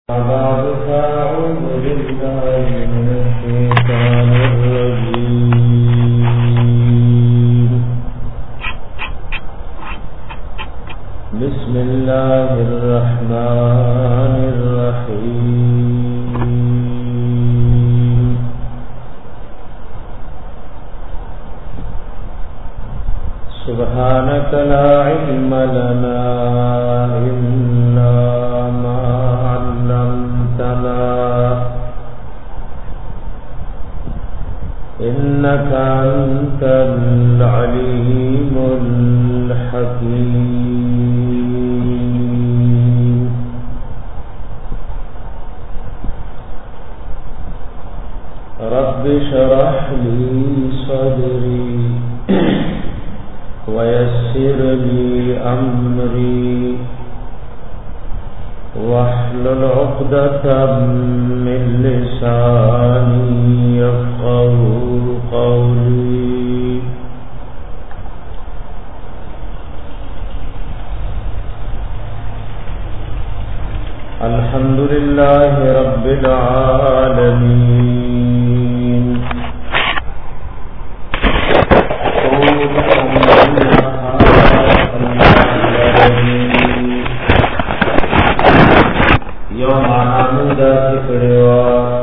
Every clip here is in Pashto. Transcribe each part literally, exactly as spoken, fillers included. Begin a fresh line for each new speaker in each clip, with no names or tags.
بعد فأعوذ بالله من الشيطان الرجيم. بسم الله الرحمن الرحيم. سبحانك لا علم لنا إلا ما علمتنا إنك أنت العليم الحكيم. رب اشرح لي صدري ويسر لي أمري واحلل عقدة من لساني يفقهوا قولي. الحمد لله رب العالمين. يوم آمد فكروا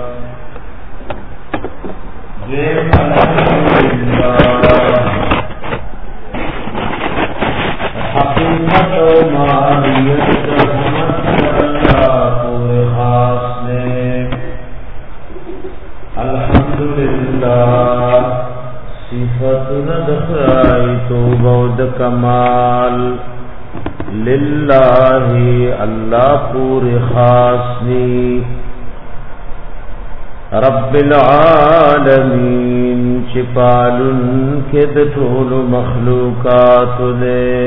جيم الحمدلله حقیقت و معانیت رحمت اللہ پورے خاص نے الحمدللہ صفت ندخرائی توبود کمال للہ اللہ پورے خاص نی رب العالمین چپالن کے دٹول مخلوقات نے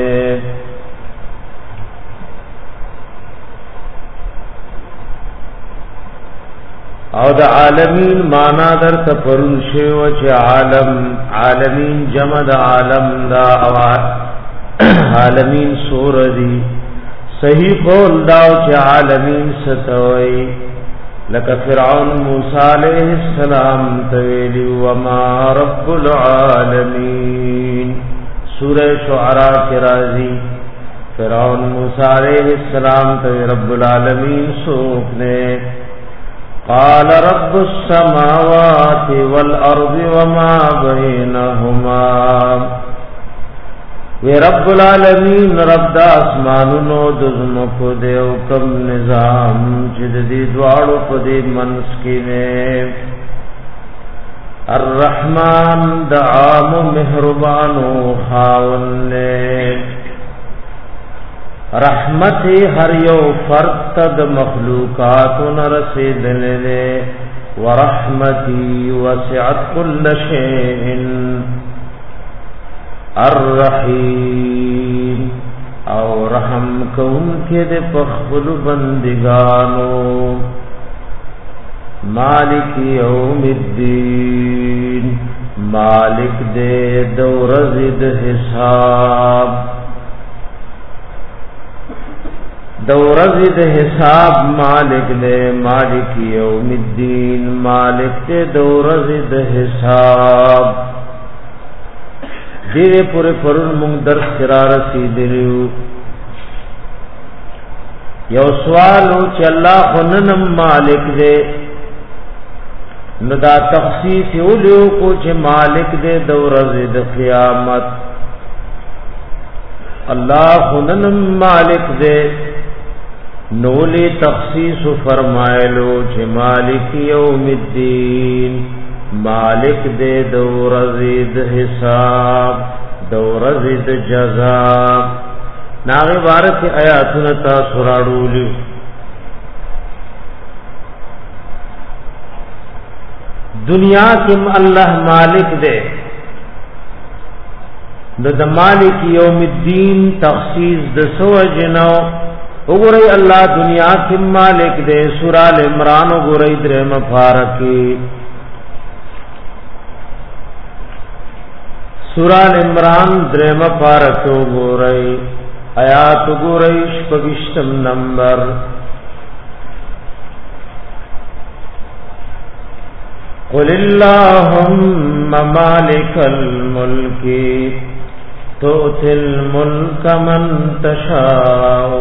او دا عالمین مانا در تپرن شیو چ عالم عالمین جمع دا عالم دا اواد عالمین سور دی صحیح قول داو چه عالمین ستوئی لکه فرعون موسیٰ علیہ السلام تویلی وما رب العالمین سورہ شعراء کے رازی فرعون موسیٰ علیہ السلام توی رب العالمین سوکنے قال رب السماوات والارض وما بینہما وی رب العالمین رب دا اسمانونو دزمکو دیو کم نظام چد دی دوارو پدی منسکینے الرحمن دا عام مہربانو خاوننے رحمت ہر یو فرد تد مخلوقاتو نرسیدنے ورحمتی وسعت کل شیئن الرحیم او رحم کون کے دے پخبل بندگانو مالک یوم الدین مالک دے دورزد حساب دورزد حساب مالک دے مالک یوم الدین مالک دے دورزد حساب دیرے پورے پرون مونگ درس کرا رسیدلیو یو سوالو چی اللہ خننم مالک دے ندا تخصیص اولیو کو چی مالک دے دور زد قیامت اللہ خننم مالک دے نولی تخصیص فرمائلو چی مالک یوم الدین مالک دے دور زید حساب دور زید جزا ناغی بارت آیاتنتا سراڑولی دنیا کم اللہ مالک دے دا مالک یوم الدین تخصیص دا سو جنو اگرئی اللہ دنیا کم مالک دے سورال عمران اگرئی درم پارکی سورہ عمران درم پارتو گورئی آیات گورئی شپگشتم نمبر قل اللهم مالک الملک تؤتی الملک من تشاء.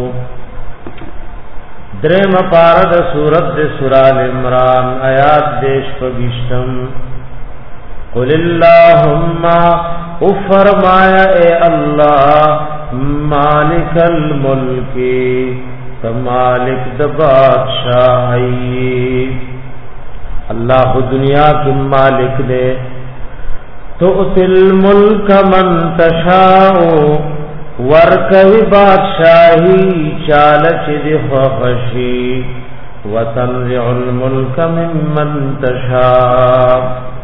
درم پارد سورت سورہ عمران آیات دیش پبشتم. قل اللہم او فرمایا اے اللہ مالک الملک مالک د بادشاہی. اللہ دنیا کی مالک دے. تؤتی الملک من تشاء ورکوی بادشاہی چالچ دی خوخشی. وتنزع الملک ممن تشاء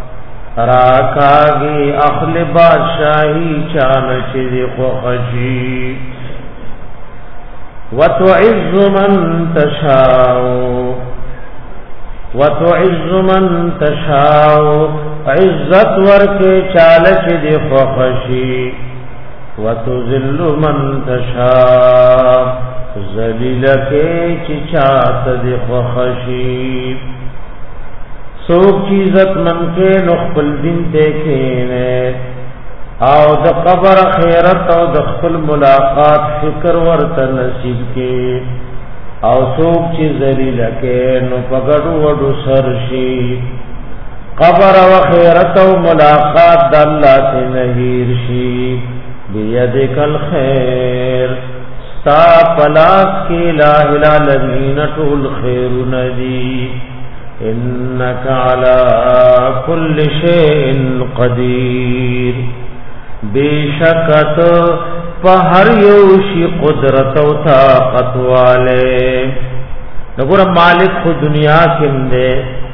راکاگی اخل بادشاہی چالچ دی خوخشی. وتعز من تشاء وتعز من تشاء عزت ورکے چالچ دی خوخشی. وتذل من تشاء ذلیل کے چچات دی خوخشی. سوک چیزت من کے نخبل دن دیکھینے او د قبر خیرت او د خپل ملاقات فکر ورته نصیب کې. او سوک چی ذلیل کې نو پګړو وډو سرشي. قبر او خیرت او ملاقات د الله ته نهیر شي. بيدک الخير ستا پلاس کی لا اله الا ټول خیر ندی. انک علی کل شیء قدیر بیشکت پہر یوشی قدرت و طاقت والے. نگورا مالک خود دنیا کم دے.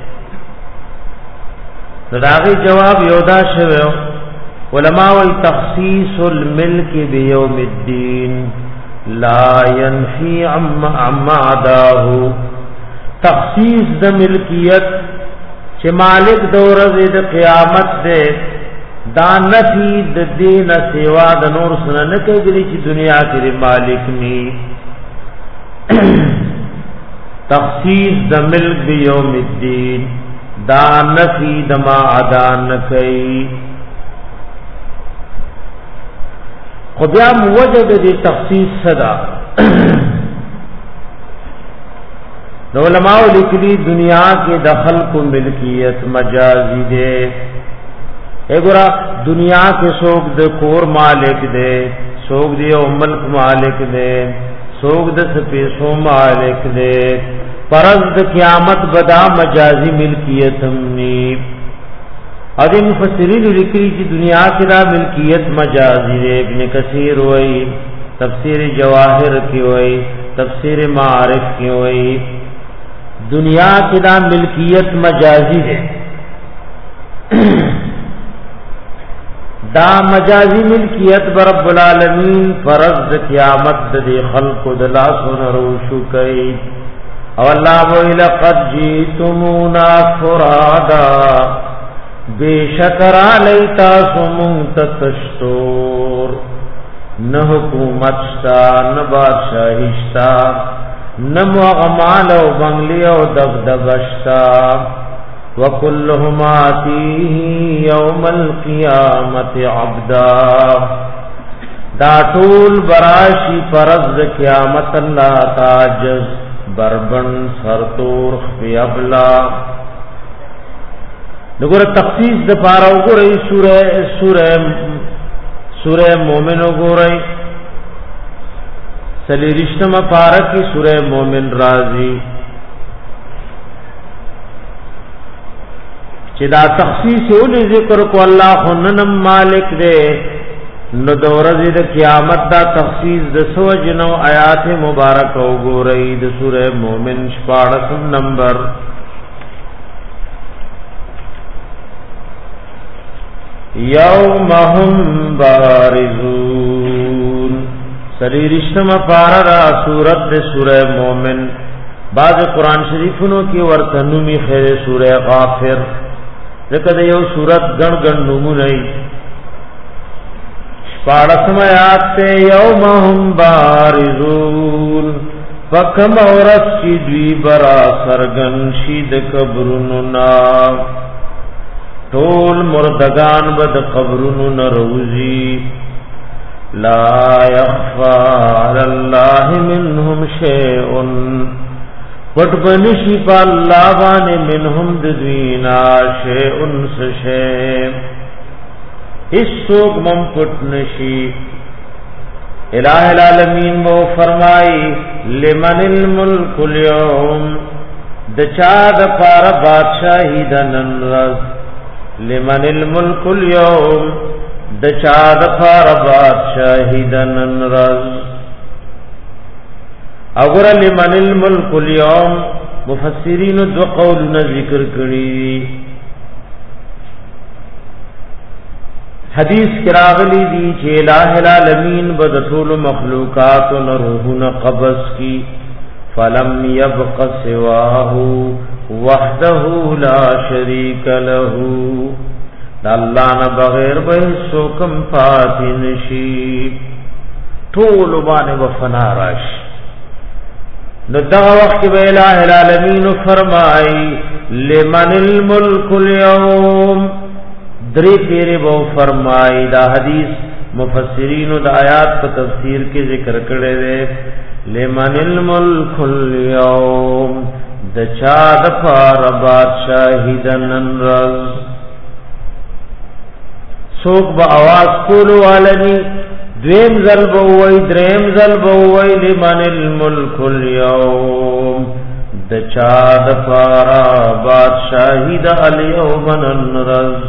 نداغی جواب یودا شویو علماء تخصیص الملک بیوم الدین لا ینفی عما عداہو. تخصیص د ملکیت چه مالک دورز د قیامت دے دا نفی د دین سیوا د نور سره نه کوي چې دنیا کې مالک ني. تخصیص د ملک بیوم الدین دا نفی د ما عدا نه کوي. خو بیا موجه د تخصیص صدا د علماء لیکلي دنیا کې دخل کو ملکیت مجازی دے. اگرا دنیا کے سوک د کور مالک دے, سوک دی او ملک مالک دے, سوک د سپیسو مالک دے. پرز د قیامت بدا مجازی ملکیت ہمنی. ادھے مفسرین لکری کی دنیا کی دا ملکیت مجازی دے. ابن کثیر ہوئی, تفسیر جواہر کی ہوئی, تفسیر معارف کی ہوئی. دنیا کی دا ملکیت مجازی دے. دا مجازی ملکیت برب العالمین فرض قیامت دی خلق دلا سن روشو کئی. او اللہ وی لقد جیتمونا فرادا بے شکر علیتا سمونت تشتور. نہ حکومت شتا نہ بادشاہشتا نہ مغمال و بنگلی و دبدبشتا. وَكُلُّهُمْ آتِيهِ يَوْمَ الْقِيَامَةِ عَبْدًا. دا ټول براشی فرض قیامت اللہ تاجز بربن سرتور خفی ابلا. نگور تخصیص د پارا وګورئ سورہ سورہ سورہ مومن وګورئ. سلیریشتم پارا کی سورہ مومن رازی چې دا تخصیص اولی ذکر کو اللہ خننم مالک دے. نو دورزی دا قیامت دا تخصیص دا سوجنو آیات مبارک او گورئی دا سورہ مومن شپاڑسم نمبر. یوم هم بارزون سریرشتم پارا را سورت دا سورہ مومن. بعض قرآن شریفنوں کی ورتنمی خیر سورہ غافر ذکر یو صورت گن گن نمونئی. شپاڑسم آیات تے یوم هم بارزون پکم اورس چی دوی برا سرگن شید قبرونو نا طول مردگان بد قبرونو نروزی لا یخفا علی اللہ منهم شیئن پٹ بنشی پا اللہ بانے منهم ددوینا شیئن سشیم اس سوک من پٹ نشی الہ العالمین وہ فرمائی لمن الملک اليوم دچا دپار بادشاہی دنن رز لمن الملک اليوم دچا دپار بادشاہی دنن رز اگر لمن الملک اليوم مفسرین دو قولنا ذکر کری حدیث کراغلی دی چه الہ العالمین بدطول مخلوقات و نروحن قبض کی فلم یبق سواہ وحدہ لا شریک لہو دا اللہ نا بغیر بحثو کم پاتی نشی طول بانے وفنا راش ندغا وقت بے الہ العالمین فرمائی لمن الملک اليوم دری پیرے بو فرمائی دا حدیث مفسرین دا آیات پا تفسیر کے ذکر کرے دے لمن الملک اليوم دچا دپار بادشاہی دنن رز سوک با آواز کولو والنی دویم ظلبوئی دریم ظلبوئی لمن الملک اليوم دچا دپار بادشاہی دا اليوم نن رز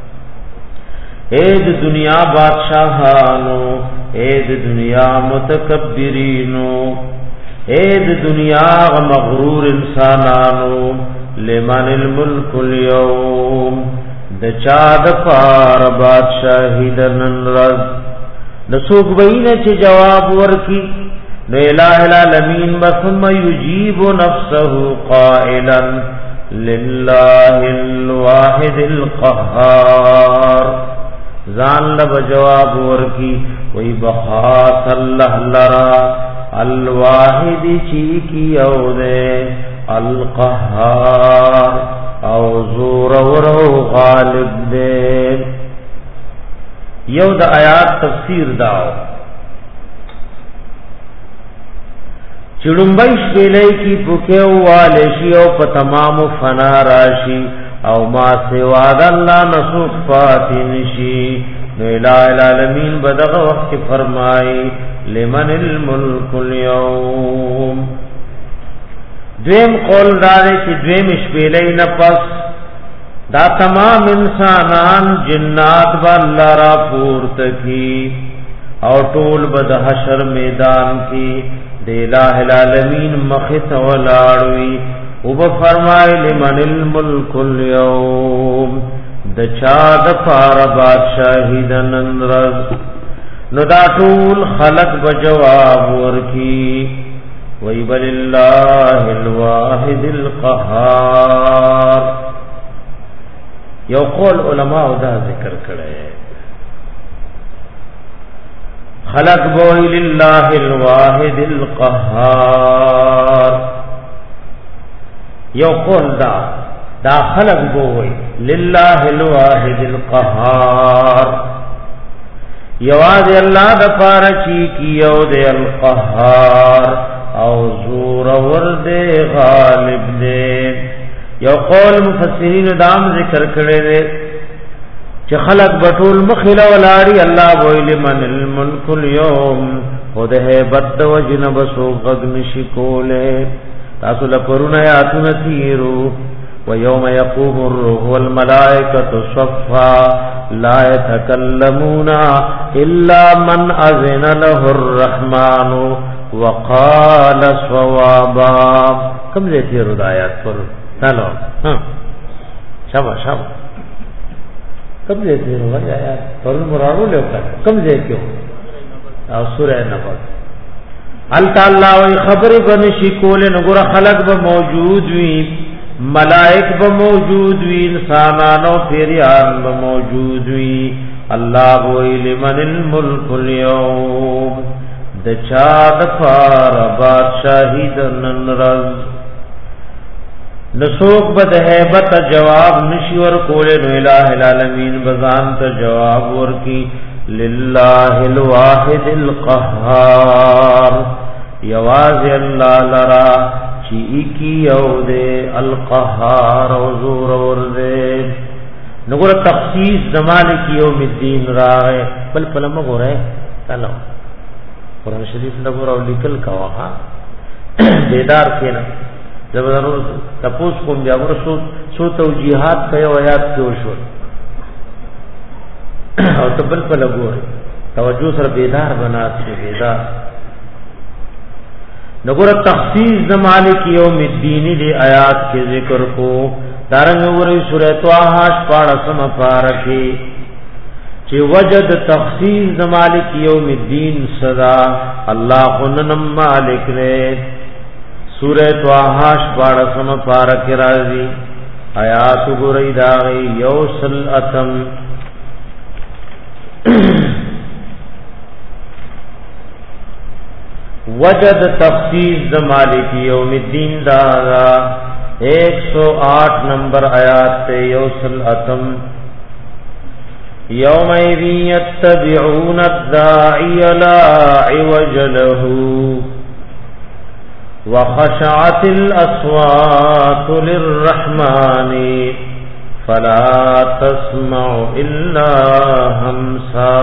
اید دنیا بادشاہانو اید دنیا متکبرینو اید دنیا مغرور انسانانو لمن الملک اليوم دچا دپار بادشاہی دنن رز نسوک بین چه جواب ورکی نو الہ العالمین بثم یجیب نفسه قائلا للہ الواحد القہار زان لب جواب ورکی وی بخاص اللہ لرا الواحد چیکی او دے القہار او زور ورو غالب دے یو دا آیات تفسیر داو چڑنبیش بیلئی کی پکیو والشی او پا تمام فنا راشی او ما سواد اللہ نسوک فاتنشی نو الہ العالمین بدغ وقت فرمائی لمن الملک اليوم دویم قول دارے چی دویم اشبیلی نپس دا تمام انسانان جنات با اللہ را پورت کی او طول بد حشر میدان کی دے الہ العالمین مخت ولاڑوی او بفرمائی لمن الملک اليوم دچا دپار بادشاہی دنن رز نو دا طول خلق بجواب ورکی وی بللہ الواحد القہار یو قول علماء دا ذکر کرے خلق بوئی للہ الواحد القہار یو قول دا دا خلق بوئی للہ الواحد القہار یواز اللہ دا پارچی کی یو دے القہار او زور ورد غالب دے یو قول مفسرین دام ذکر کرے دے چه خلق بطول مخلا ولاری اللہ بوئی لمن الملک اليوم خود ہے بد وجنب سو غگن شکولے تاسو لپرون آیاتو نتیرو ویوم یقوم الروح والملائکة صفا لا يتکلمون الا من اذن له الرحمن وقال صوابا کم دیتی رو آیات پر تالو ہاں شابا شابا کم دیتی رو آیات پر مرارو لے ہوتا کم دیتی ہو او سورہ نبات اللہ وی خبری بنشی کولے نگورا خلق با موجود وی ملائک با موجود وی انسانانو پیریان با موجود وی اللہ بوئی لمن الملک اليوم د چا د پار بادشاہی د ننرز نسوک بد هیبت جواب نشی ور کول نو الہ العالمین بزان ته جواب ور کی للہ الواحد القهار یواز اللہ لرا چی کی یو دے القهار او زور ور دے نګور تخصیص د مالک یوم الدین راغه بل پلم غره تعالی قرآن شریف نګور او لیکل کاوه بیدار کینا زبردور تپوس کوم بیا ورسو سو توجیهات کيو آیات کې وشو او تبل په لګور توجه سره بیدار بنات شي بیدار نګور تخصیص د مالک یوم الدین دی آیات کې ذکر کو دارنګ ورې سورۃ طه شپاړسم پارکه چې وجد تخصیص د مالک یوم الدین صدا الله خنن مالک نے سورۃ طه شپاړسم پارکه راځي آیات ګورې داغي یوسل اتم وجد تخصیص د مالک یوم الدین دا ایک سو آٹھ نمبر آیات تے یوسل اتم یومئذ یتبعون الداعی لا عوج له وخشعت الاصوات للرحمن فلا تسمع الا همسا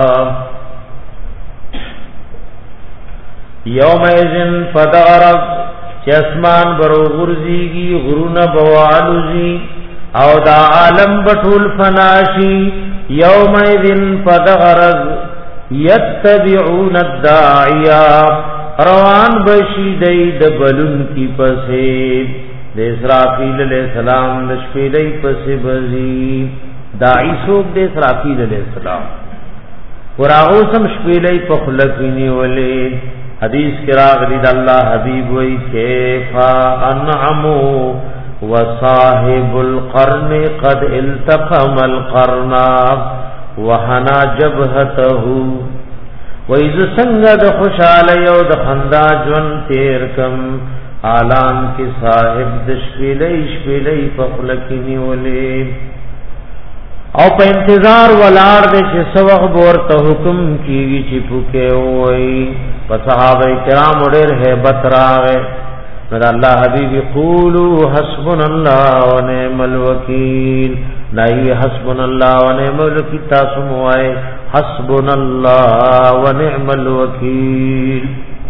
یومئذ فدغرب چې اسمان برو غرزیږي غرونه بوالوزی او دا عالم بټول فناشی یومئذ فدغرب یتبعون الداعیا روان بشی دید بلن کی پسے د اسرافیل علیہ السلام د شپیلې پسې بزی داعی سوک د اسرافیل علیہ السلام وراغو سم شپیلې په خلقینی ولې حدیث کی راغلی د الله حبیب وی کیفا انعمو وصاحب القرن قد التقم القرن وحنا جبهته وإذ څنګه د خوشاله یو د خندا جون تیر کم عالم کی صاحب د شپېلې شپېلې په خلقینی ولې او په انتظار ولاړ دې چې سوغ ورته حکم کیږي چې پوکې وای په صحابه کرام ډېر hebat راغې نو الله حبيب قولوا حسبنا الله ونعم الوکیل لای حسبنا الله ونعم الوکیل تاسو موای حسبنا الله ونعم الوکیل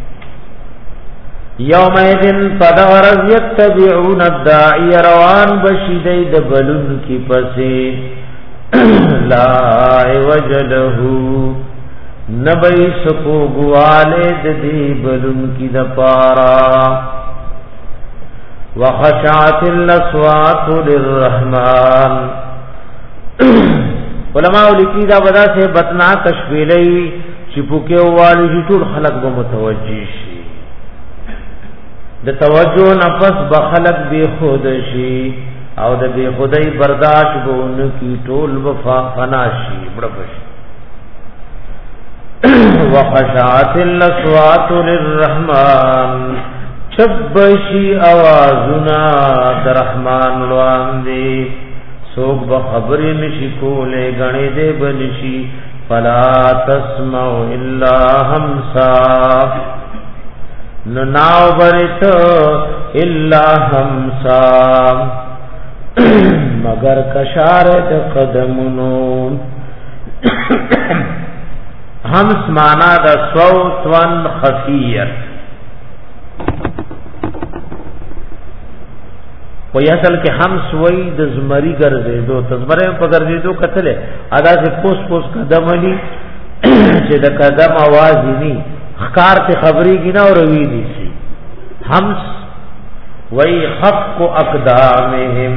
یومئذ فدغرز یتبعون الداعی روان بشیدی دبلن کی پسی لا عوج له نبی سکو گوالد دی بلن کی دپارا وخشعت الاصوات للرحمن علماء لکی دا بدا سے بطنا تشبیلی چپوکے والی جی طول خلق بمتوجی شی د توجه نفس بخلق بی خود شی او د بی خدای برداشت بون کی ټول وفا فناشی بڑبش وخشعت الاصوات للرحمن چبشی اوازنا در رحمان روان دی سوک بخبری نشی کولے گنی دے بنشی فلا تسمع الا همسا نناو برت الا همسا مگر کشارت قدمونو همس مانا دا صوتون خفیت وی اصل کې همس وی د زمری ګرځېدو تزمره په ګرځېدو کتلې ادا سے پوس پوس قدم ونی چې د قدم आवाज ني خکار ته خبري کی نه او روي دي شي همس وی حق اقدامهم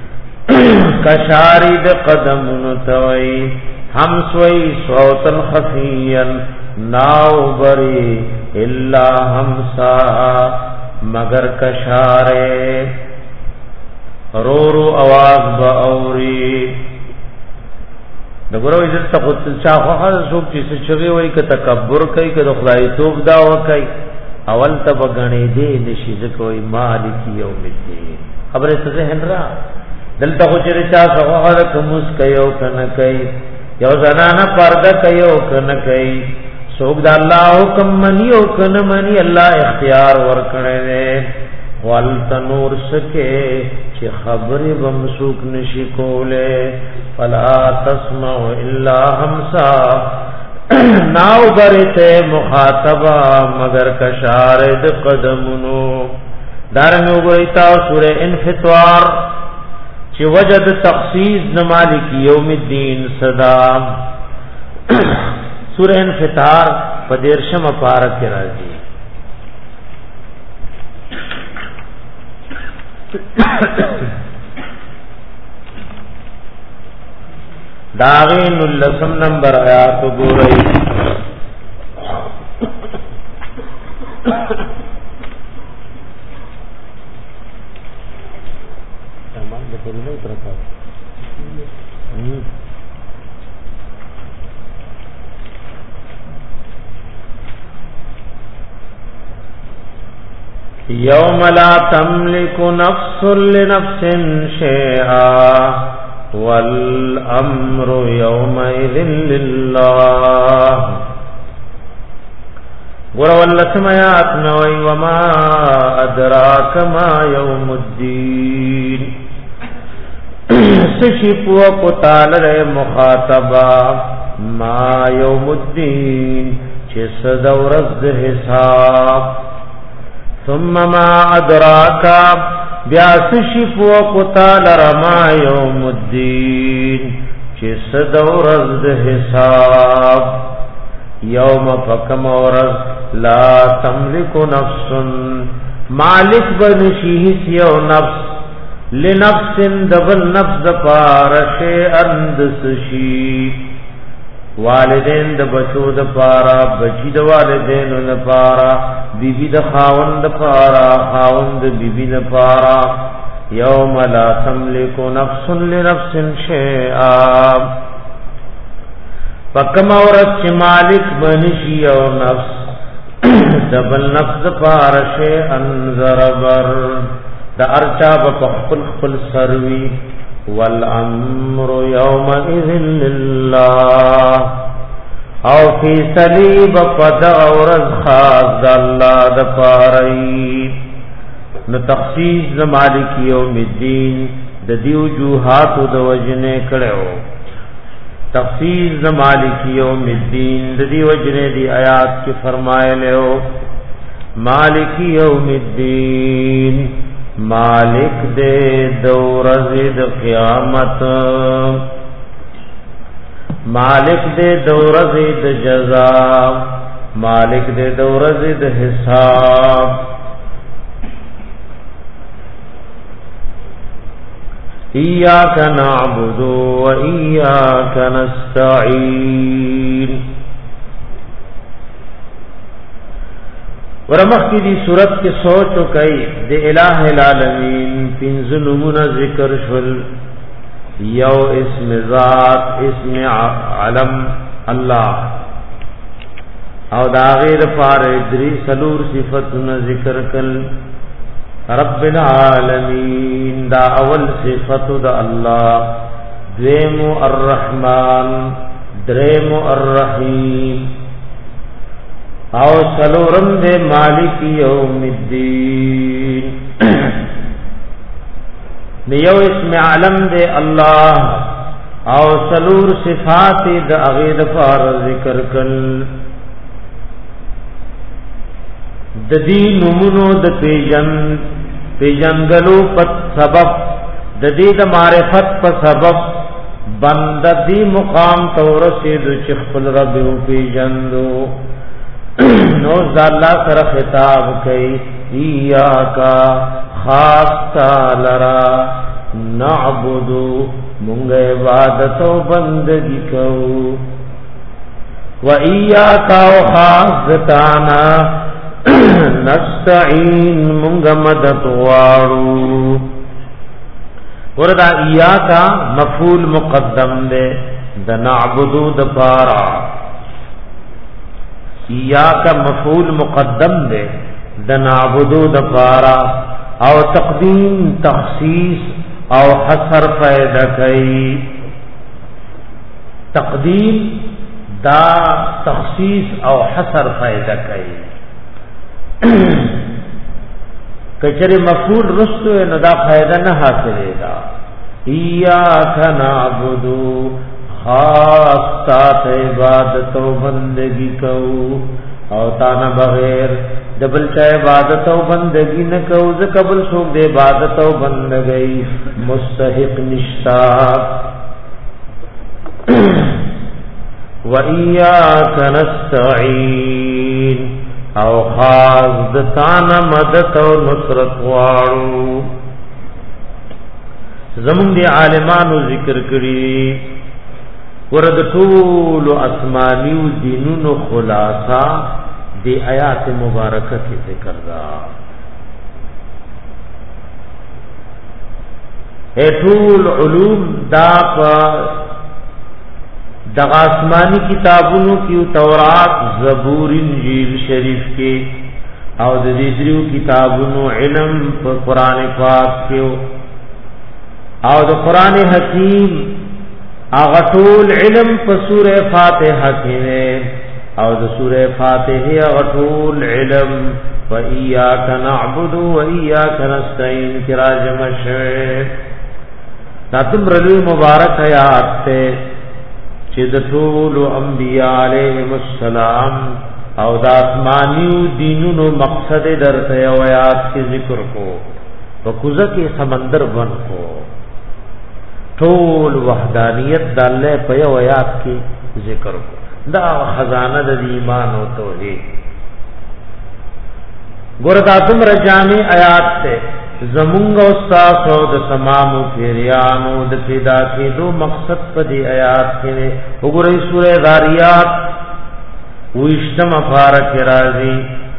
کشارید قدم نتوي همس وی صوتا خفيا ناو بری الا همسا مگر کشاره رو رو آواز با اوری دغه عزت ته خود چا خو څوک چې چغي وای ک تکبر کوي ک خدای توب دا وکي اول ته بغنې دې نشي ځکوي مالک یوم الدین خبره څه ذهن را دلته خو چې چا څو کومس کوي کنه کوي یو زنانه پرده کوي او کنه کوي څوک د الله حکم مني او کنه مني الله اختیار ورکړي دي ول تنور سکه چې خبره بمسوک نشي کوله فلا تسمع الا همسا ناو برته مخاطبا مگر کشارد قدمونو دارنګ وګورئ تاسو سورہ انفطار چې وجد تخصیص د مالک یوم الدین صدا سورہ انفطار په دیرشم پارہ کې راځي داغین اللسم نمبر آیات گورئی یوم لا تملک نفس لنفس شیئا والامر یومئذ للہ ګور ولسم آیات نوئی وما ادراک ما یوم الدین سشی پو پتال رے مخاطبا ما یوم الدین چس دورز حساب ثم ما ادراکا بیاس شفو قتال رما یوم الدین چس دورز حساب یوم فکم ورز لا تملک نفس مالک بنشیح سیو نفس لنفس دبل نفس پارش اندسشی والدین د بچو د پارا بچی د والدین د پارا بیبی د خاوند د پارا خاوند بیبی د پارا یوم لا تملک نفس لنفس شیئا پکم اورت چ مالک بنشی او نفس دبل نفس پارا شیئا ضربر د ارچا په خپل خپل سروي والامر یومئذ للہ او فی صلیب قد اورز خاص دا اللہ دا پارئی نو تخصیص دا مالک یوم الدین دا دی وجوہاتو دا وجنے کڑیو تخصیص دا مالک یوم الدین دا دی وجنے دی آیات کی فرمائے لیو مالک یوم الدین مالک دے دورز د قیامت مالک دے دورز د جزا مالک دے دورز د حساب ایاک نعبد و ایاک نستعین ورمخ کی دی صورت کے سوچو کئی دے الہ العالمین پنز نمون ذکر شل یو اسم ذات اسم علم اللہ او دا غیر پار ادری سلور صفتنا ذکر کل رب العالمین دا اول صفت دا اللہ دویم الرحمن دریم الرحیم او سلورم دے مالک یوم الدین نیو اسم علم دے اللہ او سلور صفات دا اغید فار ذکر کل د دین نمونو د پیجن پیجنگلو پت سبب د دې د معرفت په سبب بند دی مقام تورسید چخپل رب پیجندو نو اللہ سر خطاب کئی ایاکا خاص تالرا نعبدو منگ عبادت و بندگی کو و ایاکا و خاص تانا نستعین منگ مدد وارو وردا ایاکا مفعول مقدم دے د نعبدو د پارا ایاک مفعول مقدم دے د نعبدو د پارا او تقدیم تخصیص او حصر فائدہ کئی تقدیم دا تخصیص او حصر فائدہ کئی کچری مفعول رستو نو دا فائدہ نہ حاصلے گا ایاک نعبدو خاص تات عبادت و بندگی کو او تانا بغیر دبل چا عبادت و بندگی نہ کو ز قبل سو دے عبادت و بندگی مستحق نشتا و ایاک نستعین او خاص دتانا مدد و نصرت واړو زمون دی عالمانو ذکر کړي ورد طول اسمانیو دینونو خلاصہ دی آیات مبارکہ کی ذکر دا اے طول علوم دا پا دا آسمانی کتابونو کیو تورات زبور انجیل شریف کے او د دیدریو کتابونو علم پا قرآن پاک کیو او د قرآن حکیم اغه ټول علم په سوره فاتحه کې او د سوره فاتحه اغه ټول علم و ایاک نعبد و ایاک نستعین کی راجم شوه تاتم رلوی مبارک آیات ته چې د ټول انبیاء علیهم السلام او د آسمانیو دینونو مقصد درته آیات کې ذکر کو په کوزه کې سمندر بن کو ټول وحدانیت د الله په یو آیات کې ذکر کو دا خزانه د ایمان او توحید ګورتا تم رجامي آیات ته زمونږ استاد او د تمام پیریانو د پیدا کېدو مقصد په دې آیات کې وګورئ سورې ذاریات وشتم فارق راضی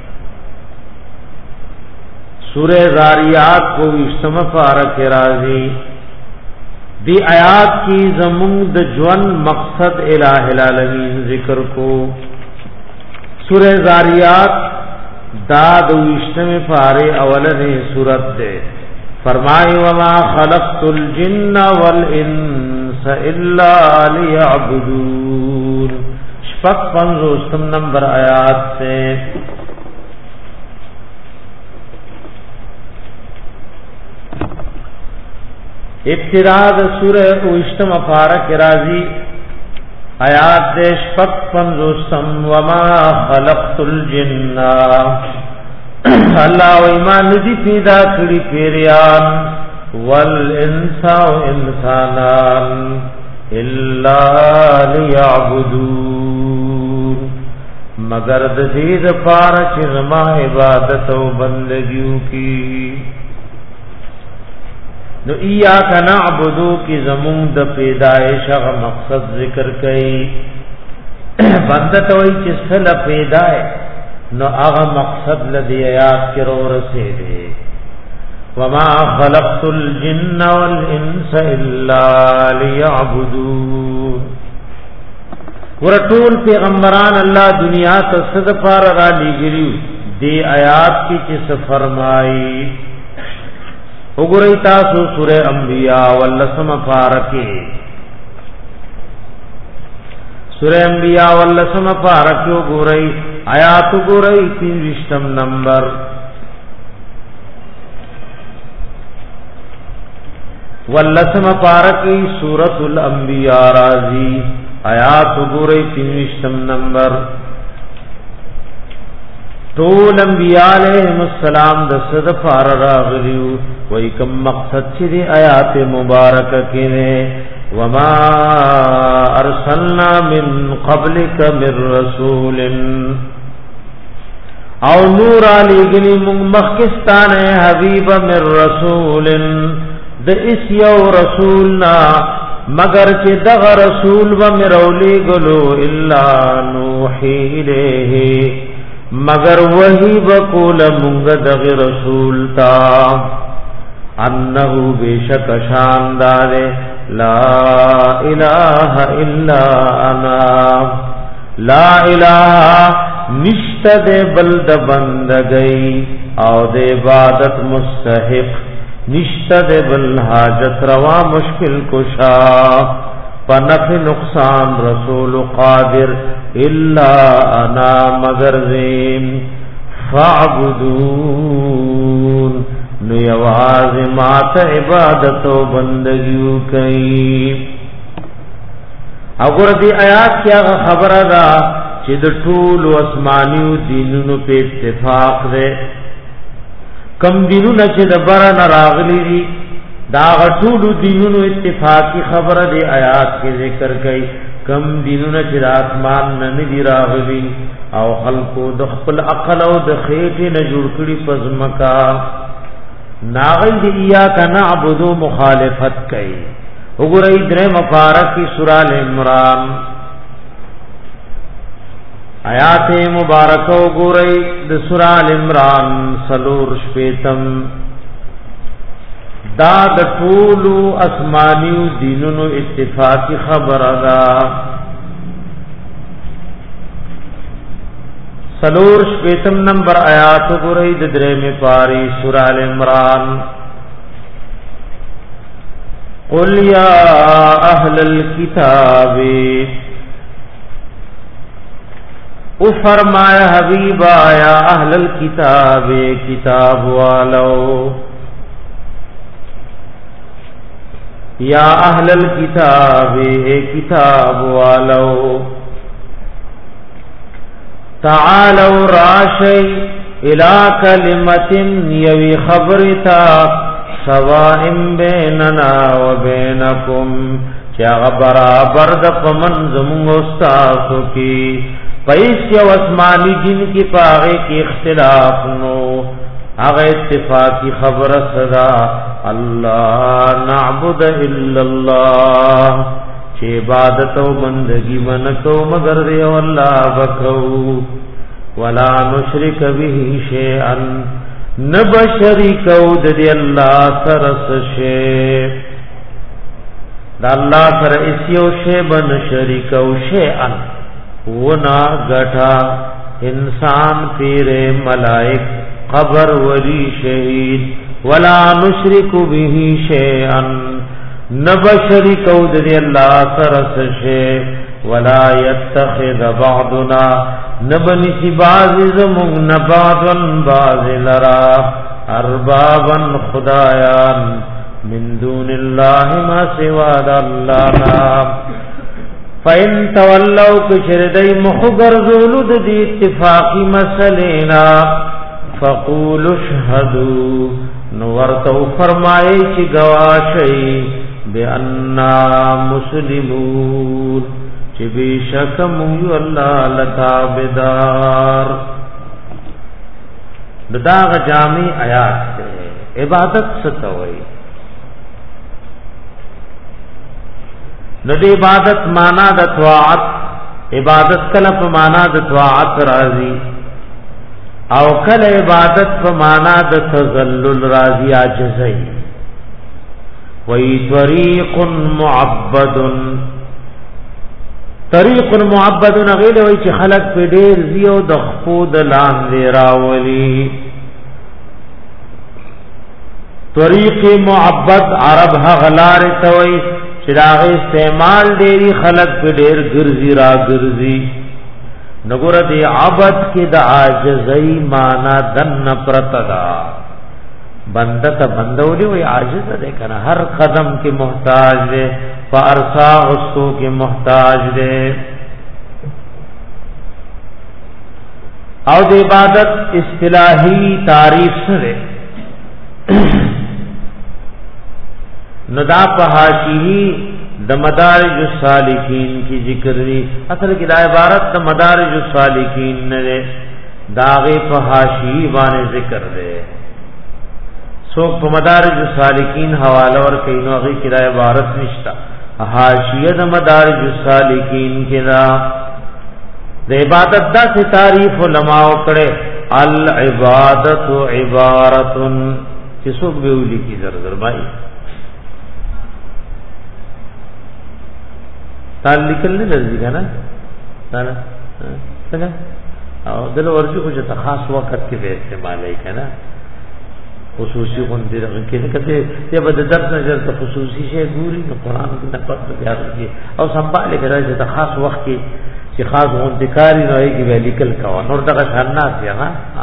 سورہ ذاریات کو وشتم فارق راضی دی آیات کی زمون د جون مقصد الہ العالمین ذکر کو سورہ ذاریات داد وشتم فارے اولنے سورت دے فرمائے وما خلقت الجن والانس الا ليعبدون شفق پنزوستم نمبر آیات سے ابتداء سورہ اوشتم افارق راضی آیات دے شفق پنزوستم وما خلقت الجن اللہ و ایمان ندی پیدا کری پیریان والانس و انسانان الا لیعبدون مگر دید پارچ زما عبادت و بندگیوں کی نو ایاک نعبدو کی زمون د پیدائش غ مقصد ذکر کئی بندت وئی چې سل پیدائے نو هغه مقصد لدی آیات کې رو رسیدي وما خلقت الجن والانس الا ليعبدون ورټول پیغمبران الله دنیا ته صد پار را لګریو دی آیات کې چې فرمایي وګورئ تاسو سورہ انبیاء ولسم فارقه سورہ انبیاء ولسم فارقه وګورئ آیات وګورئ تیشتم نمبر ولسم فارقه سورۃ الانبیاء رازی آیات وګورئ تیشتم نمبر طول انبیاء علیہم السلام د صد فار راغلیو وای کم مقصد چې دی آیات مبارکه کې نه وما ارسلنا من قبلک من رسول او نور علی گلی مخکستان حبیب من رسول د اس یو رسولنا مگر چې دغه رسول و مرولی گلو الا نوحی الیه مگر وحی بقول منگ دغ رسول تا انہو بیشک شاندار لا اله الا انا لا اله نشتد بلد بندگی او د عبادت مستحق نشتد بل حاجت روا مشکل کشا پنف نقصان رسول قادر الا انا مگر زیم فاعبدون نو یواز مات عبادت و بندگیو کئی اگر دی آیات کیا خبر دا چې د ټول اسمانیو دینونو په اتفاق ده کم دینونه چې د باران راغلي دي دا ټول دینونو اتفاقی خبره دی آیات کې ذکر کړي کم دینونه چې د اسمان نه دي راغلي او خلقو د خپل عقل او د خېټې نه جوړ کړي پزمکا ناغل دی ایاک نعبدو مخالفت کئی اگرئی در مبارکی سورہ العمران آیات مبارکو اگرئی د سورہ العمران سلور شپیتم دا د ټولو اسمانیو دینونو اتفاقی خبر ادا سلور شپیتم نمبر آیات گرئی ددرے میں پاری سورہ العمران قل یا اہل الکتاب او فرمایا حبیبا یا اہل الکتاب کتاب والو یا اہل الکتاب کتاب والو تعالوا راشی الى کلمت یوی خبرتا سوائم بیننا و بینکم چاہ برابر دا پمن زمونگ استاسو کی پیس یو اسمانی جن کی پاغے کی اختلاف نو آغا اتفاقی خبر صدا اللہ نعبد الا اللہ چه عبادت و بندگی منکو مگر دیو اللہ بکو ولا نشرک به شیئا نبشرکو دی اللہ سرس شیئ دا اللہ سر اسیو شیئ بن شرکو شیئا ونا گٹھا انسان پیر ملائک قبر ولی شہید ولا نشرک به شیئا نبشری کود دی اللہ سرس شے ولا یتخذ بعضنا نبنسی باز زمون نبادن باز لرا اربابا خدایان من دون اللہ ما سواد اللہ فَإِن تَوَلَّوْا كَشَرَدَيْ مُخْبَرْ زُولُدْ دِي اتفاقی مسلینا فَقُولُوا اشْهَدُوا نورتو فرمائے چی گواشئی بِأَنَّا مُسْلِمُونَ چی بیشک مویو اللہ لتابدار داغ جامع آیات سے عبادت ستوئی نو دی عبادت مانا د طاعت عبادت کله په مانا د طاعت راضی او کله عبادت په مانا د تذلل راضی عاجزی وی طریق معبد طریق معبد غیر وی چې خلق په ډیر زیو د خپود لاندې راولي طریق معبد عرب غلار توي چراغ استعمال ډېری خلق په ډېر ګرځي را ګرځي نګور دی عبادت کې د عاجزۍ معنا دن پرتدا بنده ته بندولي وي عاجز ده کنه هر قدم کې محتاج ده فارسا اوسو کې محتاج ده او د عبادت اصطلاحي تعریف سره ندا پہاشی د مدارج السالکین کی ذکر دی اصل کی دا عبارت د مدارج السالکین نے داغه پہاشی باندې ذکر دے سو په مدارج السالکین حوالہ ور کینو هغه کی دا عبارت نشتا حاشیہ د مدارج السالکین کی دا د عبادت دا سے تعریف علماء کړه العبادت عبارت چې څوک به ولي کی زر زر بای تعال لیکل نه درځي کنه تعال څنګه او دل ورجو خو چې خاص وخت کې به استعمالای کنه خصوصي غونډې راغلي کې کته یا به د درس نظر ته خصوصي شی ګوري نو قران کې نه پاتې بیا کې او سنباله کې راځي ته خاص وخت کې چې خاص غونډې کاری نه وي کې به لیکل کا نور دغه شانات یا ها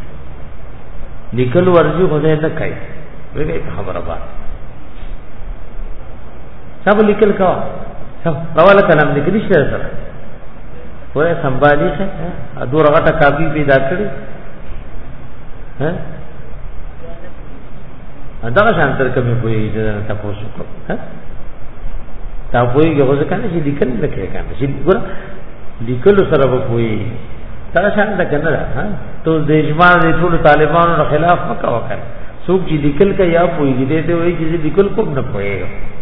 لیکل ورجو خو نه کوي وګورئ خبره باندې سب لیکل کا سب راواله کلام لیکلی شي سره ورې سنبالي ښه ادو رغټه کاپی پیدا کړی ها دغه شانتر کمی کوئی د تاسو کو ها تا کوئی غوځ کنه چې لیکل نه کوي کنه چې ګور لیکل سره به کوئی دا شانت کنه ها ته د اجماع د ټول طالبانو خلاف مکه وکړه څوک چې لیکل کوي یا کوئی دې ته وایي چې لیکل کوم نه کوي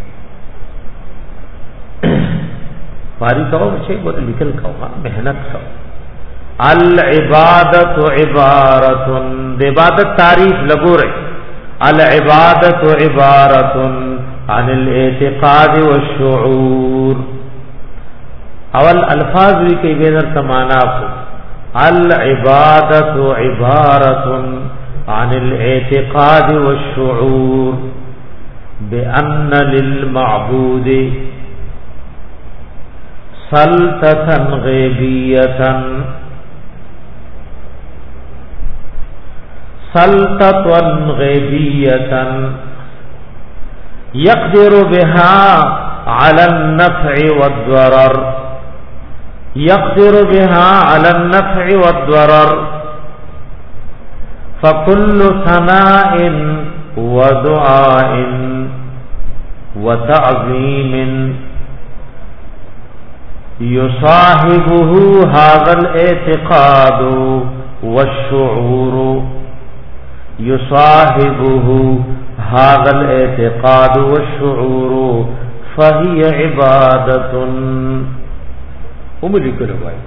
فاری کوم چې ګور لیکل کوه مهنت کوه العبادت عبارت د عبادت تعریف لګورئ العبادت عبارت عن الاعتقاد والشعور اول الفاظ وی کی بینر تمانا کو العبادت عبارت عن الاعتقاد والشعور بأن للمعبود سلطة غیبیة سلطة غیبیة يقدر بها على النفع والضرر يقدر بها على النفع والضرر فكل ثناء ودعاء وتعظيم يصاحبه هذا الاعتقاد والشعور يصاحبه هذا الاعتقاد والشعور فهي عبادة عملی کرو بھائی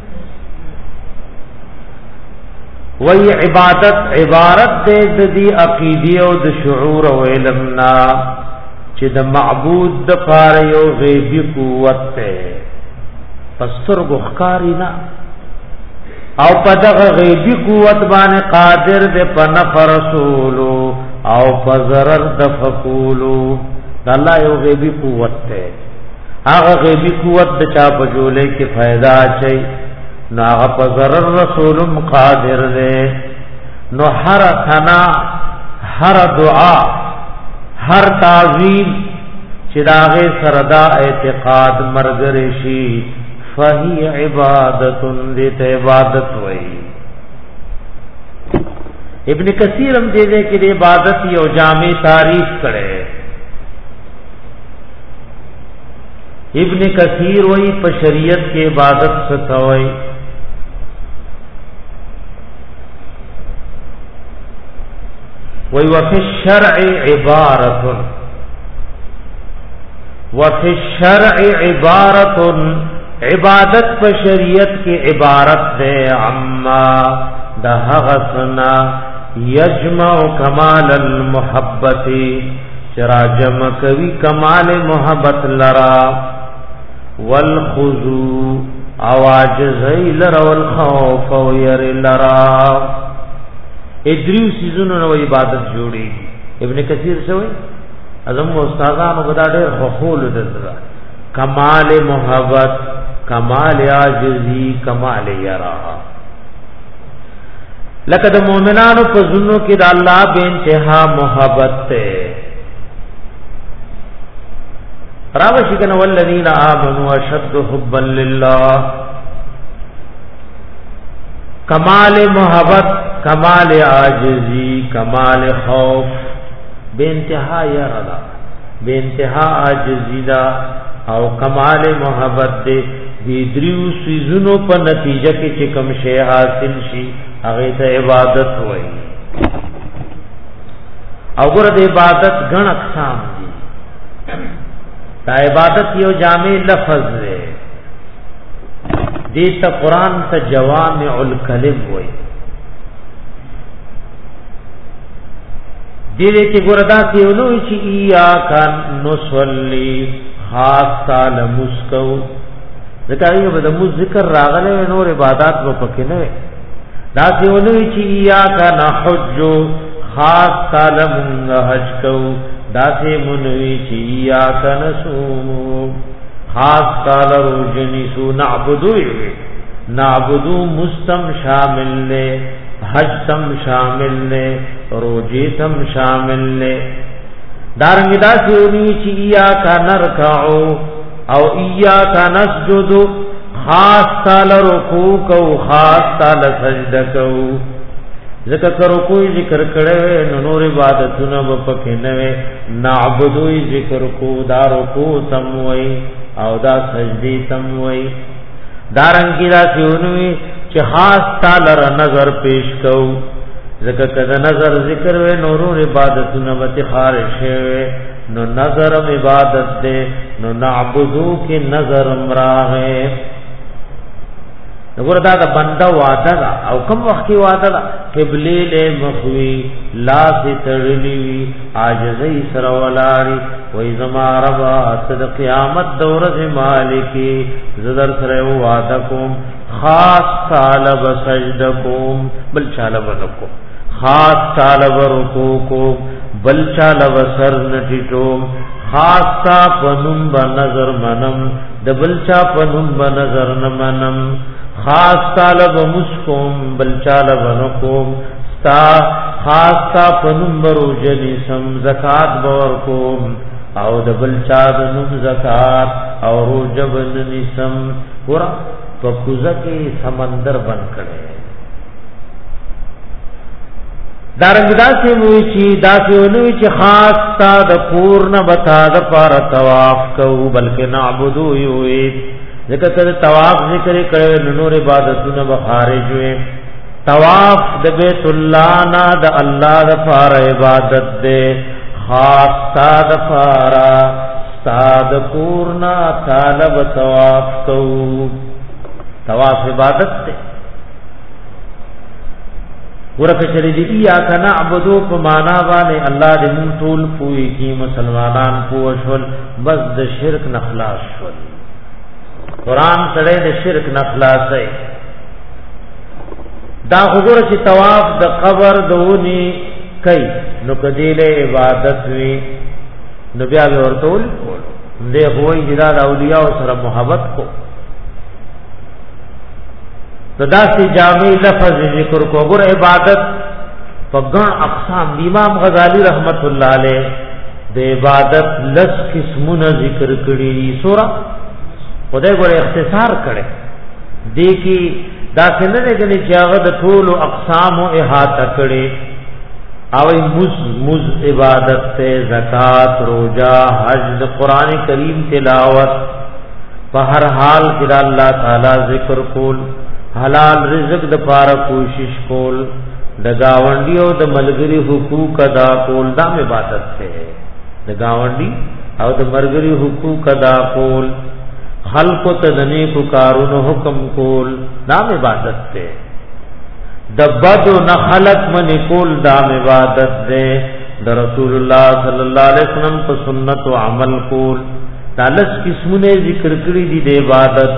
وی عبادت عبارت دے دی عقیدی او د شعور او علمنا چې د معبود د پاره یو غیبی قوت ته پستر غخکاری نا او پدغه غیبی قوت باندې قادر دے پنف رسولو او پزرر د فقولو د الله یو غیبی قوت ته هغه غیبی قوت د چا بجولې کې फायदा چي نو هغه پزرر رسول قادر دے نو هر ثنا هر دعا هر تعظیم چې داغه سردا اعتقاد مرګ شي فهي عبادت دې عبادت وای ابن کثیر هم دې دې کې د عبادت یو جامع تعریف کړي ابن کثیر وای په شریعت کې عبادت څه توي وای وفي الشرع عبارت وفي الشرع عبارت عبادت په شریعت کې عبارت ده عما ده غسنا یجمع کمال المحبت چراجم کوي کمال محبت لرا والخضوع اواج ذیل والخوف وير لرا ادریو سيزونو نو عبادت جوړي ابن کثیر سوې اعظم استادانو غدا ډېر خول دلته کمال محبت کمال عاجزی کمال یرا لکه د مؤمنانو په زونو کې د الله به انتها محبت ته راوشي کنه والذین آمنوا اشد حبا لله کمال محبت کمال عاجزی کمال خوف بے انتہا یرا بے انتہا عاجزی دا او کمال محبت دے دی دریو سیزونو په نتیجه کې چې کوم شی حاصل شي هغه ته عبادت وایي او ګره د عبادت غن اقسام دي دا عبادت یو جامع لفظ دی دې ته قران ته جوامع الکلم وایي دې دې کې ګره دا سی ولو چې یا کان نصلی خاص تعالی مسکو ذکر یې به د ذکر راغله نور عبادت و پکې نه دا سیونوی چې یا کا نحج خاص تعالی مونږ حج کو دا سیونوی چې یا کا نصوم خاص تعالی روزنی سو نعبدو نعبدو مستم شامل لے حج تم شامل لے روجی تم شامل لے دارنگی دا سیونی چی ایاکا نرکعو او ایاکا نسجدو خاص تال رکوع کو خاص تال سجدہ کو ذکر رکوع ذکر کڑے نور عبادتنا بپکنوے نعبدوی ذکر کو دا رکوع تموئی او دا سجدی تموئی دارنگی دا سیونوی چی خاص تالر نظر پیش کو ذکر کده نظر ذکر وے نورون عبادت نبت خارش وے نو نظرم عبادت دے نو نعبدو کی نظر امراہ ہے نگور دا دا بندہ وعدہ دا او کم وقت کی وعدہ دا قبلی لے مخوی لا سی تڑلیوی آجزی سرولاری وی زمان ربا صد قیامت دورت مالکی زدر سرے وعدہ کم خاص طالب سجدکم بل چالب نکم خاص طالب رکوکم بل چالب سر نٹیٹوم خاص تا پنم بنظر منم دبل چا پنم بنظر نمنم خاص طالب مسکم بل طالب نکم ستا خاص تا پنم برو جنسم زکات بورکم او دبل چا دنم زکات او روجب نسم پورا پکوزا کی سمندر بن کړي دارنګ داسې موي چې داسې ونوي چې خاص تا د پورن بتا د پار طواف کو بلکې نعبدو یوي ځکه چې طواف ذکر کړي نور عبادتونه به خارج وي طواف د بیت الله نه د الله د پار عبادت ده خاص تا د پار تا د پورن طالب طواف کو طواف عبادت تے ورکه چری دی یا کنا عبدو په معنا باندې الله دې مون ټول پوي کی مسلمانان پوښول بس د شرک نخلاص شول قران سره د شرک نخلاصي دا وګوره چې طواف د قبر دونی کوي نو کدیله عبادت وی نو بیا ورتول دې هوی جدا د اولیاء سره محبت کو صدا سی جامع لفظ ذکر کو گر عبادت پگن اقسام امام غزالی رحمت اللہ علیہ دے عبادت لس قسمون ذکر کری سورہ خدای گر اختصار کرے دیکی دا سننے گنی چاغد طول اقسام و احاطہ کرے اوی مز مز عبادت تے زکاة روجہ حج قرآن کریم تلاوت پہر حال کرا اللہ تعالی ذکر کول حلال رزق د پاره کوشش کول د گاونډي او د ملګری حقوق ادا کول دا عبادت ده د گاونډي او د مرګري حقوق ادا کول خلق ته د نیکو کارونو حکم کول دا عبادت ده د بد نه خلق من کول دا عبادت ده د رسول الله صلی الله علیه وسلم په سنت او عمل کول دا لس قسمونه ذکر کړی دي د عبادت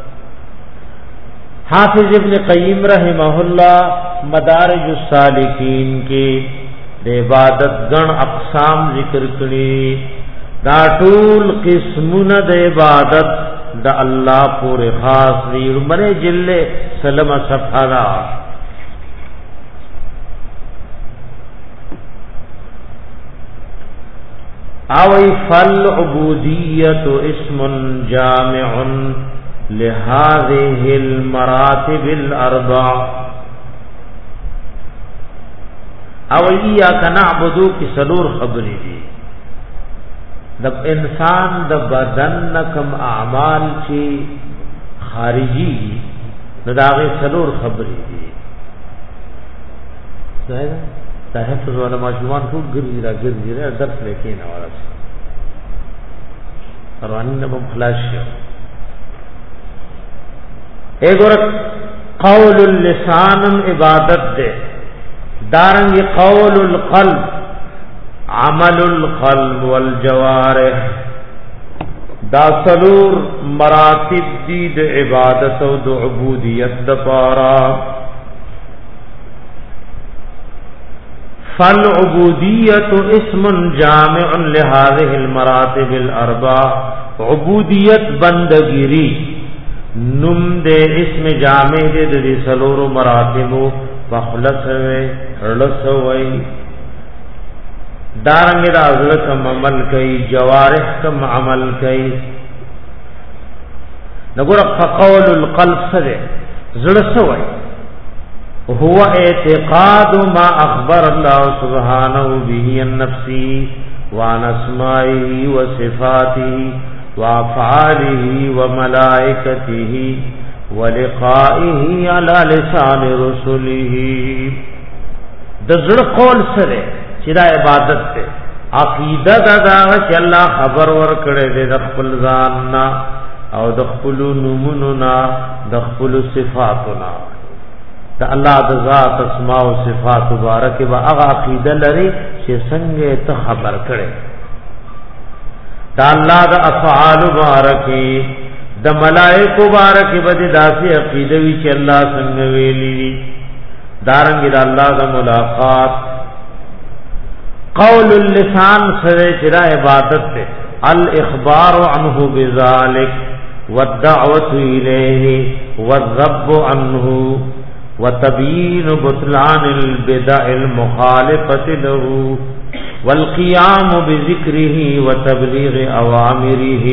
حافظ ابن قیم رحمہ اللہ مدارج السالکین کی د عبادت گن اقسام ذکر کړي دا ټول قسمونه د عبادت د الله پورې خاص دی عمره جله سلم صفحا اوی فل عبودیت اسم جامع لهذه المراتب الاربع او ایاک نعبدو کی سلور خبری دی د انسان د بدن نکم اعمال چی خارجی نو داغه سلور خبری دی ظاهر صاحب ولا مجموعان کو ګرځي را ګرځي را درس لیکي نه ولا رواني نه په خلاص شي ایگور قول اللسان عبادت دے دارنگی قول القلب عمل القلب والجوارح دا سلور مراتب دی د عبادت او د عبودیت د پارا. فالعبودیت اسم جامع لهذه المراتب الاربع. عبودیت بندگیری نم دے اسم جامع دے د سلور مراتب مخلص وے رسوي دارنګ دا حضرت کم عمل کئی جوارح کم عمل کئی. نګور فقول القلب سره زړه سوي هو اعتقاد ما اخبر الله سبحانه به النفس وعن اسمائه وصفاته وافعاله وملائكته ولقائه على لسان رسله. د زړه قول سره چې دا عبادت ته عقیده دا دا چې الله خبر ور کړی دی د خپل ځان نا او د خپل نومونو نا د خپل صفاتو نا د الله د ذات اسماء او صفات مبارک به هغه عقیده لري چې څنګه ته خبر کړی دا الله د افعال مبارکی د ملائکه مبارک به د داسې عقیده وی چې الله څنګه ویلي. دارنګ د الله د ملاقات قول اللسان سره چې عبادت ته الاخبار عنه بذلك والدعوه اليه والذب عنه وتبيين بطلان البدع المخالفه له والقيام بذكره وتبليغ اوامره.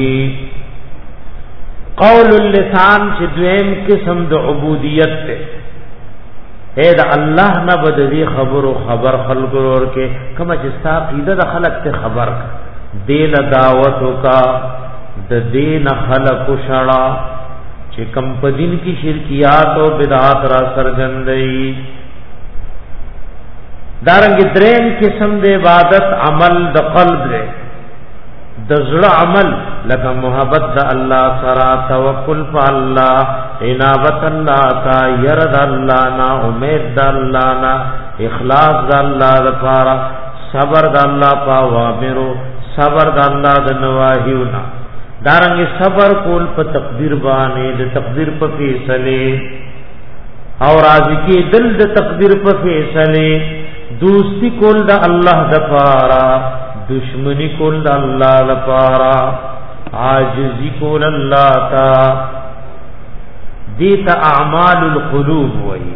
قول اللسان چې دویم قسم د عبودیت ته اے دا الله نه بددي خبر او خبر خلق ور کې کما چې عقیده د خلق ته خبر دین دعوتو کا د دین خلق شړا چې کم پدین کی شرکیات او بدعات را سرګندې. دارنګ دریم قسم د عبادت عمل د قلب له د زړه عمل لکه محبت د الله سره توکل په الله عنابت الله تا يرد الله نا امید د الله نا اخلاص د الله لپاره صبر د الله په اوامرو صبر د الله د نواهیو نا دارنګ صبر کول په تقدیر باندې د تقدیر په فیصله او راضی کې دل د تقدیر په فیصله دوستی کول د الله د پاره دشمنی کول د الله لپاره عاجزی کول الله تا دیتا اعمال القلوب وئی.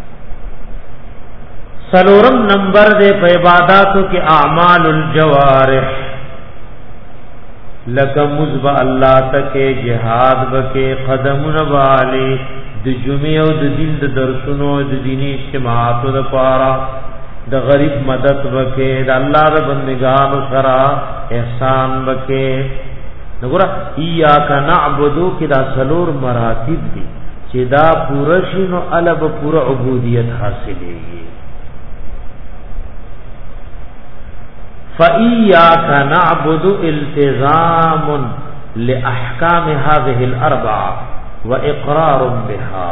سلورم نمبر دے پہ عباداتوں کے اعمال الجوارح لکا مزب اللہ تکے جہاد بکے قدم نبالی د جمعه او د دین د درسونو د دینی اجتماعاتو د پارا د غریب مدد وکې د الله د بندگانو سره احسان وکې. وګوره ایاک نعبدو کې دا سلور مراتب دي چې دا پوره شنو الب پوره عبودیت حاصلېږي. فإياك نعبد التزام لأحكام هذه الأربعة وإقرار بها.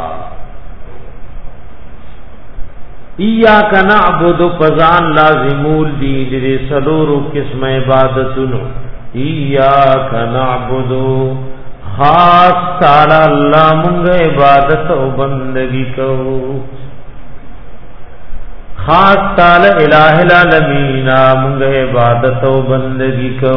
إياك نعبد فزان لازمول دي دي سلور قسم عبادتونو. إياك نعبد خاص تعالی اللہ منگ عبادت و بندگی کو خاص تعالی الہ العالمین منگ عبادت و بندگی کو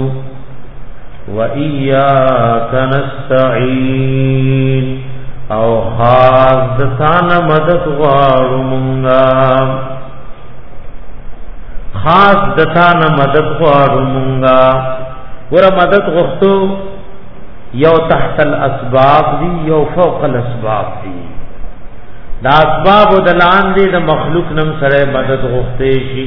وَإِيَّاكَ نَسْتَعِينُ او خاص دتان مدد غواړو مونږه خاص دتان مدد غواړو مونږه ور مدد غوښتو یو تحت الاسباب دی یو فوق الاسباب دی. دا اسباب دلان دی د مخلوق نم سره مدد غوښته شي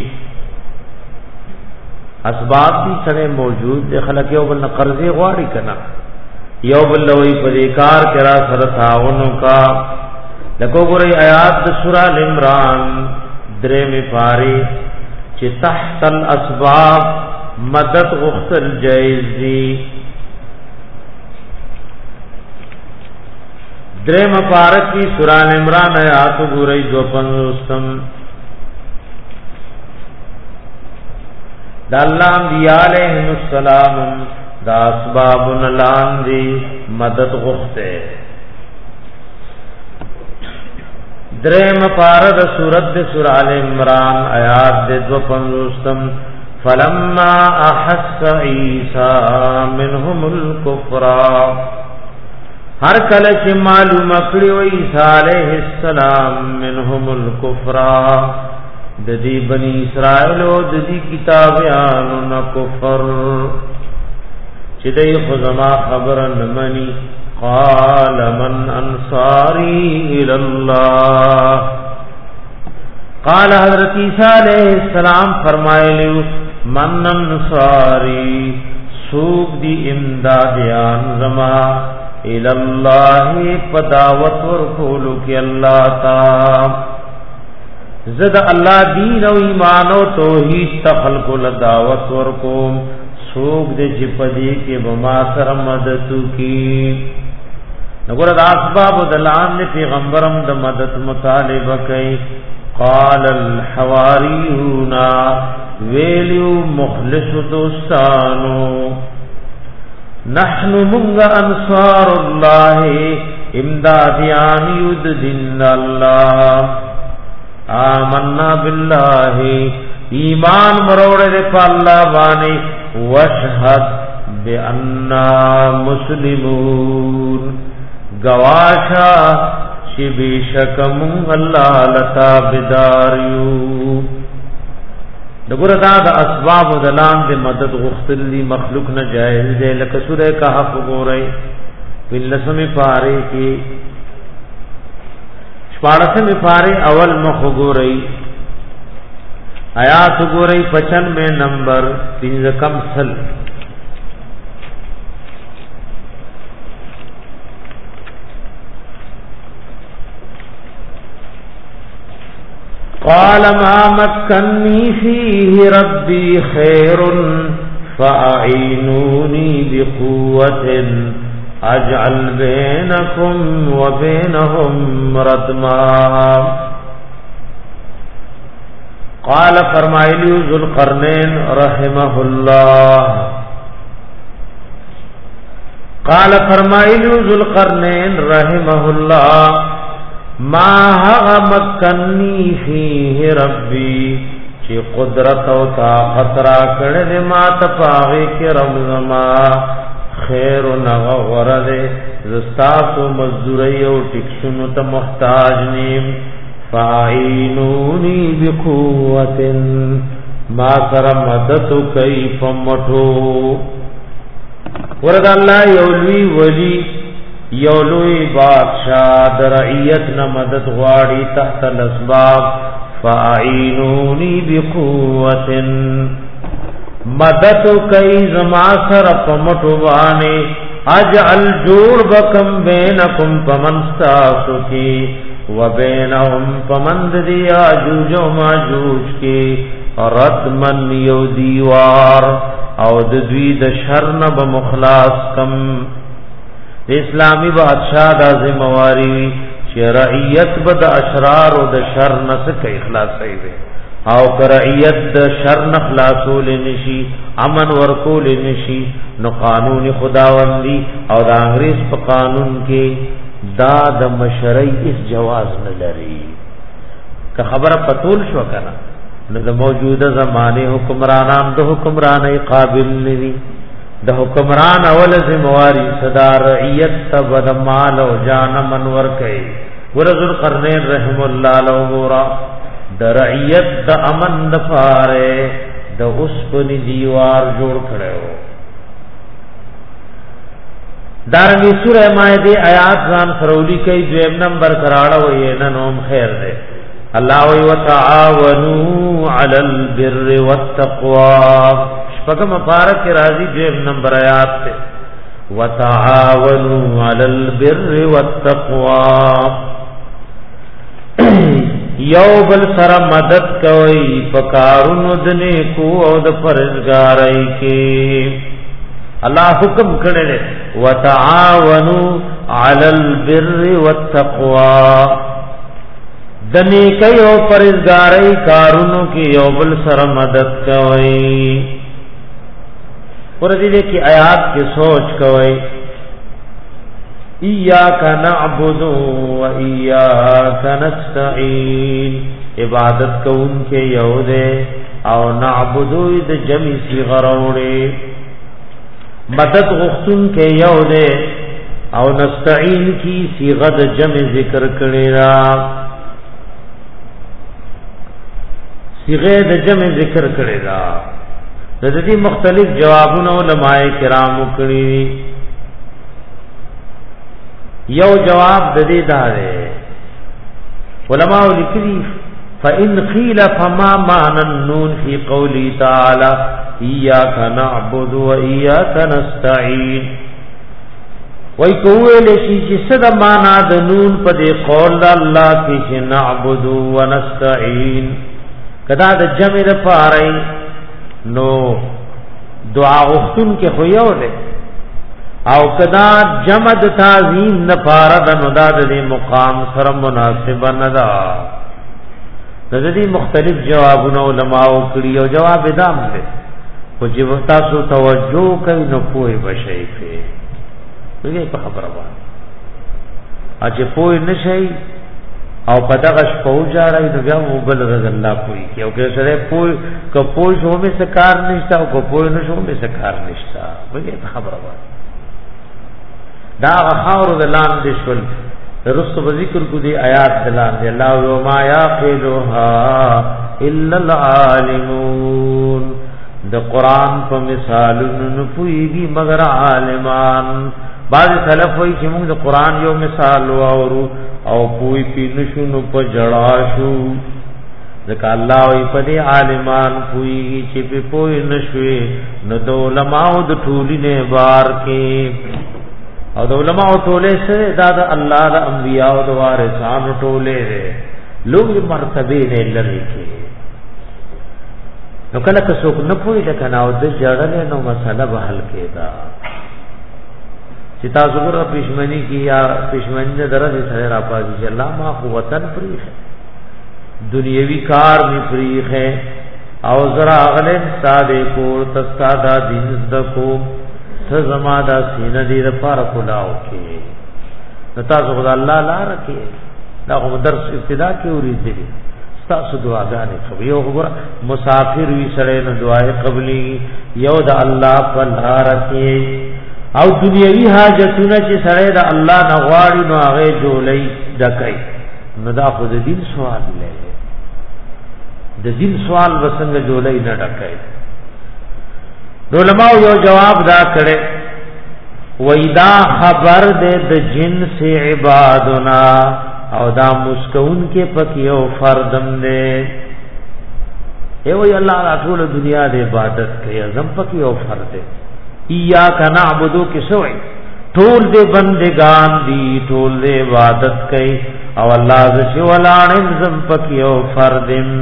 اسباب دی سره موجود دی خلک یو بل قرضې غواړي کنا یو بل وی پریکار کرا سره تعاون کا لکو ګورې آیات د سورہ ال عمران درې می پاری چې تحت الاسباب مدد غوښتل جایز دی. درې مبارک کی سورہ ال عمران آیات ګورې دو پنځوستم د الله انبیاء علیهم السلام دا اسباب لاندې مدد غوښته. دریم پارا د سورۃ د سورہ ال عمران آیات د دو پنځوستم فلما احس عیسی منهم الکفر هر کله چې معلومه کړی و عیسی علیہ السلام منهم الکفر د دې بنی اسرائیل او د دې کتابانو نه کفر چې دې خدما خبر نه مني قال من انصاری الى الله قال حضرت عیسی علیہ السلام فرمایلی من انصاری سوق دی امدادیان زما الى الله پداوت ورکولو کی اللہ تا زد اللہ دین و ایمان و توحید تخلق لدعوت ورکوم سوق دے جپدی کے بما سر مددو کی نگور دا اسباب دلان نے پیغمبرم دا مدد مطالبہ کئی قال الحواریون ویلیو مخلص دوستانو نحن منغ انصار اللہ امدادیان ید دن اللہ آمنا باللہ ایمان مروڑے دے پا اللہ بانی وشہد بأننا مسلمون گواشا چی بیشکم اللہ لتا بداریو دګور دا د اسباب دلان د مدد غختلی مخلوق نه جائز دی لکه سوره کهف وګورئ ولسمه پاره کې شپاړسمه پاره اول مخ وګورئ آیات وګورئ پچانوے نمبر پنځه کم سل قال ما مكنني فيه ربي خير فأعينوني بقوة أجعل بينكم وبينهم ردما قال فرمائلی ذو القرنین رحمه الله قال فرمائلی ذو القرنین رحمه الله ما هغ مکنی فیه ربی چی قدرت و طاقت را کرد ما تپاغی کی رمزما خیر و نغورد زستاس و مزدوری و ٹکشنو تا محتاج نیم فاعینونی بقوت ما سر مدد کیف مٹو ورد اللہ یولوی ولی یولوی بادشاہ درعیت نہ مدد غواړي تحت الاسباب فاعینونی بقوت مدد کئی زما سر پمټو باندې اجعل جوړ بکم بینکم پمنستاسو کی وبینهم پمند دی اجوج و ماجوج کی ردمن یو دیوار او د دوی د شر نه بمخلاص کم اسلامی بادشاہ دا ذمہواری شرعیت بد اشرار و د شر نس کا اخلاص ایوه او کرعیت د شر نخلاصول نشی امن ورکول نشی نو قانون خداوندی او د انګریز په قانون کې دا د مشرعی اس جواز نه لري که خبره پتول شو کنه نو د موجوده زمانه حکمرانان د حکمرانۍ قابل ندي د حکمران اول ذمہواری صدا رعیت تبد مال او جان منور کئ ورذل قرنین رحم الله لو غورا د رعیت د امن د فاره د اوسپنی دیوار جوړ کړو دارنګي سوره مائده آیات ځان فرولی کئ دویم نمبر کراړه وې نه نوم خیر ده الله وی وتعاونوا علی البر والتقوى شپږم مبارک راضی دیو نمبر آیات ته وتعاونوا علی البر والتقوى یو بل سره مدد کوي پکارونو د نیکو او د پرهیزګارۍ کې الله حکم کړی وتعاونوا علی البر والتقوى د نیکۍ او پرهیزګارۍ کارونو کې یو بل سره مدد کوي اور دې کې آیات کې سوچ کوئ ایاک نعبد و ایاک نستعین عبادت کون کې یو دے او نعبدو د جمع صیغه راوړي مدد غختون کې یو دے او نستعین کی صیغه د جمع ذکر کړي را صیغه د جمع ذکر کړي را د دې مختلف جوابونه علماء کرام کړي یو جواب د دې داره علماء لیکلي فإن قيل فما معنى النون في قوله تعالى إياك نعبد وإياك نستعين وای کوول شي چې صد معنا د نون په دې قول الله کې چې نعبد ونستعين کدا د جمع لپاره نو دعا غوښتون کې خو یو دی او کدا جمع د تعظیم نه پاره د نو د مقام سره مناسب نه ده د دې مختلف جوابونه علماء کړي او جواب دام دی او چې تاسو توجه کوي نو پوهه بشي په دې په خبره باندې اجه پوه نشي او په دغه شپو جاړای نو بیا مو بل رضی الله کوي چې او که سره پوه ک پوه شو مې سکار نشتا او کو پوه نشو مې سکار نشتا دې خبره باندې دا خاور د لاندې شول رسو ذکر کو دی آیات دلان دی اللہ وما یاقلها الا العالمون د قران په مثالونو نپویږي مگر عالمان بعض سلف وایي چې موږ د قران یو مثال واورو او پوی پی نشو نو په جړا شو ځکه الله وی په دې عالمان پویږي چې په پوی نشوي نو د علماء د ټولي نه بار کې او د علماء ټوله سره دا د الله د انبیاء او د وارثانو ټوله ده لوګ مرتبه نه لري کې نو کله که څوک نه پوي د کناو د جړل نو مسله به حل کېدا چې تاسو ګره پښمنی کی یا پښمنی د درجه سره را پاتې چې الله ما قوتن فریخ دنیوي کار می فریخ ہے او زرا اغله ساده کور تستادا دین زکو زما دا سینه دې لپاره کلاو کې نتا زغ الله لار کې دا خو درس ابتدا کې ورېدې تاسو دعاګانې کوي یو وګور مسافر وی سره نو دعای قبلي یو د الله په لار کې او دنیوي حاجتونه چې سره د الله نه غواړي نو هغه جوړي دکای نو دا خو د دین سوال لې د دین سوال وسنګ جوړي نه دکای علماء یو جواب دا کړي وېدا خبر دې د جنس عبادنا او دا مسکون کې پکيو فردم دې ای وې الله ټول دنیا د عبادت کوي اعظم پکيو فرد ایاک نعبدو کې سوې ټول دې بندگان دي ټول دې عبادت کوي او الله ذ ولان زم پکيو فردم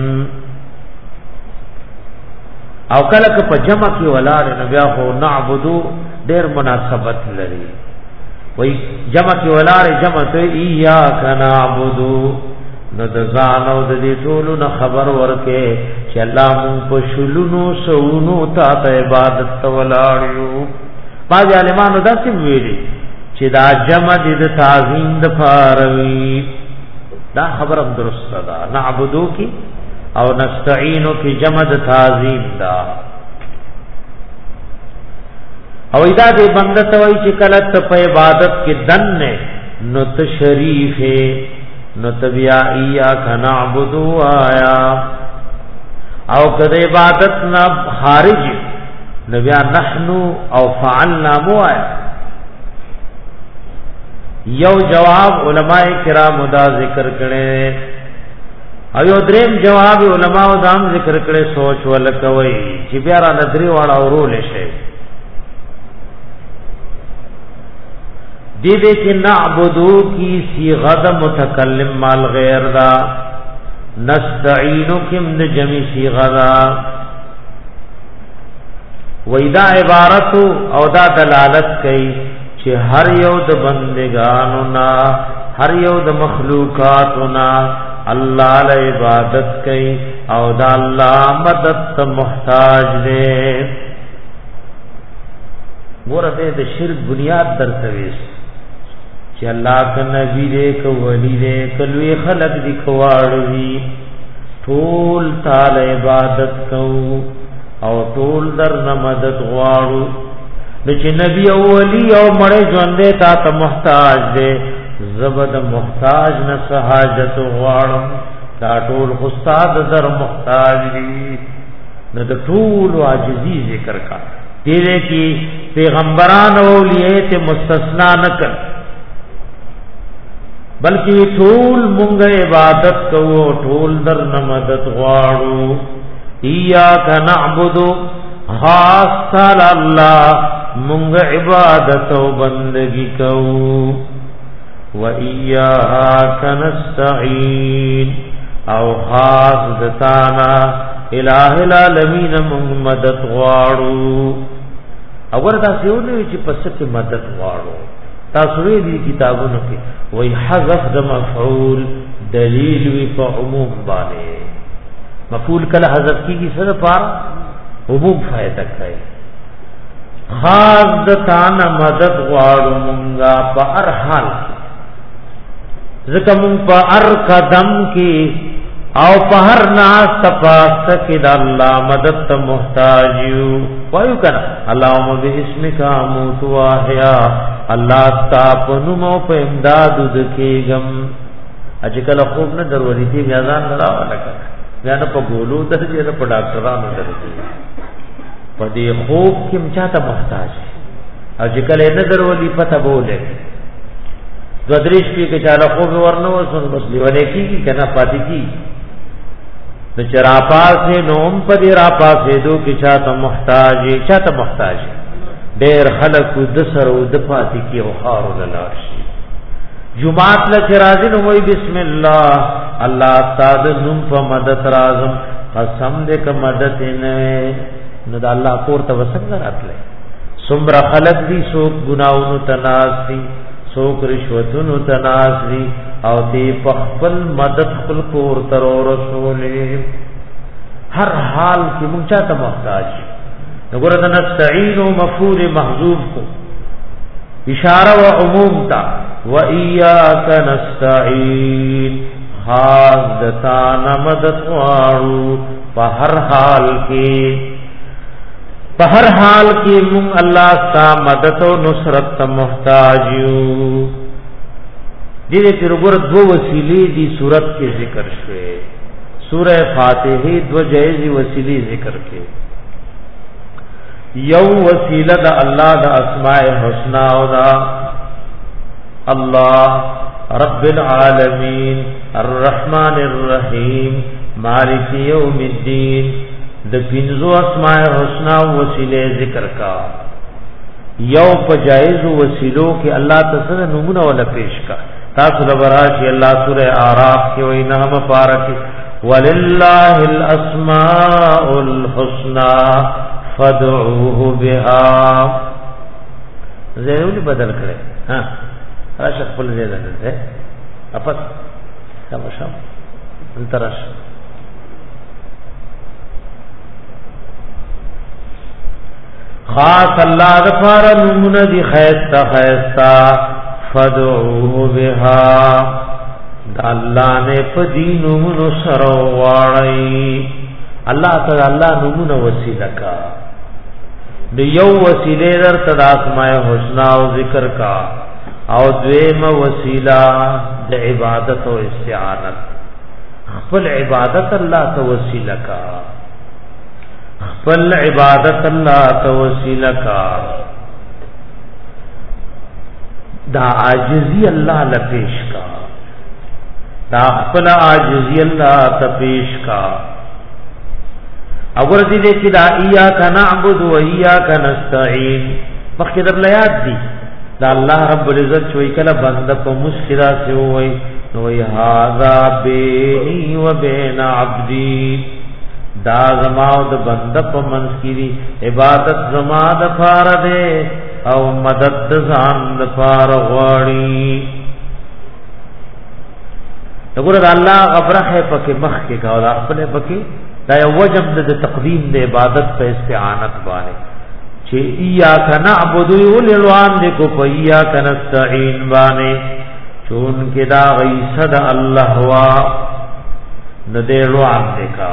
او کله که په جمع کې ولار نو بیا خو نعبدو ډېر مناسبت لري وای جمع کې ولار جمع ته ایاک نعبدو نو د ځان او د دې ټولو نه خبر ورکه چې الله مون په شلونو سونو ته عبادت ولاړو باج عالمانو داسې ویلي چې دا جمع د تعظیم د فاروي دا خبره درست ده نعبدو کې او نستعینو کی جمع د تعظیم دا او ادا دې بنده ته وای چې کله ته په عبادت کې دن نه نو ته شریف ہے نو تبیا ایاک نعبدو آیا او کده عبادت نه خارج نو بیا نحنو او فعلنا مو آیا یو جواب علماء کرام دا ذکر کړي او یو دریم جواب علماء دام ذکر کړي سوچ ولکوي چې بیا را نظری واړه اورول شي دې دې کې نعبدو کی صيغه متکلم مال غیر دا نستعینو کم د جمع صيغه دا وېدا عبارت او دا دلالت کوي چې هر یو د بندگانو نا هر یو د مخلوقاتو نا الله له عبادت کوي او دا الله مدد ته محتاج دی ګوره به د شرک بنیاد درته وېس چې الله ک نبی دې کو ولی دې کلوې خلق دې کواړوي ټول تعالی عبادت کو او ټول در نه مدد غواړو د چې نبی او ولی او مړ ژوندې تا ته محتاج دې زبد محتاج نه حاجت غواړم دا ټول استاد در محتاج دي نه د ټول عاجزی ذکر کا دې کې پیغمبران او اولیاء ته مستثنا نه کړ بلکې ټول مونږه عبادت کوو ټول در نه مدد غواړو ایاک نعبد خاص تعالی الله مونږه عبادت او بندگی کوو و ایاک نستعين او خاص دتانا الہ العالمین مونږ مدد غواړو اور دا سیونه چې پس ته مدد غواړو تاسو دې کتابونو کې وای حذف د مفعول دلیل وی په عموم باندې مفعول کله حذف کیږي سره پار عموم فائدہ کوي خاص د تانا مدد غواړو مونږه په هر حال ځکه مونږ په هر قدم کې او په هر ناس تپاس کې د الله مدد ته محتاج یو وایو کنه اللهم باسمک اموت واحیا الله تا په نومو په امداد دکېګم اجکل خوب نه درولې دي بیا ځان راواله کړه بیا نه په ګولو درځي نه په ډاکټرانو درځي په دې خوب کې مچاته محتاج اجکل نه درولې پته بوله غدریش کې چاله خوب ورنو وسن بس لیونه کیږي کنه پاتې کی نو چر اپاسه نوم په دې را پاسه دو کې چاته محتاج چاته محتاج ډېر خلق د سر او د پاتې کی او خار ولاشي جمعات له راځي نو وای بسم الله الله تعالی نوم په مدد راځم قسم دې ک مدد نه نو د الله کور ته وسنګ راتله سمرا خلق دي سو ګناونو تناسي سوک رشوتونو تناسری او دی پخپل مدد خپل کور تر رسوله هر حال کی مونږه ته محتاج نګور د نستعين مفعول محذوف کو اشاره و عموم تا و اياک نستعين خاص دتا مدد واړو په هر حال کې په هر حال کې مون الله ستاسو مدد او نصرت ته محتاج یو دې پر وګور دو وسیلې دي صورت کې ذکر شوه سوره فاتحه دو جایز وسیلې ذکر کې یو وسیله د الله د اسماء الحسنا او دا الله رب العالمین الرحمن الرحیم مالک یوم الدین د پنځو اسماء الحسنا وسیله ذکر کا یو په جایز وسیلو کې الله تعالی نمونه ولا پیش کا تاسو لبراشي الله سوره اعراف کې وینا مبارک وللله الاسماء الحسنا فادعوه بها زیرونی بدل کړي ها راشه خپل ځای ده اپس تماشا انترش خاص الله غفار نمونه دی خیستا خیستا فدعوه بها دا الله نے پدی نمونه سرو واړی الله تعالی الله نمونه وسیله کا د یو وسیله در تد اسماء الحسنا او ذکر کا او دویم وسیله د عبادت او استعانت خپل عبادت الله ته وسیله کا خپل عبادت الله ته وسیله کا دا عاجزی الله لپیش کا دا خپل عاجزی الله ته پیش کا اور دې چې دا ایاک نعبد و ایاک نستعين مخکې در لیاد دي دا الله رب العزت چوي کله بنده په مشکلا سے وای نو هاذا بیني و بین عبدي دا زما د بنده په منځ کې دي عبادت زما د فار ده او مدد ځان د فار غواړي وګوره الله غفرخه پکې مخ کې کا خپل پکې دا یو وجب د تقدیم د عبادت په استعانت باندې چې ایاک نعبد ولوان دې کو په ایاک نستعين باندې چون کې دا غي صد الله وا د دې روان دې کا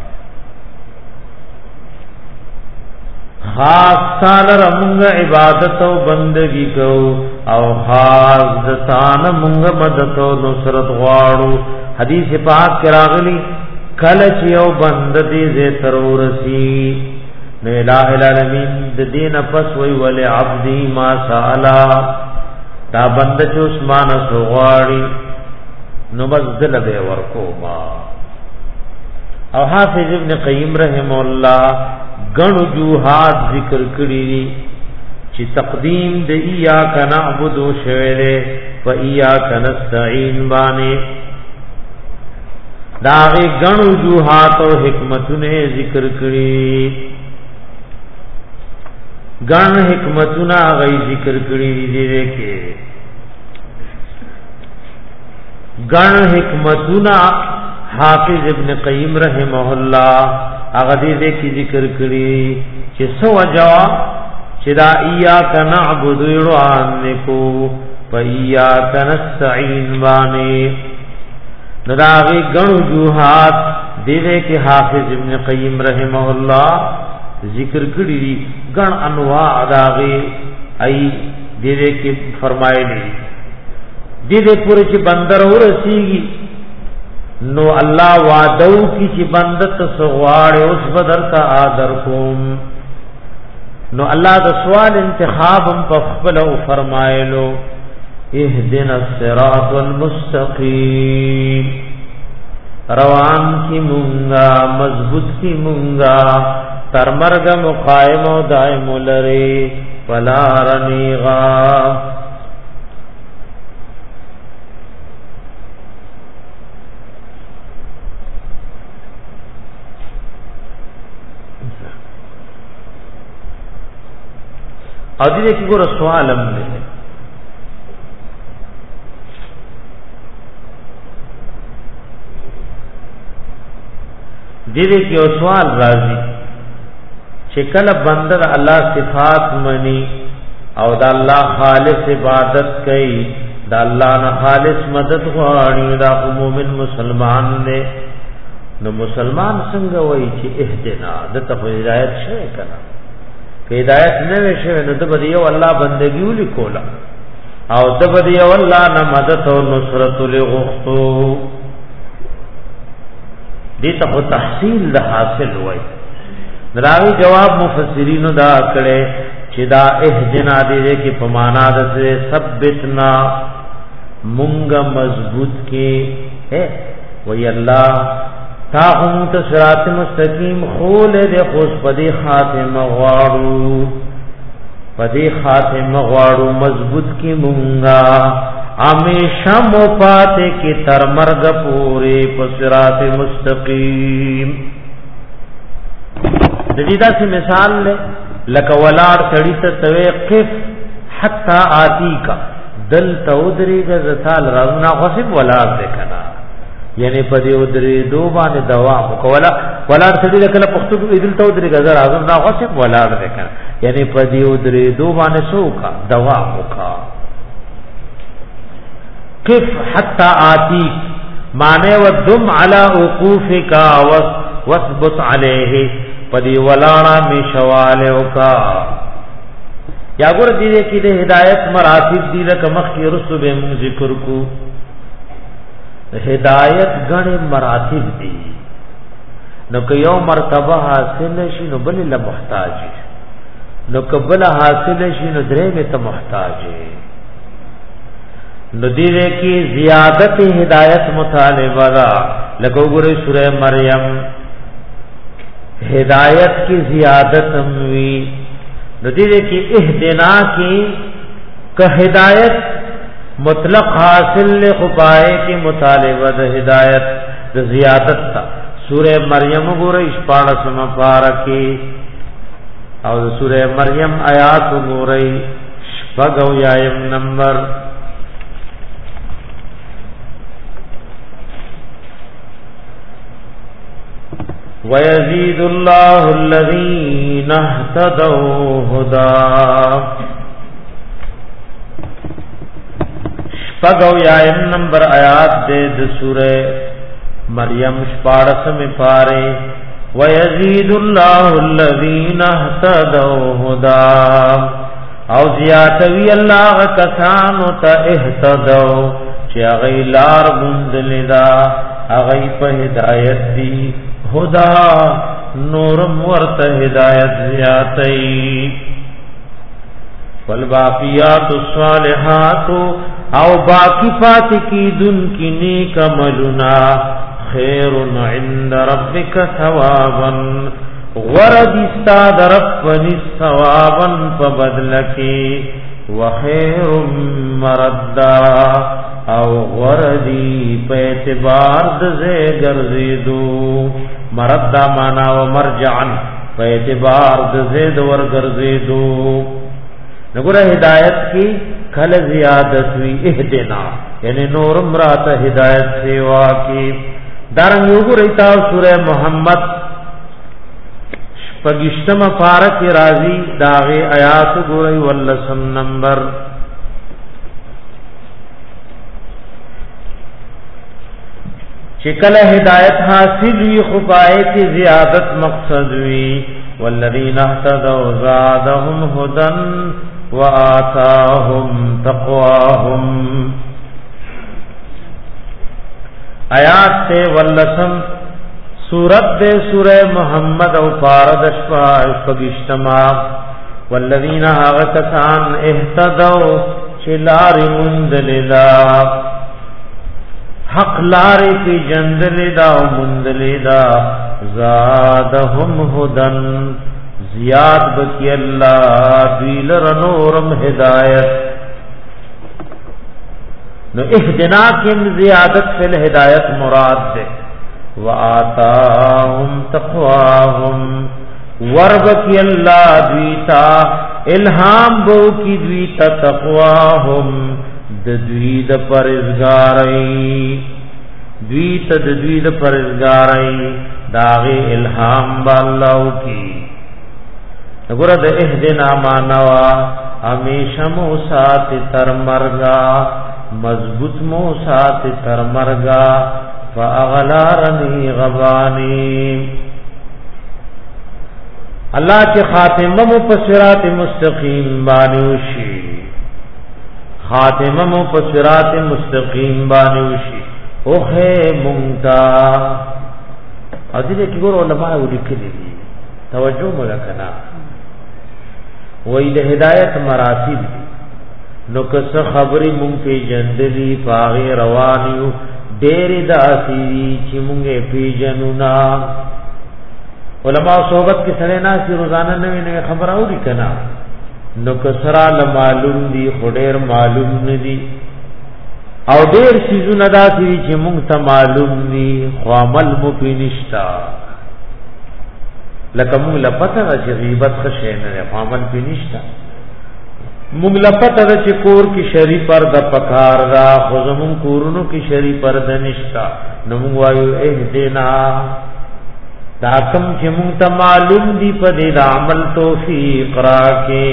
خاص تعالی موږ عبادت او بندگی کو او خاص د تعالی موږ مدد او نصرت غواړو حدیث پاک کې راغلی کله چې یو بند دې زه ترورسی نو الہ العالمین د دین پس وی ول عبدی ما سالا دا بند چې عثمان سوغاړي نو مزدل به ورکو ما او حافظ ابن قیم رحم الله غن وجوهات ذکر کړی دي چې تقدیم د ایاک نعبد شویله و ایاک نستعين باندې داغه غن وجوهات او حکمتونه ذکر کړی غن حکمتونه غي ذکر کړی دي کې غن حکمتونه حافظ ابن قیم رحمه الله هغه دې کې ذکر کړی چې سو جواب چې دا ایاک نعبد وانکو و ایاک نستعين باندې داغه غن وجوهات دې کې حافظ ابن قیم رحمه الله ذکر کړی دي غن انواع داغه ای دې کې فرمایلی دې دې پورې چې بندر ورسیږي نو الله وعدو کی چې بندت سغواړ اوس بدر تا آدر کوم نو الله د سوال انتخاب په خپل او فرمایلو اهدنا الصراط المستقيم روان کی مونږه مضبوط کی مونږه تر مرګ مقایم او دائم لري فلا رنیغا او دې کې ګور سوال هم دی دې کې یو سوال راځي چې کله بندر الله صفات مني او د الله خالص عبادت کوي د الله نه خالص مدد غواړي دا مومن مسلمان دی نو مسلمان څنګه وایي چې اهدنا د ته هدایت شي کنه هدایت نه وشي نو د بده یو الله بندگی ولیکولا او د بده یو الله نه مدد او نصرت لغختو دې ته تحصیل د حاصل وای دراوی جواب مفسرین دا کړي چې دا اهدنا دې کې په معنا د ثبتنا مونږ مضبوط کې ہے وی الله تا هم ته صراط مستقیم خول دې خوش پدی خاتمه غواړو پدی خاتمه غواړو مضبوط کی مونږه همیشه مو پاتې کی تر مرګ پورې په صراط مستقیم د دې داسې مثال له لک ولار سړی ته توقف حتا آتی کا دل تودری د زال راغنا غصب ولار دې کنا یعنی په دې ودري دو باندې دوا وکولا ولار سړي کله پختو دې ته ودري غزر اعظم نا غصب ولار وکړه یعنی په دې ودري دو باندې سوکا دوا وکا کف حتا آتی معنی ودم علی وقوفک واثبت علیه په دې ولاړه می شواله وکا یا ګور دې کې د هدایت مراتب دي لکه مخکې رسو به ذکر کو هدایت غنی مراتب دي نو که یو مرتبه حاصل شي نو بل له محتاج نو قبل حاصل شي نو درې ته محتاج نو دې کې زیادت هدایت مطالبه را لکه وګورئ سوره مریم هدایت کی زیادت هم وی نو دې کې اهدنا کی که هدایت مطلق حاصل له خپائے کی مطالبه د ہدایت د زیادت تا سورہ مریم وګورئ شپاړسم پارکی او سورہ مریم آیات وګورئ شپږو یایم نمبر ويزيد الله الذين اهتدوا هدى. شپږو یایم نمبر آیات دے د سورہ مریم شپاړسم پارے ويزيد الله الذين اهتدوا هدى او زیاتوی الله کسانو ته اهتدوا چې غیلار بندلدا هغه په هدایت دی هدا نور ورته هدایت زیاتای. والباقیات الصالحات او باقی پات کی دن کی نیک عملنا خیر عند ربک ثوابا ورد استاد ربنی ثوابا فبدلکی وخیر مردا او وردی په اعتبار د زه ګرځیدو مردا معنا او مرجعا په اعتبار د زید ور ګرځیدو. نګوره هدایت کی کل زیادت وی اهدنا یعنی نور مرات هدایت سیوا کی دارن یو ګریتا سوره محمد پگشتم پارک راضی داغه آیات ګورئی ولسم نمبر چکل ہدایت حاصل وی خفائے کی زیادت مقصد وی والذین اهتدوا زادهم هدى وآتاهم تقواهم. آیات سے ولسم سورت دے سورہ محمد او پارد اشفا اشفگشتما والذین آغتسان اهتدوا چلار مندللا حق لاری پی جندلدا و مندلدا زادهم هدن زیاد بکی اللہ دیلر نورم ہدایت. نو اہدنا کم زیادت فی الہدایت مراد دے وآتاهم تقواهم وربکی اللہ دویتا الہام بو کی دویتا تقواهم د دوی د پرزګارای دوی ته د دوی د پرزګارای داغه الهام بالله کی وګوره د اهدنا مانوا همیشه مو سات تر مرغا مضبوط مو سات تر مرغا فاغلارنی غبانی. الله چې خاتمه مو په صراط مستقیم باندې وشي خاتمه مو په صراط مستقیم باندې وشي اوه مونتا ا دې کې ګور علماء ولیکلي دي توجه ملکنا وې د هدایت مراتب نو که څه خبرې مونږ په جندلي پاغه روانيو ډېر داسي چې مونږه پیژنو نا علماء صحبت کې سره نه سي روزانه نوې نوې خبر اوري کنا نو کسرا معلوم دی خډیر معلوم ندی او ډیر سيزونه داسي چې مونږ ته معلوم دي خو عمل مو پینشتا لکه مونږ لپاره چې غیبت خشه نه عمل پینشتا مونږ لپاره چې کور کې شری پر د پکار را خو زمون کورونو کې شری پر د نشتا نو مونږ وایو اهدنا دا کم چې مونږ ته معلوم دی په دې د عمل توفیق راکې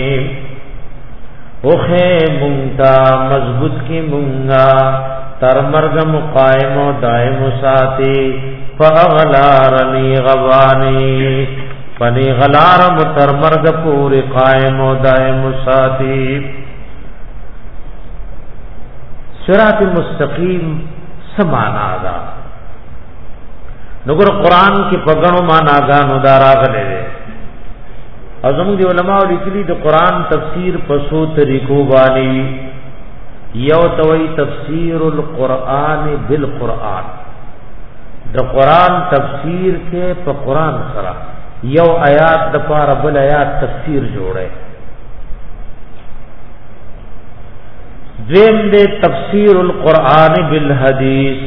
اوخه مونږ ته مضبوط کې مونږه تر مرګ مقایم او دائم ساتي فغلارنی غوانی فنی غلارم تر مرګ پوری قائم او دائم ساتي. صراط مستقیم سمانا دا نګور قران کې پګړو معنا غانو داراغله دي او زموږ دی علماء لیکلي د قران تفسیر په څو طریقو باندې یو توي تفسیر القرآن بالقرآن د قران تفسیر کې په قران سره یو آیات د پاره بل آیات تفسیر جوړه دیم دې تفسیر القرآن بالحدیث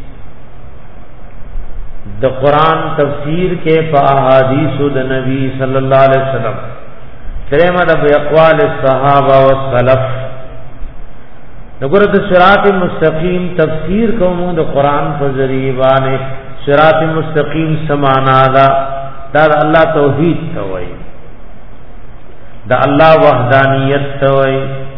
د قران تفسیر کې په احادیث د نبی صلی الله علیه وسلم درېمه د اقوال الصحابه والسلف وګوره د صراط مستقیم تفسیر کوم د قران په ذریعہ باندې صراط مستقیم سمانا دا دا الله توحید توي دا الله وحدانیت توي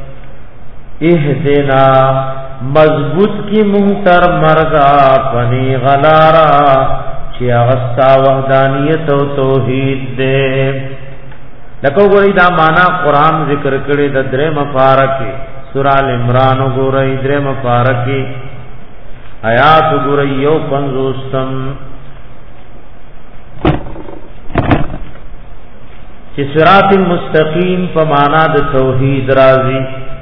اهدنا مضبوط کی منتر مرغا پنی غلارا چی اغسطا وحدانیت و توحید دے لکو گوری دا مانا قرآن ذکر کری دا در مفارکی سورہ العمران گوری در مفارکی آیات گوری یو پنزوستم چی صراط مستقیم پا مانا دا توحید رازی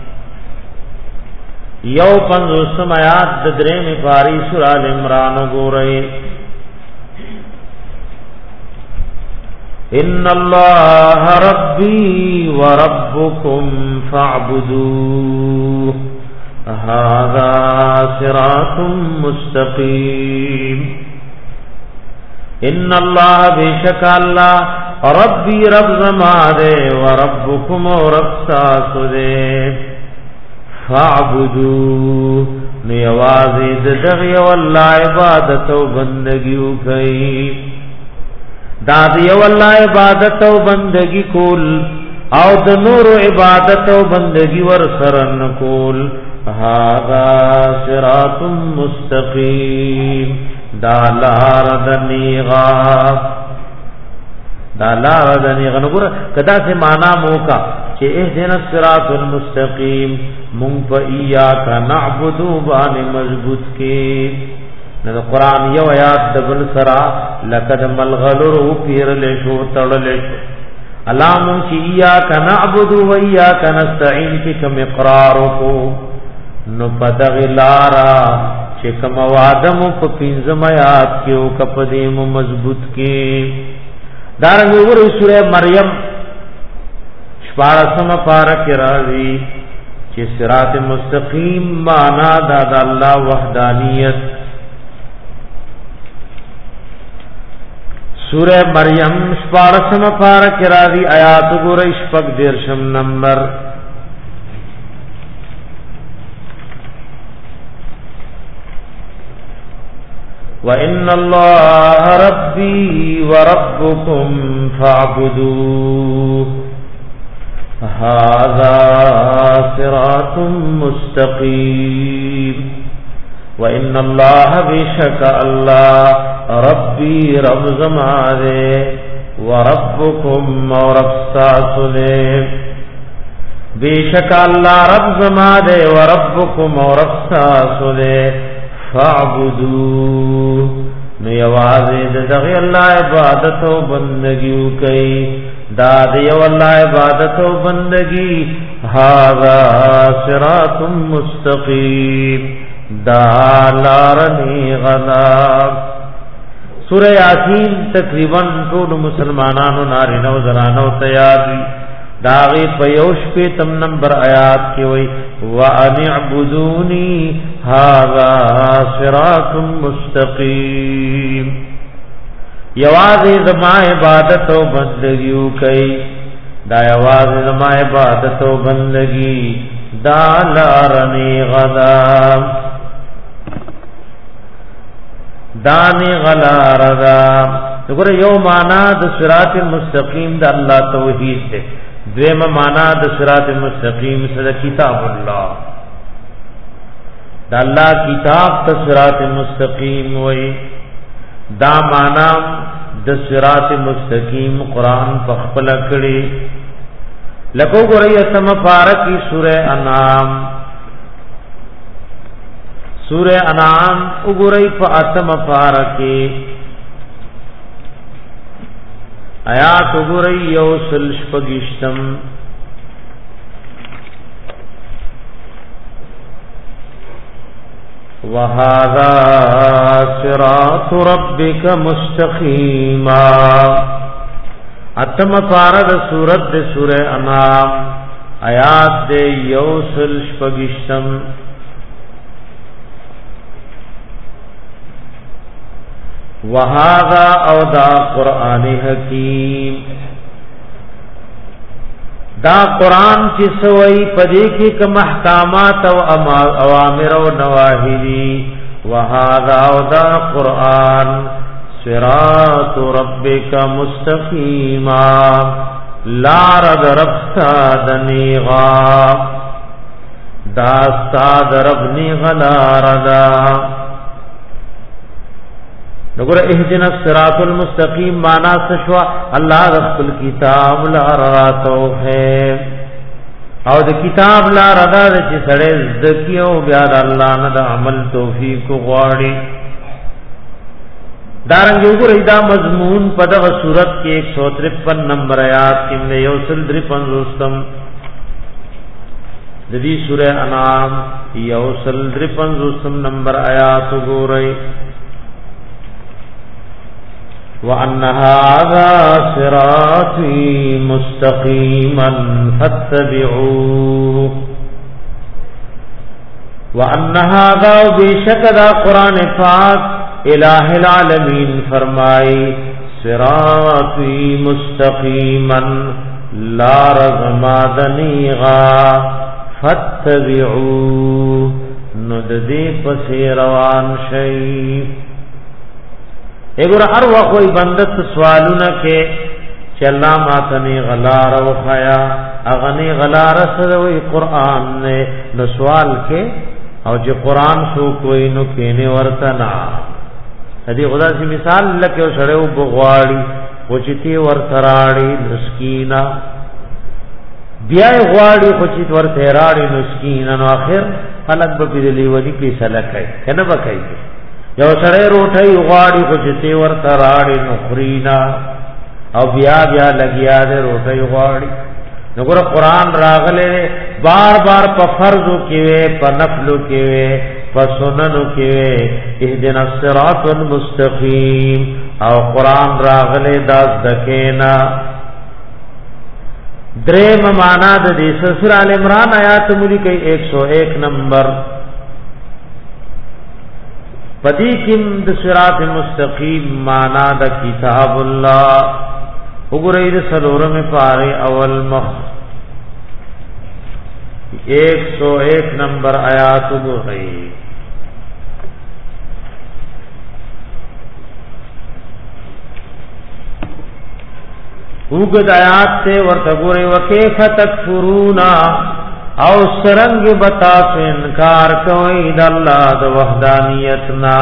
یو پنزوستم آیات دا در مفاری سورہ العمران گوری ان اللہ ربی وربکم فاعبدوه هذا صراط مستقیم ان اللہ بیشک اللہ ربی رب زما دے وربکم رب ساسو دے فاعبدوه نیوازی دغی واللہ عبادت و بندگیو کئی دادی والله عبادت او بندگی کول او د نور عبادت او بندگی ور سرن کول هاذا صراط مستقیم دا لار دنیغا دا لار دنیغا نګور کدا سے معنا موکا چې اهدنا الصراط المستقیم مون فإياک نعبد بان مضبوط کی نو قرآن یو آیات دبل سرا لقد ملغلر پیر لشو تړل شو علام کی ایاک نعبد و ایاک نستعین کی کم اقرار کو نو پدغلارا چې کوم وادم په پنځم آیات کې او کپدیم مضبوط کې دارنګ وګورئ سورہ مریم شپارسم پارک راځي چې صراط مستقیم معنا د الله وحدانیت سورہ مریم شپارسم پارک راضی آیات گورئی شپک دیرشم نمبر وَإِنَّ اللَّهَ رَبِّي وَرَبُّكُمْ فَاعْبُدُوهُ هَذَا صِرَاطٌ مُسْتَقِيمٌ وَإِنَّ اللَّهَ بِشَكَ اللَّهَ رَبِّي رَبُّ زَمَانِ وَرَبُّكُمْ وَرَبُّ سَاسُلِي بِشَكَ اللَّهَ رَبُّ زَمَانِ وَرَبُّكُمْ وَرَبُّ سَاسُلِي فَاعْبُدُوهُ نیوازی دغی اللہ عبادت و بندگی کئی دادی واللہ عبادت و بندگی هذا صراط مستقیم دالارنی غلاب سورہ یاسین تقریباً ټول مسلمانانو نارینه او زنانو تیار دي داغي پيوش په تم نمبر آیات کې وای وان اعبدوني هذا صراط مستقیم یوازې زما عبادت او بندگی کوي دا یوازې زما عبادت او بندگی دالارنی غلاب دانی غلا رضا وګوره یو معنا د صراط مستقیم د الله توحید ده دویم معنا د صراط مستقیم سره کتاب الله د الله کتاب ته صراط مستقیم وای دا معنا د صراط مستقیم قران په خپل کړي لکه وګوره اتم فارقی سوره انعام سورہ انعام وګورئ په اتم پارکه آیات وګورئ یو سل شپږشتم وهذا صراط ربك مستقيما اتم پارد سورۃ د سورہ انعام آیات د یو سل شپږشتم وهذا او دا قران حکیم دا قران چې سوئی پدې کې کوم احکامات او اوامر او نواهی وهذا او دا قران صراط ربک مستقیما لار دربتا دنیغا داستا دربنی غلاردا نګور اهدنا الصراط المستقیم معنا سشوا الله رب الكتاب لار راتو ہے او د کتاب لار ادا چې سړی ذکیو بیا د الله نه د عمل توفیق غواړي دارنګ وګورئ دا مضمون په دغه صورت کې ایک سو ترپن نمبر آیات کې د یوسل درې پنځوستم د دې سورہ انعام یوسل درې پنځوستم نمبر آیات وګورئ وَأَنَّ هَذَا صِرَاطِي مُسْتَقِيمًا فَاتَّبِعُوهُ وَأَنَّ هَذَا بِشَكَّ قرآن پاک الہ العالمین فرمائی صراطی مستقیما لا رزمادنیغا فاتبعو نددی پسی روان شئی اگر ہر وقت کوئی بندت سوالونا کے چلا ماتنی غلار و خیا اغنی غلار سدوی قرآن نے نسوال کے او جو قرآن سو کوئی نو کینے ورتنا ادي خدا سي مثال لکه سره او بغواړي خوچتي ور تراړي مسکینا بیا غواړي خوچت ور تراړي مسکینا نو اخر خلق به دلی ودی کې سلکای کنه بکای یو سره روټي غواړي خوچتي ور تراړي نخرینا او بیا بیا لګیا دې روټي غواړي نو ګور قرآن راغله بار بار په فرضو کې وي په نفلو کې وي فسننو کې اهدنا الصراط المستقيم او قران راغله داس دکینا دریم معنا د دې سورہ ال عمران آیات ملي کې ایک سو ایک نمبر پدې کې د صراط المستقيم معنا د کتاب الله وګورئ د سلورم پاره اول مخ ایک سو ایک نمبر آیات وګورئ وګد آیات ته ورته ګورئ وکيف تکفرونا او سرنګ بتا سے انکار کوي د الله د وحدانیتنا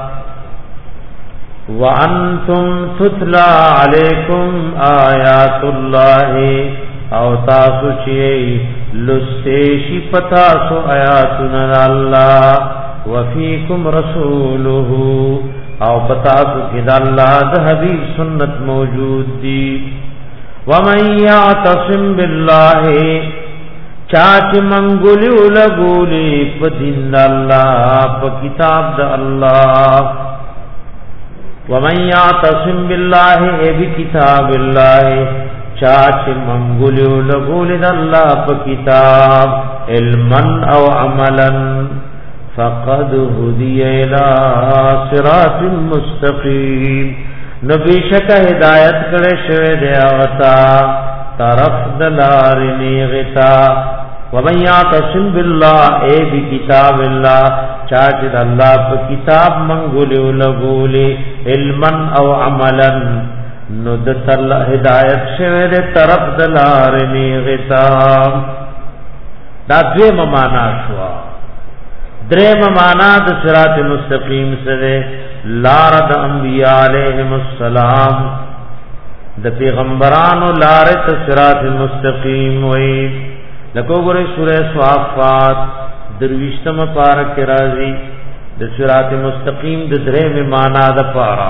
وانتم تتلا علیکم آیات الله او تاسو چې لستیشی پتا سو آیاتنا الله وفیکم رسوله او پتا سو چې د الله د حبیب سنت موجود دي ومن یعتصم بالله چاچ منګولی ولګولی په دین الله په کتاب د الله ومن یعتصم بالله ای بکتاب الله چاچ منګولی ولګولی د الله په کتاب علما او عملا فقد هدی الى صراط مستقیم نبی شک ہدایت کړه شوی دی اوتا طرف دلار نیغتا ومن یعتصم بالله ای بکتاب الله چاچ د الله په کتاب منګولې ولګولې علما او عملا نو د الله هدایت شوی دی طرف دلار نیغتا دا دوی معنا شو دریم معنا د صراط مستقیم سره لار د انبیاء علیہم السلام د پیغمبرانو لار ته صراط مستقیم وای لکه ګورې سورہ صافات درویشتمه پارک راځي د صراط مستقیم د دریم معنا د پارا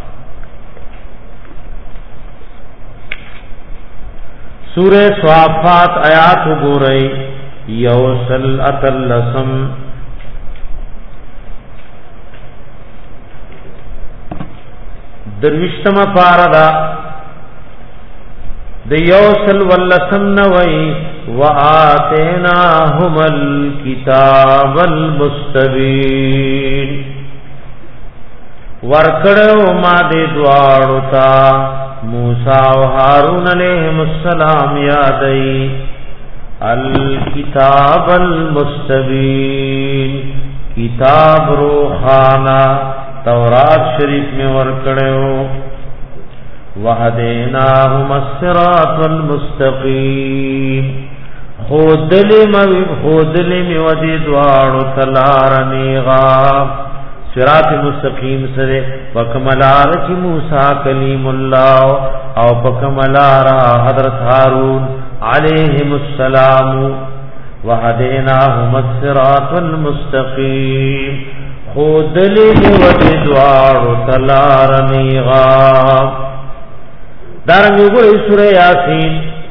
سورہ صافات آیات وګورئ یوسل اتلسم درویشتمه پاردا د یوسل ولسم نوئی وآتیناهم الکتاب المستبین ورکڑو ما دے دوارو تا موسیٰ و حارون علیہم السلام یادئی الکتاب المستبین کتاب روخانا تورات شریف میں ورکڑیو وَهَدَيْنَاهُمَ الصِّرَاطَ الْمُسْتَقِيمَ خودلم خودلم ودی دوارو تلارنیغا صراط مستقیم سره وکملار کی موسی کلیم الله او وکملار حضرت هارون علیہم السلام وهديناهم الصراط المستقيم خودلم ودی دوارو تلارنیغا دارنگو گوئی سورہ یاسین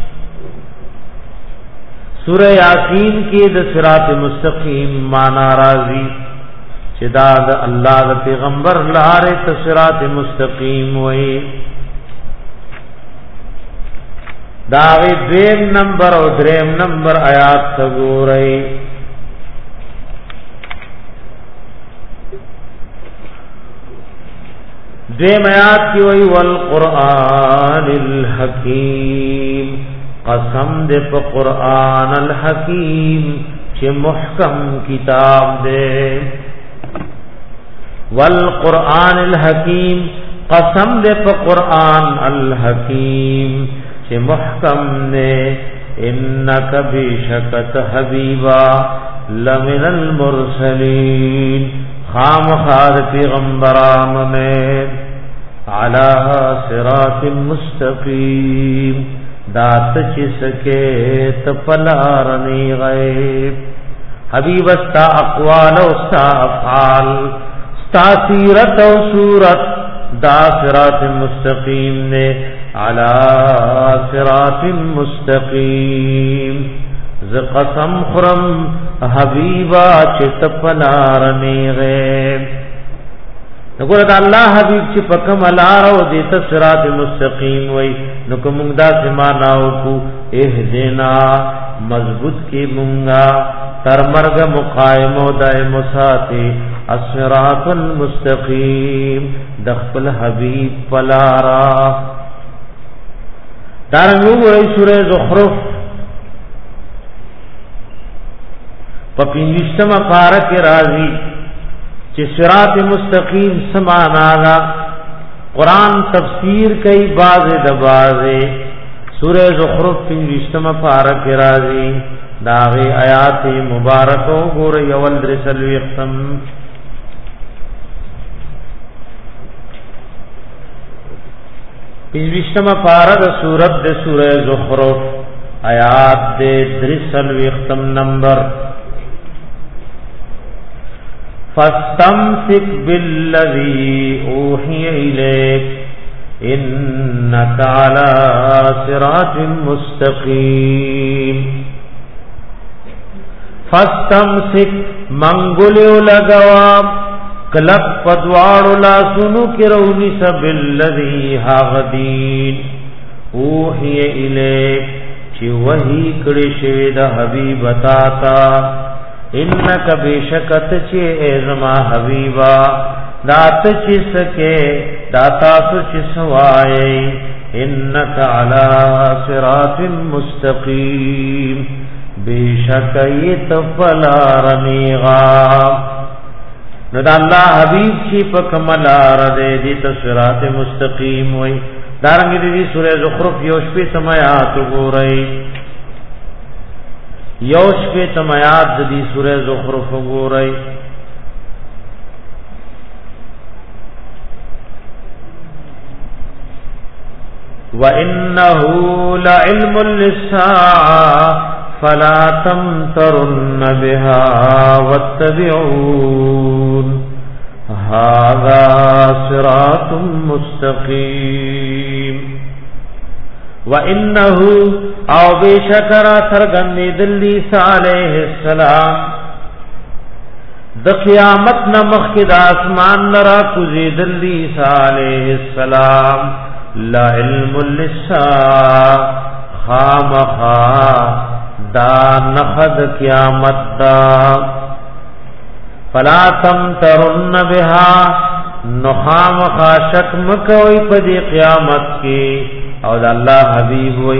سورہ یاسین کی د صراط مستقیم مانا راضی چې دا د الله د پیغمبر لاره ته صراط مستقیم وای دا وی دیم نمبر او دریم نمبر آیات ته ګورئ دیم آیات کی وای والقرآن الحکیم قسم دے پا قرآن الحکیم چه محکم کتاب دے والقرآن الحکیم قسم دے پا قرآن الحکیم چه محکم دے انکا بیشکت حبیبا لمن المرسلین خام خاد پیغمبران میں علی صراط مستقیم دات چی سکے تپلارنی غیب حبیب استا اقوال و استا افعال استا سیرت و صورت دا صراط مستقیم نے علی صراط مستقیم ز قسم خرم حبیبا چی تپلارنی غیب نګور دا الله حبیب چې پکم لارو دې ته صراط مستقیم وای نو کوم دا سماناو کو اهدنا مضبوط کی مونږه تر مرګ مقایم او دائم ساتي الصراط المستقیم د خپل حبیب پلارا دارنګ وای سورہ زخرف په پنځمه پارا کې راځي چې صراط مستقیم سمانا دا قرآن تفسیر کئی باز دبازے سورہ زخرف پنجشتم پارک رازی داغی آیات مبارکوں گور یول درسلوی اختم پنجشتم پارک سورت دے سورہ زخرف آیات دے درسلوی اختم نمبر فاستمسك بالذي اوحي اليك انك على صراط مستقيم فاستمسك منغلو لگوا کلک پدوار لا سنو کرونی سب الذي هاغدين اوحي اليك چی وحی کړي شوی د حبیب تا انک بیشکت چی ازما حبیبا دات چی سکے داتا سچ سوائے انک علی صراط مستقیم بیشکیت فلارنیغا نو دا اللہ حبیب چی پکملار دے دیتا صراط مستقیم وی دارنگی دی سورہ زخرف یوش پی سمیات گو رئی یوش پہ تمیات دی سورہ زخرف گو رئی وَإِنَّهُ لَعِلْمٌ لِلسَّاعَةِ فَلَا تَمْتَرُنَّ بِهَا وَاتَّبِعُونِ هَذَا صِرَاطٌ مُسْتَقِيمٌ وَإِنَّهُ او بشکر سرگند دلی علیہ السلام د قیامت نمخ کی د اسمان لرا کوزی دلی علیہ السلام لا علم للساعه خامخا دا نخد قیامت دا فلا تمترن بها نخامخا شک مکوی پدی قیامت کی او دا اللہ حبیب وی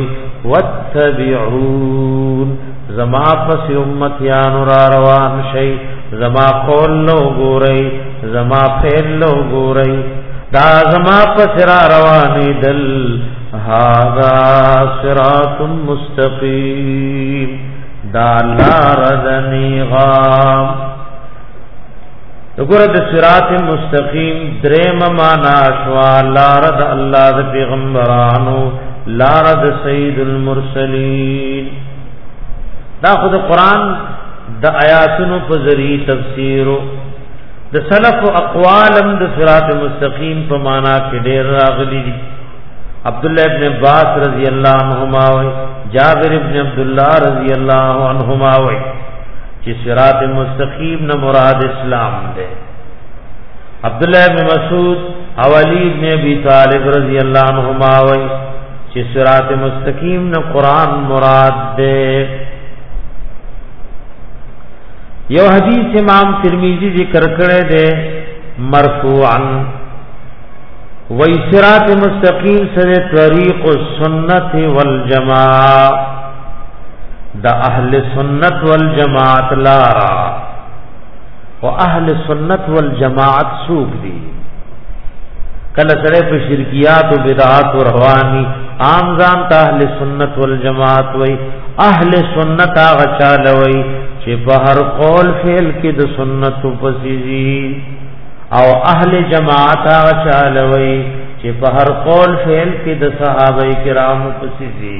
واتبعون زما پس امتیان را روان شئی زما قول لو گو رئی زما فعل لو ګورئ دا زما پسرا رواني دل هاذا صراط مستقيم دا لار دني غام وګوره د صراط مستقیم دریم معنا شوا لار د الله د پیغمبرانو لار د سید المرسلین دا خود قرآن د آیاتونو په ذریعہ تفسیر د سلف او اقوالم د صراط مستقیم په معنا کې ډېر راغلي دي عبد الله ابن عباس رضی الله عنهما او جابر ابن عبد الله رضی الله عنهما وای چې صراط مستقیم نه مراد اسلام ده عبد الله ابن مسعود او علی ابن ابي طالب رضی الله عنهما وای چې صراط مستقیم نه قران مراد ده یو حدیث امام ترمذی ذکر کړی ده مرفوعا وای صراط مستقیم سره طریق السنت والجماعه دا اهل سنت والجماعت لارا و اهل سنت والجماعت سوق دی کله سره په شرکیات او بدعات او رواني عام ځان ته اهل سنت والجماعت وای اهل سنت هغه چاله وای چې په هر قول فعل کې د سنت په سيزي او اهل جماعت هغه چاله وای چې په هر قول فعل کې د صحابه کرامو په سيزي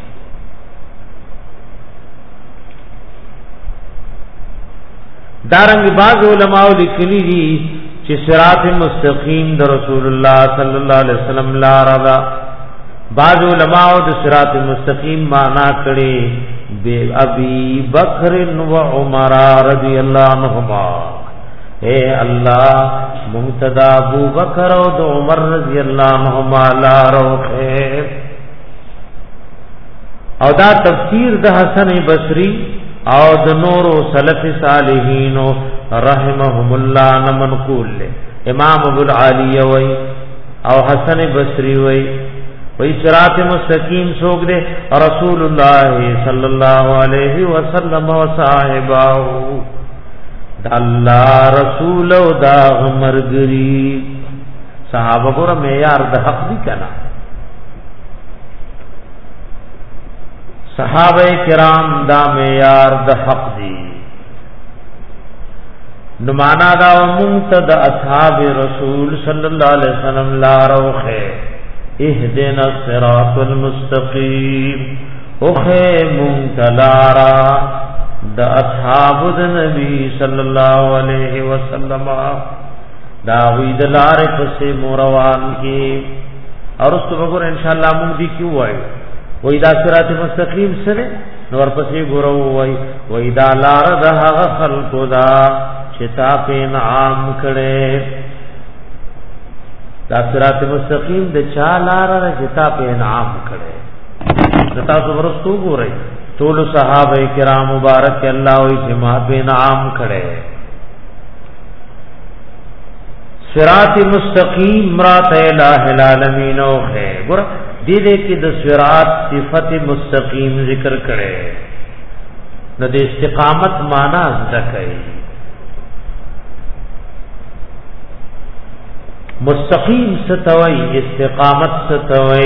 دارنګ بعض علماء لیکلي دي چې صراط مستقیم د رسول الله صلی الله علیه وسلم لار ده بعض علماء د صراط مستقیم معنا کړي بے ابي بکر و عمر رضی الله عنهما اے الله منتدا ابو بکر او د عمر رضی الله عنهما لار او دا تفسیر د حسن بصری او د نور سلف صالحین رحمهم الله منقول له امام ابو العالی وی او حسن بصری وی وی صراط مستقیم سوګ دے رسول الله صلی الله علیه وسلم او صحابه د الله رسول او دا مرګری صحابه ګور معیار د حق دی کنا صحابه کرام دا معیار د حق دی نو معنا دا منتد اصحاب رسول صلی الله علیه وسلم لا روخه اهدنا الصراط المستقیم اوخه منتلارا د اصحاب د نبی صلی الله علیه وسلم دا وی د لار پسې موروان کی اور اس تو وګور ان شاء الله مونږ دی کیو وای وای دا صراط مستقیم سره نور پسې ګورو وای وای دا لار د هغه خلقو دا چې تا په انعام کړي دا صراط مستقیم د چا لار را چې تا په انعام کړي دتا څو ورستو ګورئ ټول صحابه کرام مبارک الله او چې ما په انعام کړي صراط مستقیم مرات الہ العالمین او ہے ګور دې دې کې د صراط صفت مستقیم ذکر کړي نو د استقامت معنا ځکه مستقیم ستوي استقامت ستوي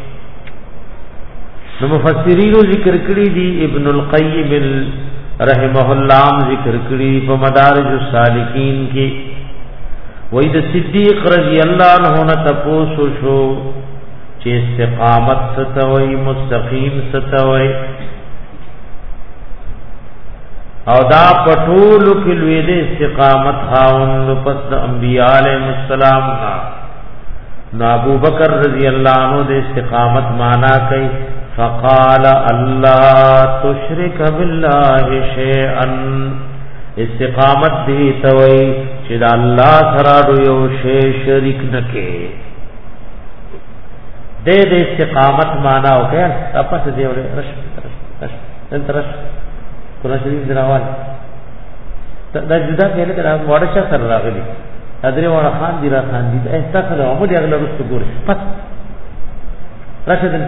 نو مفسرین ذکر کړي دي ابن القیم رحمه الله ذکر کړي په مدارج السالکین کې وې د صدیق رضی الله عنه نه تاسو شو چې استقامت ستوي مستقیم ستوي او دا پټول کې لوی د استقامت خاوند پس د انبیاء علیهم السلام ها نو ابو بکر رضی الله عنه د استقامت معنا کوي فقال الله تشرك بالله شيئا استقامت دی توي چې د الله سره یو شی شریک نکې دې د استقامت معنا او کې تاسو دې ولې رش رش انترش قرآن شریف دراوال دا جدا کېله کړه ورشه سره راغلي ادري وړه خان دي را خان دي احساس له عمر یې اغله رست ګور پس راشه دل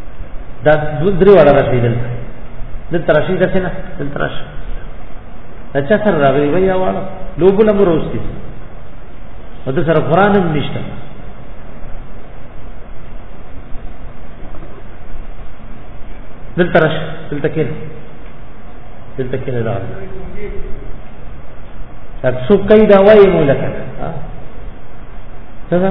دا درې وړه راځي دل دل ترشي ده څنګه دل ترش اچھا سره راغلی وای واړه لوبونه مروستي او د سره قران هم نشته دلته راش دلته کې دلته کې نه راځي تاسو کوي دا وایي مولکه ها څنګه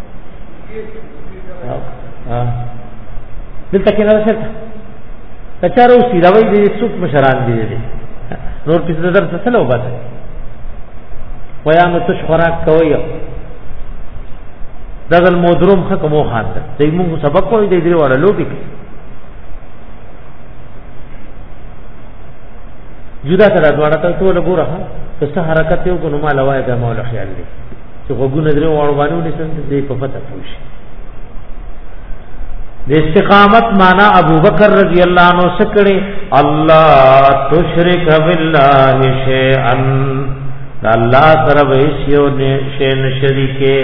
ها دلته کې نه راځي کچارو سی دا وایي د څوک مشران دي نور په نظر څه له وباسه ویانو تش خوراک کوي دغه مودروم حکمو خان ته دې موږ سبق کوی دې دې وړه لوبي جدا کړه دواړه ته ټول ګوره که څه حرکت یو کو نو مال وای دا مولا خیال دی چې وګونه درو وړ باندې نسن دې په پته پوښي د استقامت معنا ابو بکر رضی الله عنه سکړي الله تشرک بالله شیئا الله سره ویسیو نه شین شریکه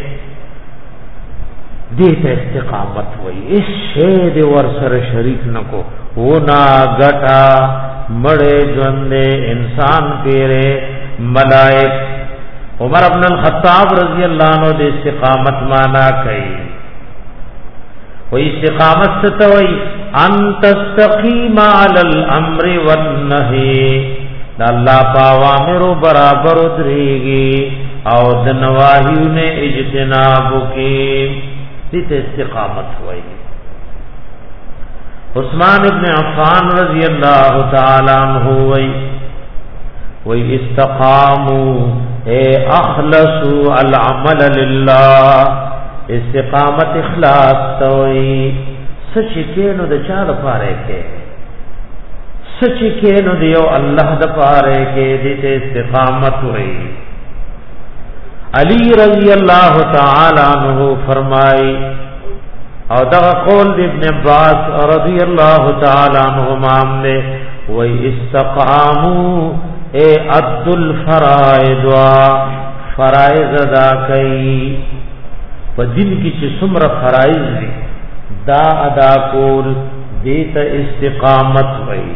دې ته استقامت وای اس شی دې ور سره شریک نکو و نا غټا مړې ژوند انسان پیره ملائک عمر ابن الخطاب رضی الله عنه د استقامت معنا کوي و استقامت ستوي ان تستقيم على الامر والنهي دا الله پاوامر برابر دريږي او د نواهیونه اجتناب کوي دې استقامت وایي عثمان ابن عفان رضی اللہ تعالی عنہ وی وی استقاموا اے اخلصوا العمل للہ استقامت اخلاص توئی سچ کینو د چا لپاره کې سچ کینو دیو الله د پاره کې دې استقامت وی علی رضی اللہ تعالی عنہ فرمائی او دغه قول د ابن عباس رضی الله تعالی عنهما نے و استقاموا اے عد الفرائض فرائض ادا کئ په دین کې چې څومره فرائض دي دا ادا کول دې ته استقامت وای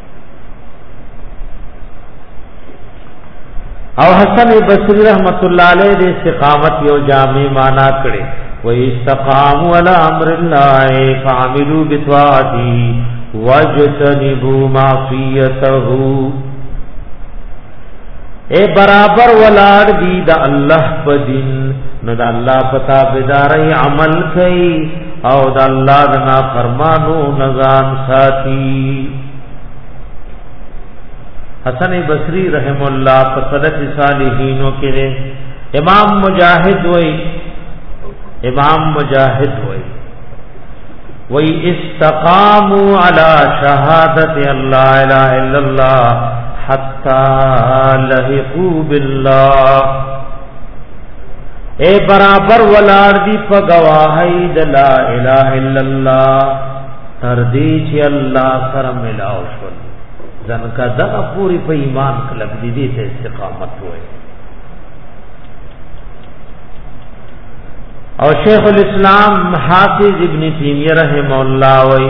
او حسن بصری رحمت الله علیه د استقامت یو جامع معنا کړي وَيَسْتَقَامُوا عَلَى أَمْرِ اللَّهِ فَعَمِلُوا بِطَاعَتِهِ وَاجْتَنِبُوا مَعْصِيَتَهُ اے برابر ولاړ دی د الله په دین نو د الله پتا بيداري عمل کوي او د الله د نافرمانو نزان ساتي حسن بصری رحم الله په سلف صالحینو کې امام مجاهد وای امام مجاهد وای وای استقاموا على شهادت الله لا اله الا الله حتى لحقوا بالله اے برابر ولار دی په گواهی د لا اله الا الله تر دې چې الله سره ملاو شول ځکه دا پوری په ایمان کلک دي دې ته استقامت وای او شیخ الاسلام حافظ ابن تیمیہ رحمہ اللہ وی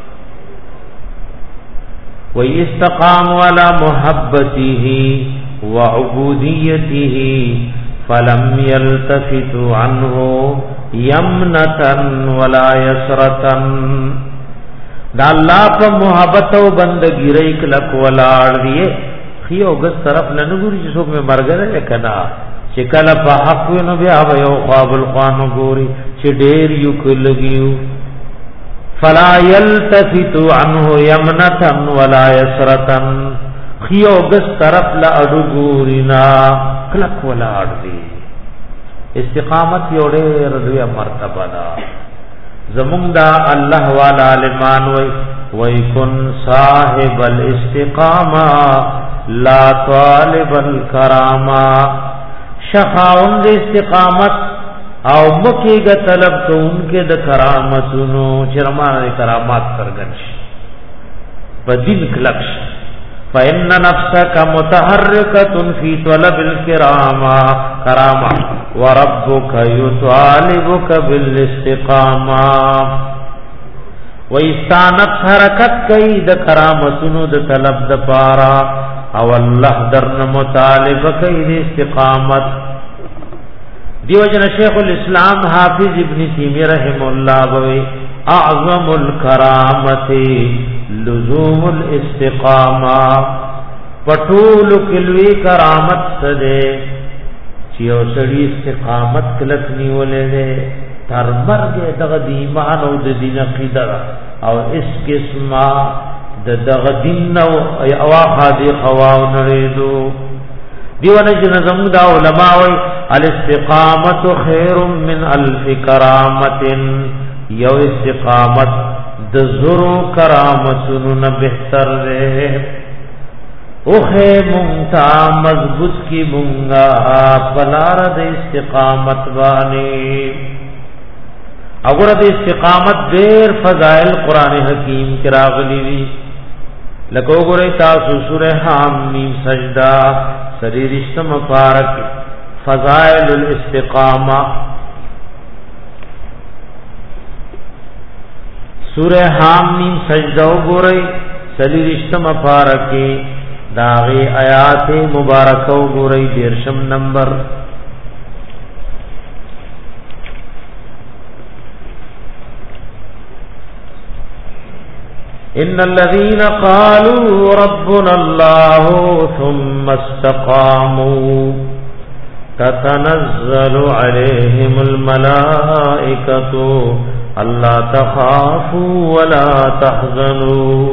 وی استقاموا على محبته وعبودیته فلم يلتفتوا عنه یمنتا ولا یسرتا دا اللہ پا محبت و بندگی ریک لک ولاړ دیئے خیو گس طرف لنگوری جسوک میں مرگر ہے کنا چې کله په حق نو بیا یو خواب القانو ګوري چې ډېر یو کلګیو فلا يلتفت عنه يمنة ولا يسرة خيو گس طرف لا اډو ګورینا کلک ولا اډ دی استقامت یو ډېر لوی مرتبه ده زمونږ دا الله والا علمان وای وای کن صاحب الاستقامه لا طالب الكرامه شخاون د استقامت او مکیګه طلب کوونکې د کرامتونو چرمانه کرامات سرګنش په دین کلکش فإن نفسك متحركة في طلب الكرامة كرامة وربك يطالبك بالاستقامة وإستانت حرکت کئی د کرامتونو د طلب د پارا او الله درن مطالبه کوي استقامت. دیو جن شیخ الاسلام حافظ ابن تیمیہ رحم الله بوي اعظم الکرامت لزوم الاستقامه، پټول کلوی کرامت سده چې او سړي استقامت کلک نیولې ده تر مرګ دغه د ایمان او د دین عقیده او اس قسمه د دغه دین او اواخا دی خواو نړیدو. دیونه چې نظم دا علماء وي الاستقامت خير من الف کرامت، یو استقامت د زرو کرامتونو نه بهتر ده. اوخه مونتا مضبوط کی مونگا پلار د استقامت باندې. اگر د استقامت ډیر فضائل قران حکیم کې راغلي دي، لکه وګورئ تاسو سورہ حامیم سجدہ سری رشتہ مبارک فضائل الاستقامہ، سورہ حامیم سجدہ وګورئ سری رشتہ مبارک داغی آیات مبارکہ وګورئ دیرشم نمبر. ان الذين قالوا ربنا الله ثم استقاموا تتنزل عليهم الملائكة الا تخافوا ولا تحزنوا.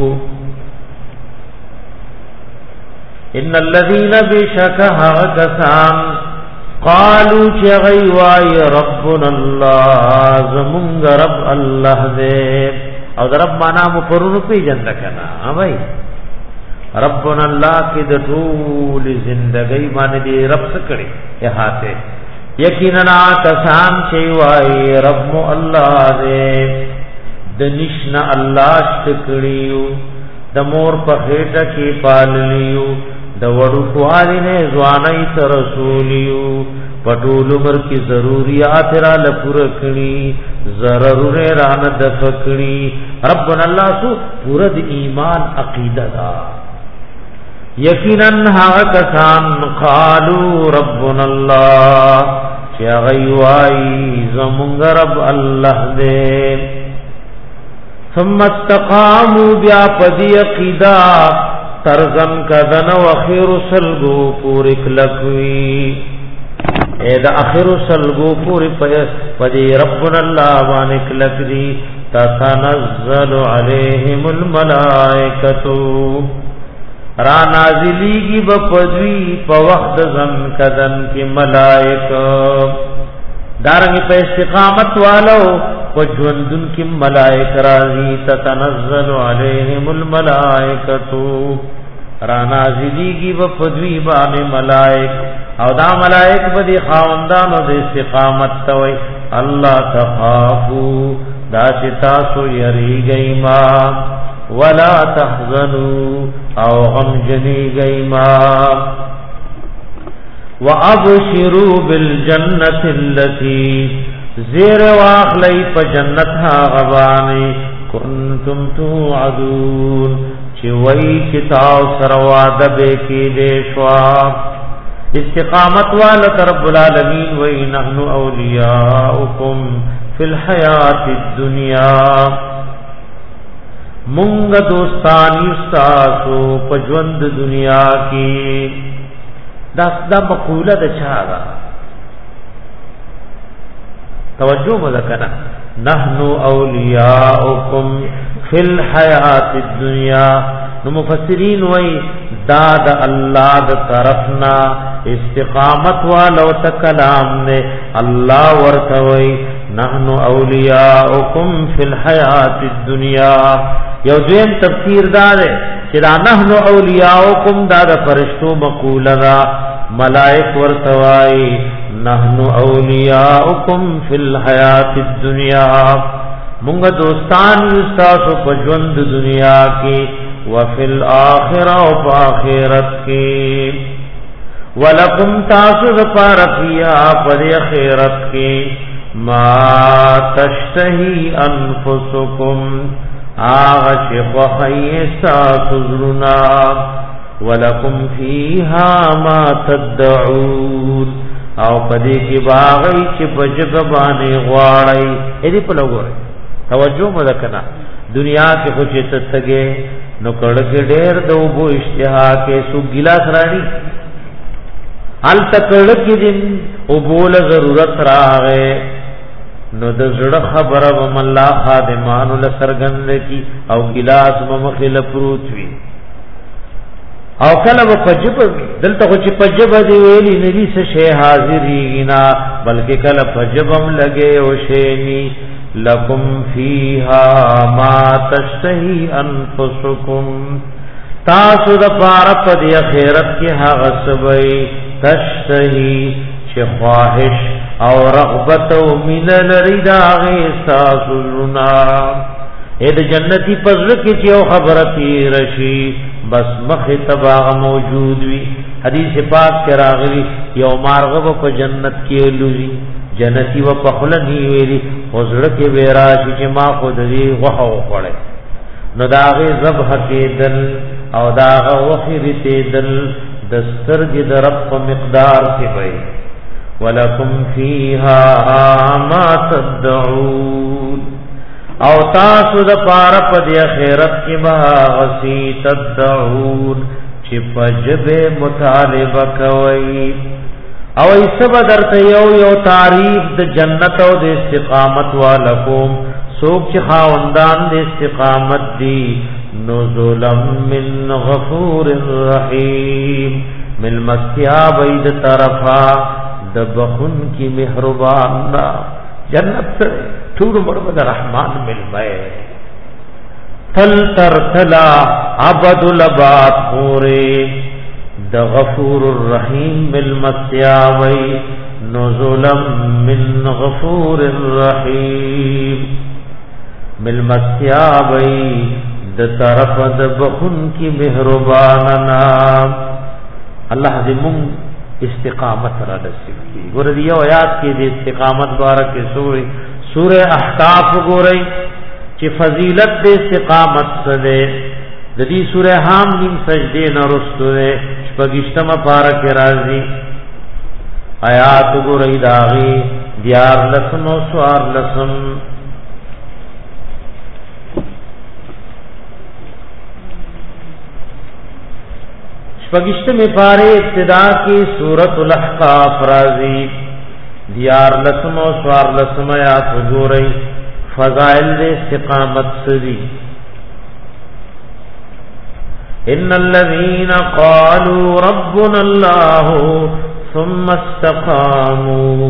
ان الذين بشكها كسان قالوا چغيواي ربنا الله زمونږ رب الله دې، او رب معنا مو پرونو پی جن کنا بھائی ربنا الله کې د ټول زندګۍ باندې دې رب سکړي احاطه. یقینا کسان چې وای رب الله دې د نشنا الله شکړیو، د مور په خېټه کې پاللیو، د وړو کوالي نه ځواني تر رسولیو، پټول عمر کی ضرورت را لپور کړي، ضرر ران د فکړي. ربنا الله سو پورا د ایمان عقیده دا. یقینا ها کسان قالو ربنا الله چې غیوای زمونږ رب الله دې، ثم استقاموا بیا پدی عقیده ترزم کدن و اخیر سلگو پوری کلکوی. اے دا اخیر سلگو پوری پدی ربنا اللہ وانک لکدی تتنزل علیہم الملائکتو را نازلیگی بپدوی پا وقت زم کدن کی ملائک. دارنگی پا استقامت والو وجوندن کی ملائک رازی تتنزل علیہم الملائکتو را نازلیگی بپدوی بان ملائک، او دا ملائک بدی خاوندانو د استقامت توي الله تخافو دا چتاسو یری گئی ما ولا تحزنوا او غم جنی گئی ما وابشروا بالجنة التي زیر واخلی پا جنت ها غبانی کنتم توعدون چی وی چتاو سرواد بے کی دیشوا. استقامت والت رب العالمین وی نحن اولیاؤکم فی الحیات الدنیا، منگ دوستانی استاسو پجوند دنیا کی. دا دا مقولہ دا چاہا توجہ مذکنا نحن اولیاؤکم فی الحیات الدنیا. نو مفسرین وی داد اللہ دا طرفنا استقامت والو تکلام نے اللہ ورتوی نحن اولیاؤکم فی الحیات الدنیا. یو دویم تفسیر دارے چرا نحن اولیاؤکم داد فرشتو مقول دا ملائک ورتوائی نحن اولیاؤکم فی الحیات الدنیا، منگا دوستان استاسو پجوند دنیا کی وفی الآخرہ و پاخرت کی ولکم تاسو پارفیا پر خیرت کی ما تشتہی انفسکم آغش وخیسا تزرنا ولکم فیها ما تدعون او پدې کې باغی چې بجګ باندې غواړي اې دې په لګوري توجه مو وکړه دنیا کې خو چې تتګې نو کړه کې ډېر دوبو اشتها کې سو ګلاس راړي ال تکړه کې دین او بول ضرورت راغې نو د زړه خبره وم الله خادمانو لسرګند کی او ګلاس ممخله پروت وی او کله په پجب دلته خو چې پجب دی ویلی ندی څه شی حاضرینا بلکې کله پجبم لګي او شینی لکم فیها ما تشتهی انفسکم تاسو د پاره په دی اخرت کې هغه سوي تشتهی چې خواهش او رغبت او مین لري دا غي تاسو لنا اې د جنتی پزړه کې چې او خبره تیر شي بس مخ تباغ موجود وی حدیث پاک کې راغلی یو مارغه په جنت کې لوري جنتی و پخلنی ویلی وزړه کې ویرا چې ما خود دې وحو خړې نو داغه ذبح کې دل او داغه وخیر ته دل دسترګ د رب په مقدار کې وي ولکم فیها ما تدعون او تاسو د پاره په د آخرت کې به غسی تدعون چې پجبه مطالبه کوي او ایسه بدرته یو یو تعریف د جنت او د استقامت والکم سوک چې خاوندان د استقامت دی نزلم من غفور رحیم مل مستیاب اید طرفا د بخون کی مهربان نا جنت ټول مرمد رحمان مل مئے تل تر تلا عبد الاباد پورے د غفور الرحیم مل مستیاوی نزلم من غفور الرحیم مل مستیاوی د طرف د بخون کی مهرباننا الله دې مون استقامت را نصیب کی ګور دی یو آیات کې د استقامت بارک سورې سورہ احقاف ګورئ چې فضیلت د استقامت سره د دې سورہ حم من سجدې نه رسوله شپږشتمه بارک راځي آیات ګورئ داغي دیار لسم او سوار لسم شپږشتمه پاره ابتدا کې سورۃ الاحقاف راځي دیار لسم او سوار لسم آیات ګورئ فضائل د استقامت سری ان الذين قالوا ربنا الله ثم استقاموا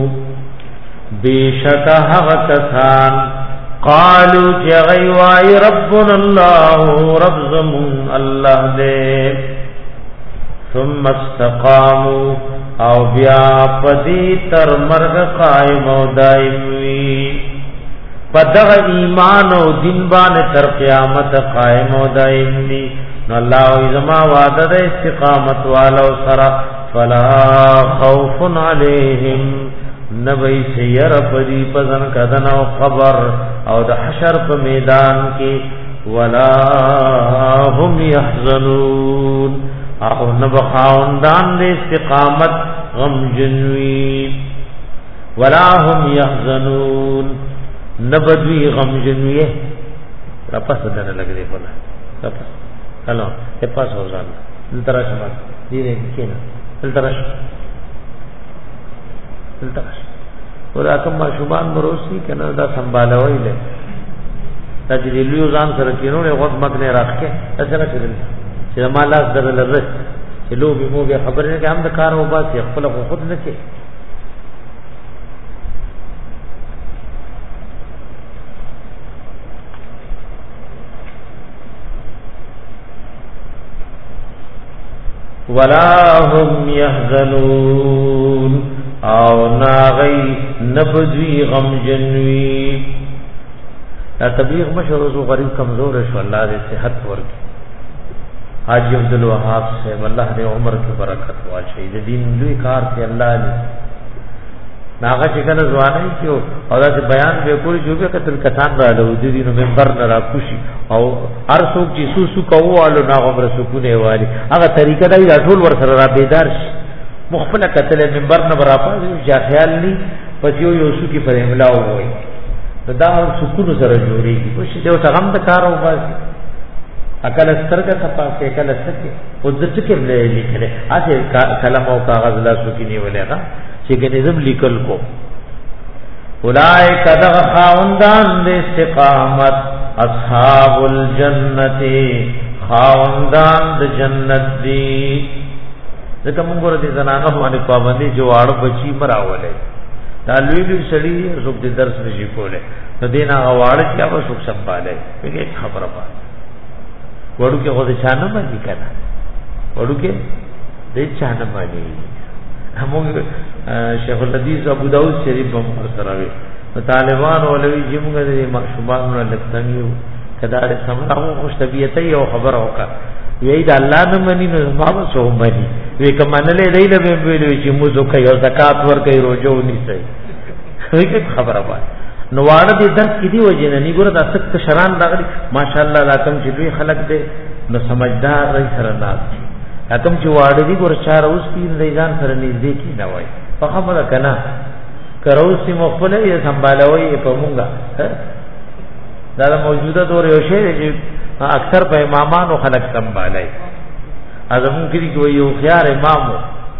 بشكه کسان قالوا جغي واي ربنا الله رب زمون الله دې ثم استقاموا او بیا پدی تر مرغ قائم او دائم وی پدغ ایمان او دین باندې تر قیامت قائم او دائم وی نو الله ازما وعده د استقامت والو سرا فلا خوف علیہم نبی سیر پدی پزن کدن او قبر او د حشر په میدان کې ولا هم يحزنون او نبخاوندان د استقامت غم جنوی ولا هم يحزنون نبدوی غم جنوی را پس دنه لګې فلا را پس هلو ته پاس وځان دلتراش ما دې دې کینا دلتراش دلتراش ورا کوم شومان مروسی کنه دا سنبالوي له دا چې لوی ځان سره کینو نه وخت مګ نه راخکه اسره کړل چې مالاس درل رس چې لو به مو به خبر نه کې هم د کار او باسي خپل خود نه کې ولا هم يحزنون او ناغي نبذوي غم جنوي دا تبلیغ مشروع غریب کمزور شو الله دې صحت ورکړي حاجی عبد الوهاب سے اللہ نے عمر کی برکت واچي د دین لوی کار ته الله دې ناغه چې کله ځواني کې او دا بیان به کول جو به قتل کسان را له دې نو منبر نه را کوشي او هر څوک چې سو سو کوالو ناغه بر سکونه والی هغه طریقه دی ټول ور سره را بیدار شي مخفله قتل منبر نه برا پاتې چې خیال ني پس یو یو سو کې پر املا وای دا سکون سره جوړيږي خو چې یو څنګه د کار او بس اکل سترګه تپاسه اکل سکه او د ټکي لیکل اته کلم او کاغذ لا سو کې نیولېغه چې ګنزم لیکل کو اولائک دغ خاوندان د استقامت اصحاب الجنت خاوندان د جنت دی ځکه موږ ورته زنانه باندې پابندي جوړ بچي مراولې دا لوی لوی سړي زوب د درس نشي کوله نو دینا غواړي چې هغه څوک سمباله هغه خبره پات وړو کې غوډه چانه باندې کړه وړو کې دې چانه باندې همون شیخ الحدیث ابو داود شریف هم سره وي طالبان ولوي چې موږ د معشوقانو لکتنیو کدار سمراو خوش طبيعت یو خبر اوکا وی دا الله نه مني نو ما وسو مني وی کمنلې دی له ویلو چې موږ کوي او زکات ور کوي روزو نیسي هیڅ خبره وای نو واړه دې درس کې دی وجه نه ګوره دا سخت شران راغلي ماشاءالله راکم چې دوی خلق دې نو سمجھدار رہی سره ناز راکم چې واړه دې ګوره چار اوس تین ریزان سره نږدې کی نه وای په خبره کنا کروسی مخبله یې سنبالوي په مونږه دا موجوده دور یو شی چې اکثر په امامانو خلق سنبالای اعظم کلی کوي یو خيار امامو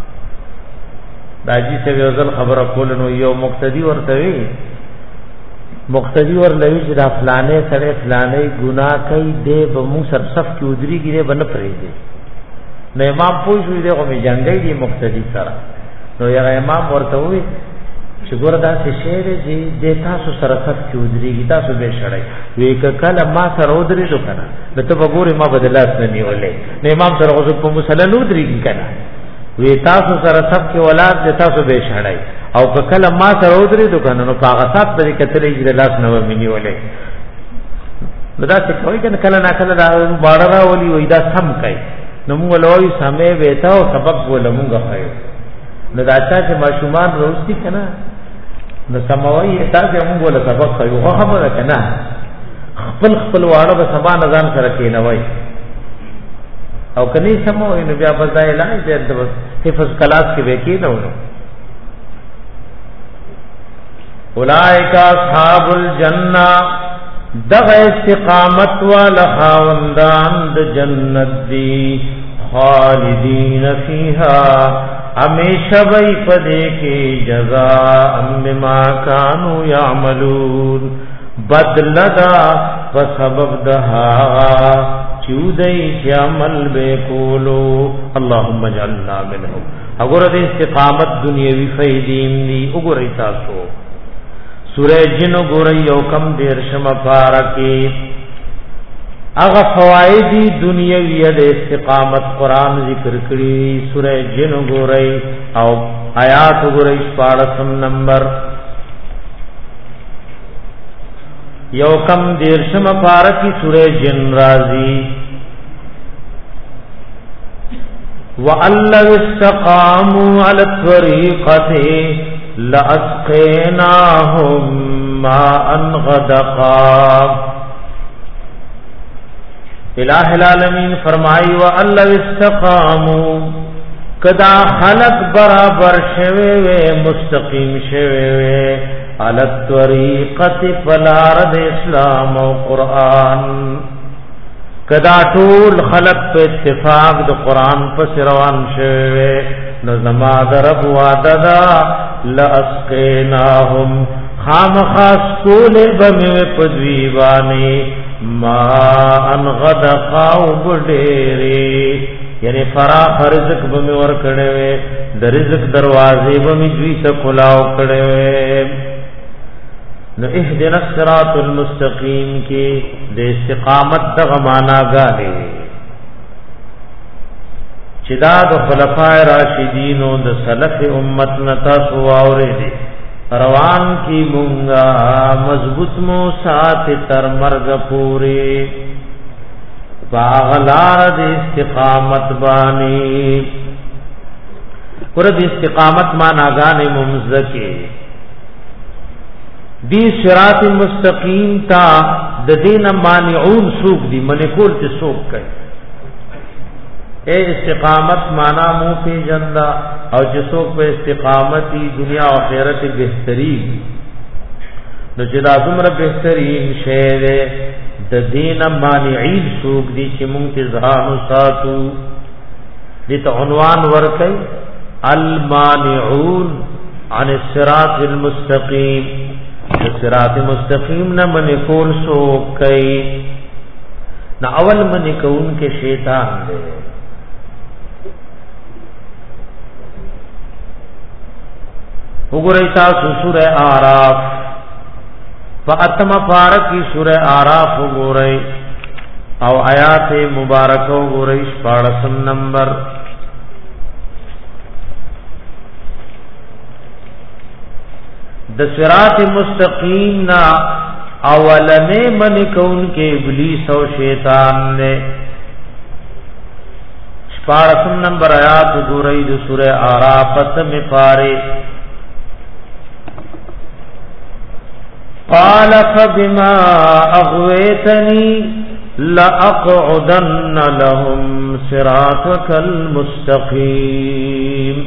داجی سے یوزل خبر کول نو یو مقتدی ورته وی مقتدی ور لوي چې دا فلانه سره فلانه ګناه کوي دې به مو سر صف کې ودري کې بن پرې دي نو امام پوښوي دغه می جنگي دي مقتدی سره نو یو امام ورته وی چې ګور دا څه شعر دي د تاسو سره صف کې ودري کې تاسو به شړای وی کله ما سره ودري شو کنه نو ته وګوري ما بدلات نه نیولې نو امام سره غوښ په مسله نو ودري کې کنه وی تاسو سره صف کې ولادت د تاسو به شړای او کله ما سره ودري دوکانه نو کاغذات به کتلې چې لاس نه ومني ولې نو دا څه کوي کنه کله نه کله دا باړه راولي وای دا سم کوي نو موږ لوي سمې وېتا او سبق ولمږه خایو نو دا چې ماشومان روستي کنه نو سموي تاسو موږ ول سبق خایو خو خبره کنه خپل خپل واړه به سبا نزان سره کینوي او کني سموي نو بیا بځای لا دې د حفظ کلاس کې وکی نه ونه اولائک اصحاب الجنہ دغ استقامت والخاوندان د جنت دی خالدین فیہا ہمیشہ بی پدے کے جزاء بما کانوا یعملون بدلدا فسبب دہا چودئی چی عمل بے کولو اللہم اجعلنا منہم اگر دے استقامت دنیاوی فیدیم دی اگر ایتاسو سورہ جن گورئی او کم دیر شم پارکی اغا فوائدی دنیاوی د استقامت قرآن ذکر کری سورہ جن گورئی او آیات گورئی شپاڑسم نمبر یو کم دیر شم پارکی سورہ جن رازی وَأَن لَّوِ اسْتَقَامُوا عَلَى الطَّرِيقَةِ لَأَسْقَيْنَاهُم مَّاءً غَدَقًا الہ العالمین فرمائی وَأَن لَّوِ اسْتَقَامُوا کدا خلق برابر شوه وے مستقیم شوه وے عَلَى الطَّرِيقَةِ فَلَارَدِ اسلام و قرآن کدا ټول خلق په اتفاق د قران په روان شوه نو زما درب وعده لاسقیناهم خامخاس کول بمه پدویوانی ما ان غدقا وبډری یعنی فراخ رزق بمه ور کړه د رزق دروازې بمه دوی ته کلاو کړه نو اهدنا الصراط المستقیم کی د استقامت د معنا غالي چې دا د خلفای راشدین او د سلف امت نتا سو اورېدي روان کی مونږه مضبوط مو سات تر مرګ پوری باغلار د استقامت بانی ور د استقامت معنا غانې ممزکی دی صراط مستقیم تا د دین مانعون سوق دی منکول ته سوق کوي اے استقامت معنا مو په جندا او چې سوق په استقامتي دنیا او آخرت بهتري نو چې دا څومره بهترین شی دی د دین مانعين سوق دي چې مونږ ته ځانو ساتو دي ته عنوان ورکړي المانعون عن الصراط المستقيم الصراط المستقيم نه منی کول سوق کوي نو اول منی کون کې شیطان دی وګورئ تاسو سورہ اعراف فاتم فارقی سورہ اعراف وګورئ او آیات مبارکه وګورئ شپږم نمبر د صراط مستقیم نا اولنے من کون کے ابلیس او شیطان نے شپږم نمبر آیات وګورئ د سورہ اعراف اتم پارے قال فبما اغويتني لاقعدن لهم صراطك المستقيم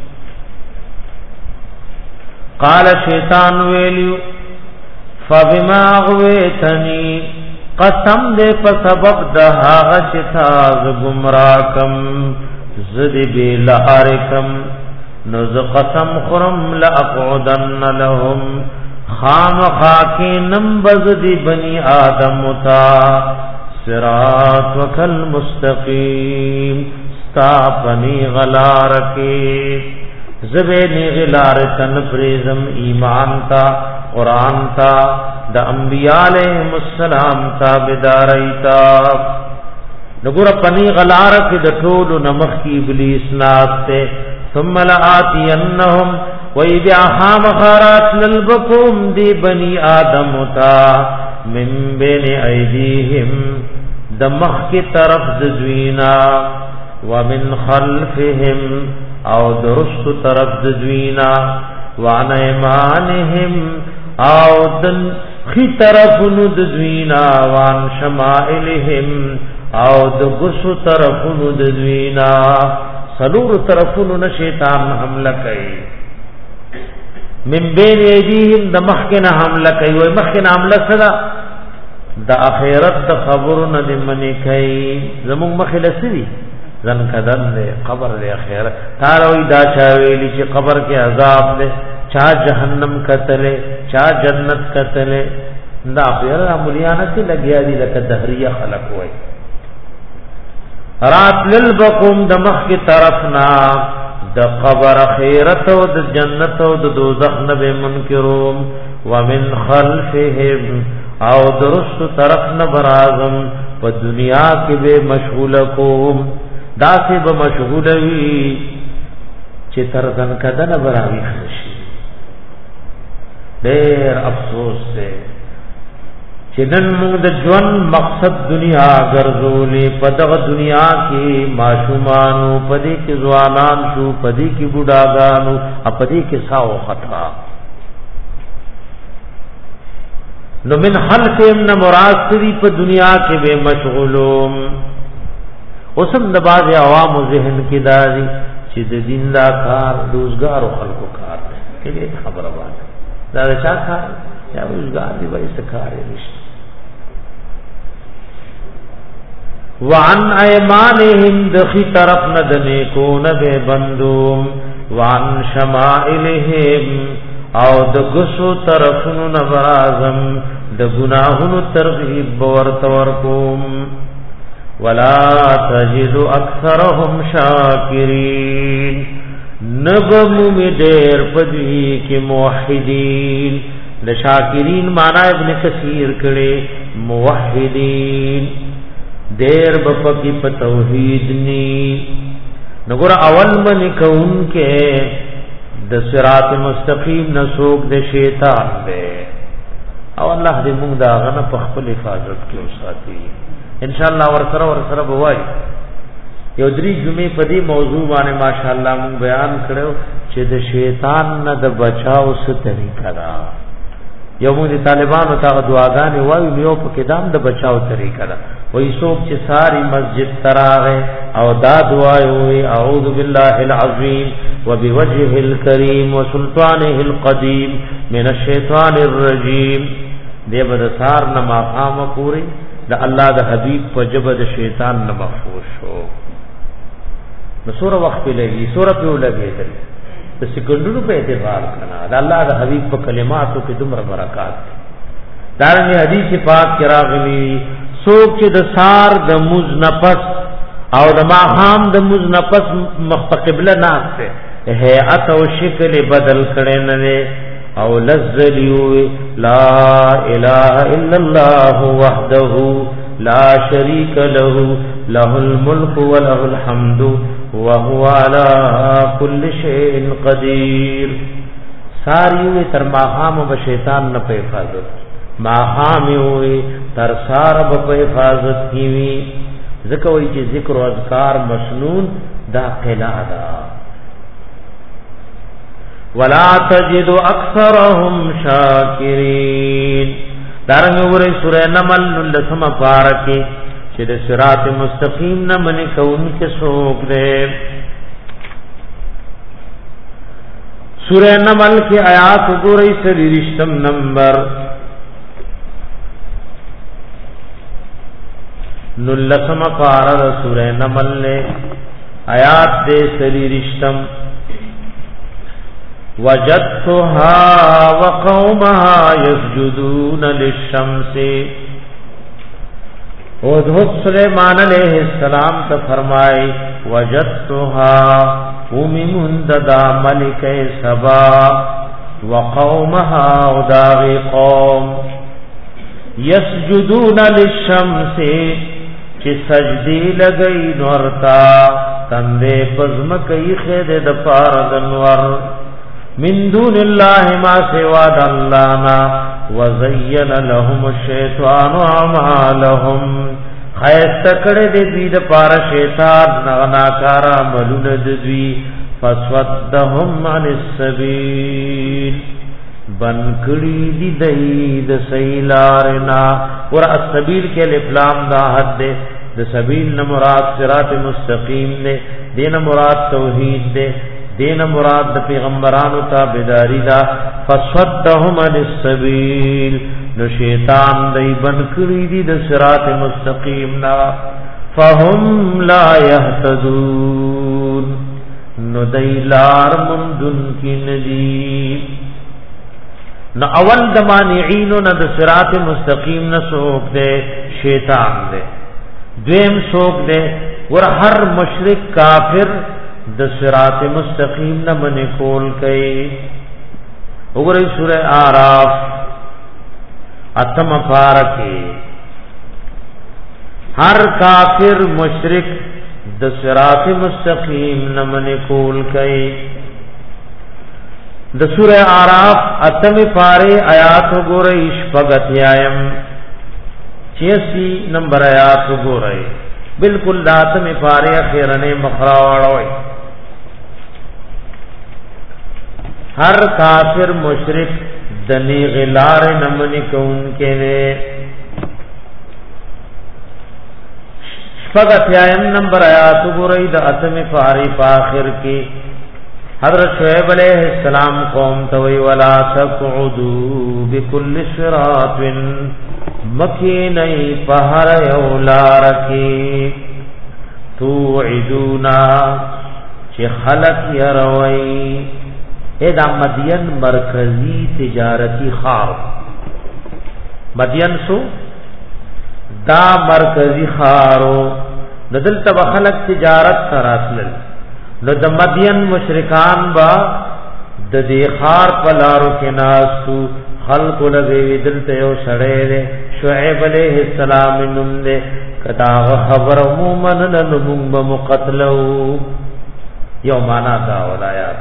قال شیطان ویلیو فبما اغويتني قسم دے په سبب د هغه چې تاسو گمراکم زدی بلارکم نو ز قسم خرم لاقعدن لهم خام خاکی نمبز دی بنی آدم تا صراط وکل مستقیم ستا پنی غلارکی زبینی غلار تن پریزم ایمان تا قرآن تا دا انبیاء علیہم السلام تا بداری تا نگور پنی غلارکی دا طول نمخ کی ابلیس ناستے ثم لآتینہم وی بیا خام خارات للبکم دی بنی آدم تا من بین ایدیہم دمخ کی طرف دزوینا ومن خلفہم او درست طرف دزوینا وعن ایمانہم او دن خی طرف ندزوینا وعن شمائلہم او دگس طرف ندزوینا سلور طرفن شیطان حملہ کئی من بین ایدیهم د مخکنه حمله کوي وای مخکنه حمله صدا د اخرت د خبرونه د منی کوي زموږ مخله سری ځن کدن له قبر د اخرت تاروي دا چا ویلی چې قبر کې عذاب ده چا جهنم کتله چا جنت کتله دا پیر املیانه کې لګیا دي لکه دهریه خلق وای رات للبقوم د مخ کی طرفنا د قبر خیرت او د جنت او د دوزخ نه به منکروم ومن خلفهم او درست طرف نه برازم په دنیا کې به مشغول کوم داسې به مشغول وي چې تر ځن کدن براوي خشي ډېر افسوس ده چې نن موږ د ژوند مقصد دنیا ګرځولې په دغه دنیا کې ماشومانو پدې کې ځوانان شو پدې کې بوډاګانو پدې کې ساو خطا نو من خلقهم نه مراد سری په دنیا کې به مشغولوم اوسم د باز عوام ذهن کې داري چې د دین دا کار روزګار او خلکو کار دی کې خبره وایي دا چا کار یا روزګار دی به څه کار نشته وعن ایمانهم دخی طرف ندنے کو نبے بندوم وعن شمائلهم او دگسو طرفن نبرازم دگناہن ترغیب ورطورکوم ولا تجد اکثرهم شاکرین نبمو می دیر پدوی کی موحدین لشاکرین معنی ابن کثیر کرے موحدین دیر بپکی پا توحید نی نگور اول من کون کے د صراط مستقیم نسوک د شیطان دے او اللہ دې مونږ دا غنه په خپل حفاظت کې وساتي ان شاء الله ورسره ورسره بوای یو درې جمعې په دې موضوع باندې ماشاء الله مونږ بیان کړو چې د شیطان نه د بچاو څه طریقه ده یو موږ طالبانو ته دعاګانې وایو یو په کدام د بچاو طریقه ده وای څوک چې ساری مسجد تراغه او دا دعا وي اعوذ بالله العظیم وبوجهه الكريم وسلطانه القديم من الشیطان الرجیم دې بد سار نه ماقام پوری د الله د حبیب په جبه د شیطان نه محفوظ شو نو سوره وخت په لګي سوره په لګي د سکندونو په اعتبار کنا د الله د حبیب په کلماتو کې دومره برکات دارنګ حدیث پاک کې راغلي څوک چې د سار د مز نفس او د ماهام د مز نفس مستقبل ناشته هيئت او شکل بدل کړي نه او لذلیو لا اله الا الله وحده لا شريك له له الملك وله الحمد وهو على كل شيء قدير ساریو تر ماهام به شیطان نه په حفاظت ماهام وي تر سار به په حفاظت کیوي ذکر وی چې ذکر او اذکار مسنون دا قلادا ولا تجد اکثرهم شاکرین دارنګ وګورئ سورہ نمل لسم پارکه چې د صراط مستقیم نه منې کوونکې څوک دی سورہ نمل کې آیات وګورئ سلیریشتم نمبر نلسم پارا سورہ نمل نے آیات دے سلیریشتم وجدتها وقومها يسجدون للشمس حضرت سلیمان علیہ السلام تو فرمائے وجدتها ومن ددا ملک سبا وقومها وداغ قوم يسجدون للشمس چې سجدی لګی نورتا تندې پزمکې خېد د پار د نور من دون الله ما سوا د الله نا وزين لهم الشیطان اعمالهم خیست کړه دې دې د پار شیطان نغنا کار عملونه دې فسودهم عن السبيل بن کړي دي د سیلارنا ور السبیل کې الافلام دا حد ده د سبیل نه مراد صراط مستقیم نه دین مراد توحید ده دین مراد د پیغمبرانو تابعداري دا فسودهم عن السبيل نو شیطان دای بن کړي دي د صراط مستقیم نا فهم لا يهتدون نو دای لار مندن کی ندی نو اول د مانعين نو د صراط مستقیم نه سوک دے شیطان دے دویم سوک دے ور هر مشرک کافر د صراط مستقیم نه من کول کئ وګورئ سورہ اعراف اتم پارکی هر کافر مشرک د صراط مستقیم نه من کول کئ د سورہ اعراف اتم پارے آیات وګورئ شپږتیایم چھیاسی نمبر آیات وګورئ بالکل داتم پارے اخیرنے مخرا واړوي ہر کافر مشرک دنی غلار نمنی کون کے نے شپږتیایم نمبر آیات وګورئ د اتم پارے په اخر کې حضرت شعیب علیہ السلام قوم توي ولا تقعدوا بكل صراط مکینی پہر یولارکی توعدونا چه خلق یروی ایدا مدین مرکزی تجارتی خار مدین سو دا مرکزی خارو ندل تب خلق تجارت سراتلل نو د مدین مشرکان با د دې خار پلارو کې ناسو خلق لګوي دلته یو سړی شعیب علیہ السلام نوم دې کدا خبر عموما ننم بمقتلو یو معنا دا ولایات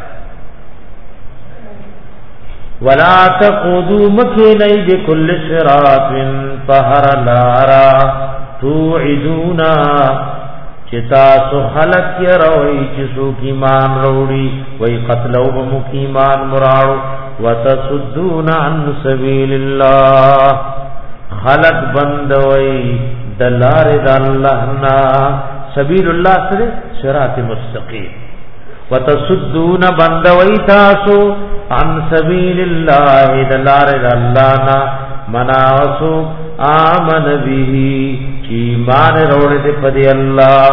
ولا تقودوا مکینی بكل صراط فهر لارا توعدونا چتا سو خلق کی روئی چسو کی مان روڑی وی قتلو بمکی مان مراڑو وتصدون عن سبیل الله خلق بندوي دلار د الله نا سبیل الله سره صراط مستقیم وتصدون بندوي تاسو عن سبیل الله دلار د الله نا مناسو آمن به ایمان روڑے دے پدی اللہ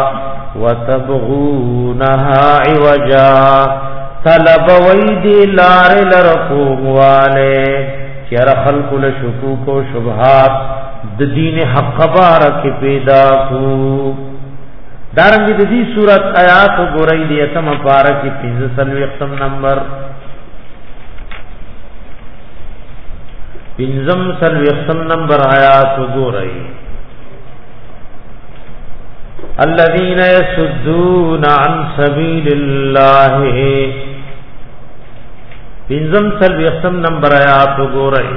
وتبغونها عوجا طلب ویدی لار لرقوم والے چیر خلق لشکوک و شبہات دین حق بارک پیدا کو دارنگی دی صورت آیات گو رئی دی اتم پارکی پینز سلوی اقسم نمبر پینزم سلوی اقسم نمبر آیات گو رئی الذين يصدون عن سبيل الله پنځم سل وختم نمبر آیات وګورئ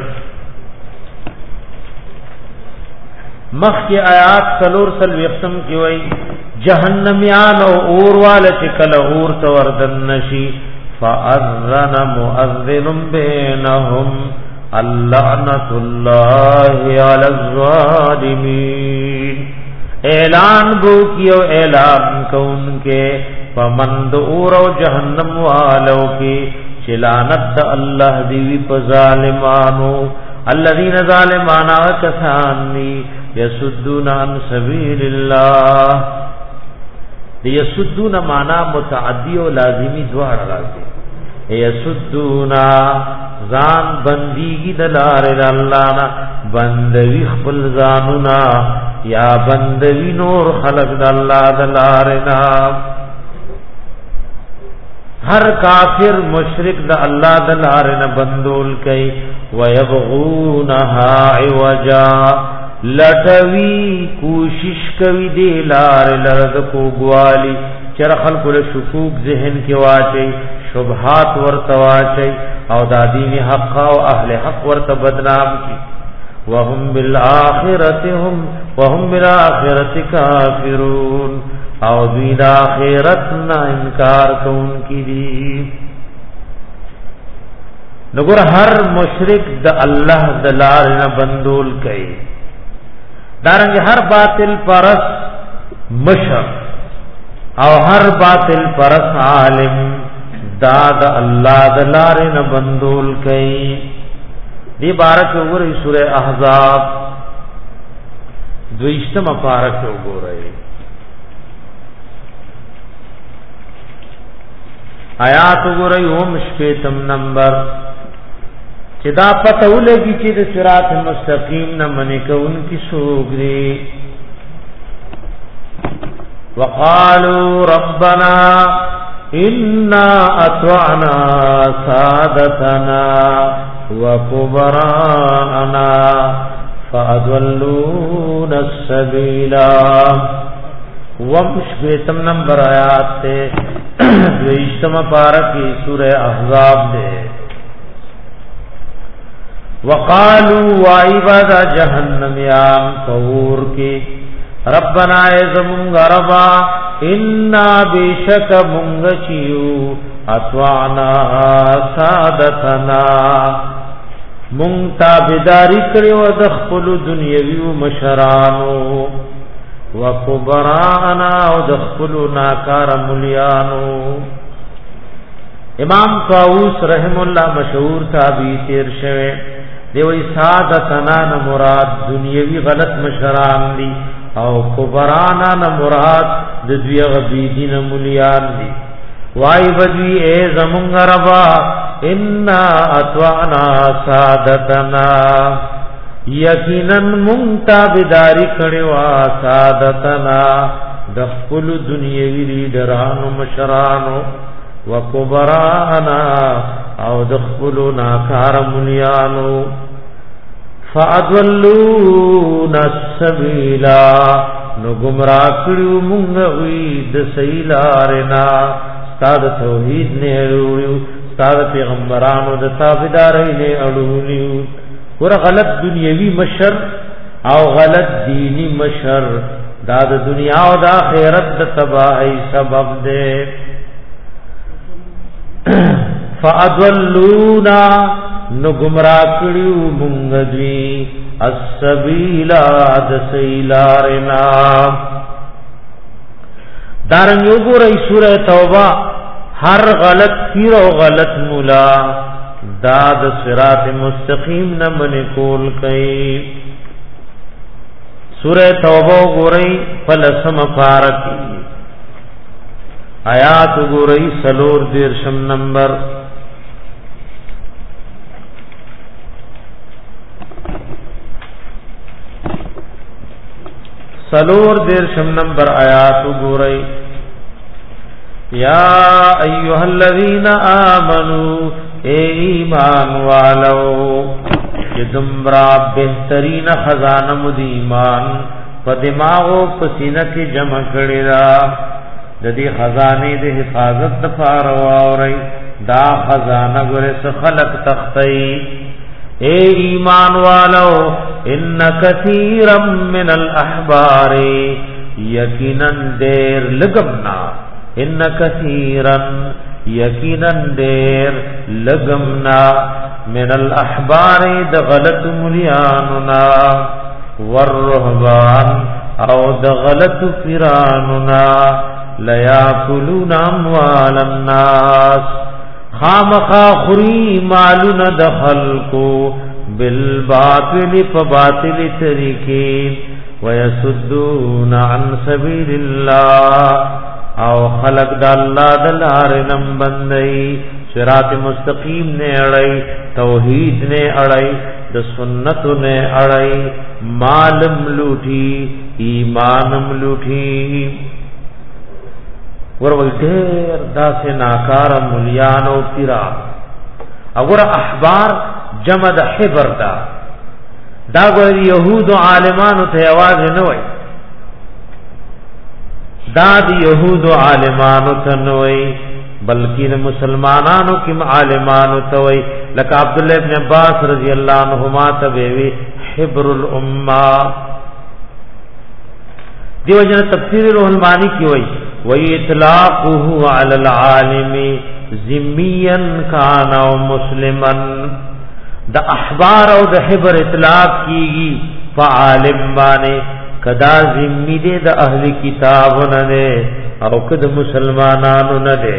مخ کی آیات سلور سل وختم کی وای جهنميان او اور وال چکل اور توردن نشي فاذن مؤذن بينهم اللعنه الله على الظالمين اعلان بو کیو اعلان کون کے پمند اور او جہنم والو کی چلانت اللہ دیوی پ ظالمانو الذين ظالمانا کسانی یسدون عن سبیل اللہ یسدون معنا متعدی و لازمی دوار راځي یسدون ځان بندگی دلار اللہ نا بندوی خپل ځانونا یا بندوی نور خلق د الله د لارنا هر کافر مشرک د الله د لارنا بندول کوي ويبغونها عوجا لټوي کوشش کوي دی لار لرد کو غوالی چر خلق له شکوک ذهن کې واچي شبهات ورته واچي او د دین حق او اهل حق ورته بدنام کی وهم بالآخرة هم وهم بالآخرة کافرون او دوی د آخرت نه انکار کوونکی دي نګور هر مشرک د الله د لار نه بندول کوي دارنګ هر باطل پرس مشر او هر باطل پرس عالم دا د الله د لار نه بندول کوي دی بارک وګورئ سورہ احزاب دویشتم پارک وګورئ آیات وګورئ هم شپیتم نمبر چې دا پته ولګي چې د صراط مستقیم نه منې کوونکی څوک دی وقالوا ربنا إنا أطعنا سادتنا وكبراءنا فأضلونا السبيل ومش بیتم نمبر آیات تے دویشتم پارکی سورہ احزاب دے وقالوا وعبادا جہنمیان فور کی ربنا ایزمونگ ربا انا بیشک منگچیو اطوعنا سادتنا منگتا بداری کریو دخپل دنیاویو مشرانو وکبرانا او دخپل ناکار ملیانو امام طاووس رحم اللہ مشہور تابعی تیر شوه دیوی سادتنا مراد دنیاوی غلط مشران دی او کبرانا نا مراد د دوی غبیدین ملیان دی وای بدوی اے زمونږ ربا انا اطعنا سادتنا یقینا مونتا بداری کړي سادتنا د خپل دنیوي لیډرانو مشرانو وکبرانا او د خپل ناکار ملیانو فاضلون السبيل نو گمراه کړو مونږ وی د سیلارنا ستاد توحید نه اړولیو ستاد پیغمبرانو د تابعداري نه اړولیو ور غلط دنیوي مشر او غلط دینی مشر دا د دنیا او د آخرت د تباہی سبب ده فاضلونا نو گمراه کړیو مونږ دوی السبیل دسیلارنا. دارنګ وګورئ سورۃ توبه ہر غلط پیر او غلط مولا دا د صراط مستقیم نه من کول کئ. سورہ توبہ گورئی فلسم پارکی آیات گورئی سلور دیرشم نمبر سلور دیرشم نمبر آیات گورئی یا ایها الذین آمنوا اے ایمان والو دمرا بہترین خزانہ مد ایمان په دماغو پسینه کې جمع کړی را د دې خزانه د حفاظت لپاره واوري دا خزانه ګره څخه خلق تختی. اے ایمان والو ان کثیرا من الاحبار یقینا دیر لګمنا ان کثیرا یقینا دیر لګمنا من الاحبار د غلط ملياننا والرهبان او د غلط پیراننا لیاکلون اموال الناس خامخا خری مالون دخلکو بالباطل فباطل طریقے ويسدون عن سبیل اللہ او خلق د الله د لارې نم بندي صراط مستقیم نے اڑائی توحید نے اڑائی د سنت نے اڑائی مالم لوٹی ایمانم لوٹی ورول ډېر داسې ناکار مليان او پیرا اور احبار جمع د حبر دا دا ګور يهود عالمانو ته आवाज نه وای دا د يهود عالمانو ته نه وای بلکې مسلمانانو کې عالمانو ته وای لکه عبد الله ابن عباس رضی الله عنهما ته وی حبر الامه دیو جن تفسیر روح المانی کی وای وی اطلاقه علی العالم ذمیا کان او مسلما د احبار او د حبر اطلاق کیږي فعالم باندې کدا ذمی دے د اهل کتاب نه ده او کد مسلمانانو نه ده.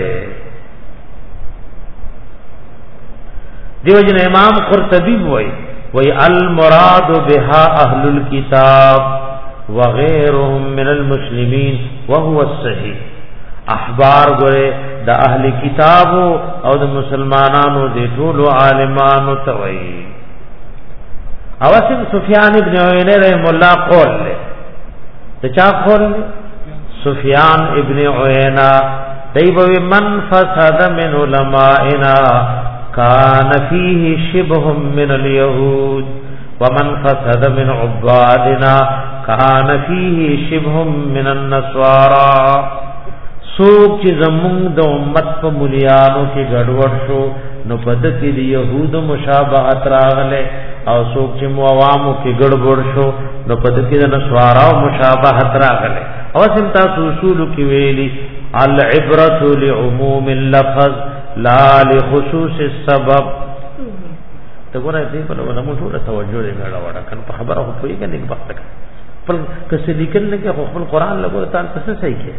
دیو جن امام قرطبی وای وی المراد بها اهل الكتاب وغيرهم من المسلمين وهو الصحيح. احبار گره د اهل کتاب او د مسلمانانو د ټول عالمانو توي. اواسم سفیان ابن عیینه رحم الله قول له چا قول سفیان ابن عیینه دیو من فسد من علمائنا كان فيه شبه من اليهود ومن فسد من عبادنا كان فيه شبه من النصارى. سوق چې زمونږ د امت په مليانو کې ګډوډ شو نو پد کې د يهود مشابهت راغله او سوق چې مو عوامو کې ګډوډ شو نو پد کې د نصارا مشابهت راغله. او سم تاسو اصول کې ویلي العبرة لعموم اللفظ لا لخصوص السبب. ته ګورئ دې په لور موږ ټول توجه دې غواړو وړه کنه په خبره خو پوي کنه کې وخت خپل کس لیکل نه کې خپل قران لګو تعالی څه صحیح کې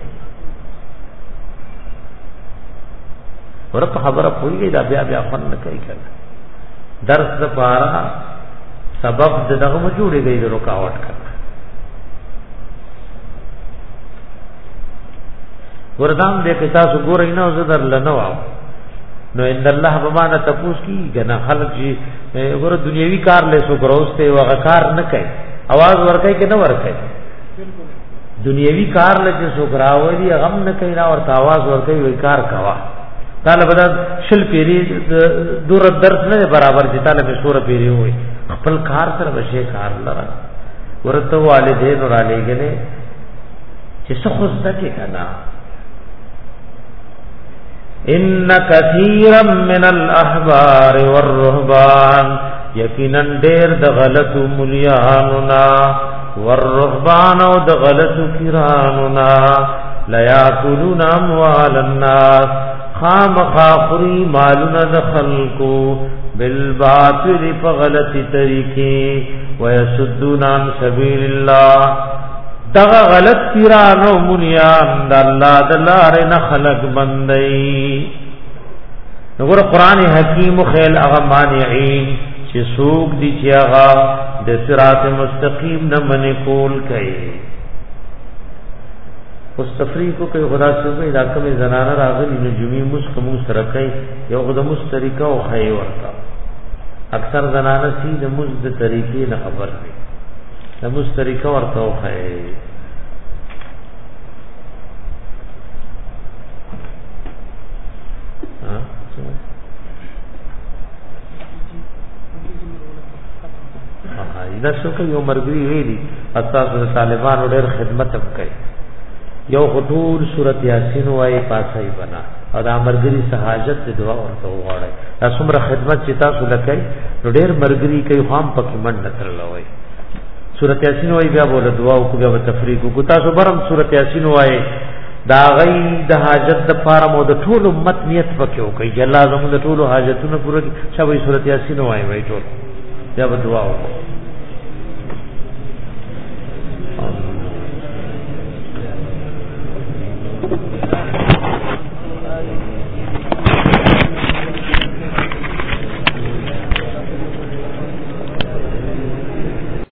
ورته خبره پوي دا بیا بیا فن نه کوي کنه درس د پاره سبب دغه مو جوړي گئی د رکاوټ کنه وردان دې کې تاسو ګورئ نه زدر لنو نو ان الله بمانه تپوس کی کنه خلق جی ګور دنیوي کار له سو کروسته وغه کار نه کوي आवाज ورکای کې نه ورکای دنیوي کار له سو کراوي غم نه کوي را ورته आवाज ورکای وی کار کوا طالب دا شل پیری دور درس نه برابر دي طالب سور پیری وي خپل کار سره بشه کار لره ورته والدین اور علیګنه چې څه خوسته کې کنا ان كثيرا من الاحبار والرهبان یقینا ډېر د غلط ملياننا والرهبان او د غلط پیراننا لا یاکلون اموال الناس خام خاخری مالنا دخلکو بالباطل فغلط طریقے ویسدون عن سبیل اللہ دغا غلط پیرانو منیان دا اللہ دلار نخلق بندئی نگر قرآن حکیم خیل اغا مانعین چی سوک دی چی اغا دی صراط مستقیم نمن کول کئی اس تفریقو کئی خدا سوکے علاقہ میں زنانہ راغلی نجومی مسکمو سرکئی یو خدا مستریکہ و خیئی ورکا اکثر زنانہ سی نموز دی طریقی نخبر دی نموز طریقہ ورکا و خیئی دا څوک یو مرګري ویلي اساس د طالبانو ډېر خدمت هم کوي یو خطور سورۃ یاسین وای پاسای بنا او دا مرګري سہاجت د دعا ورته وغواړي دا څومره خدمت چې تاسو لکای نو ډېر مرګري کوي خام پکې من نتر لوي سورۃ یاسین وای بیا بوله دعا او بیا تفریق کو تاسو برم سورۃ یاسین وای دا غي د حاجت د پاره مو د ټول امت نیت پکې وکي چې الله زموږ د ټول حاجتونو پوره کړي شابه سورۃ یاسین وای وای ټول بیا دعا وکړو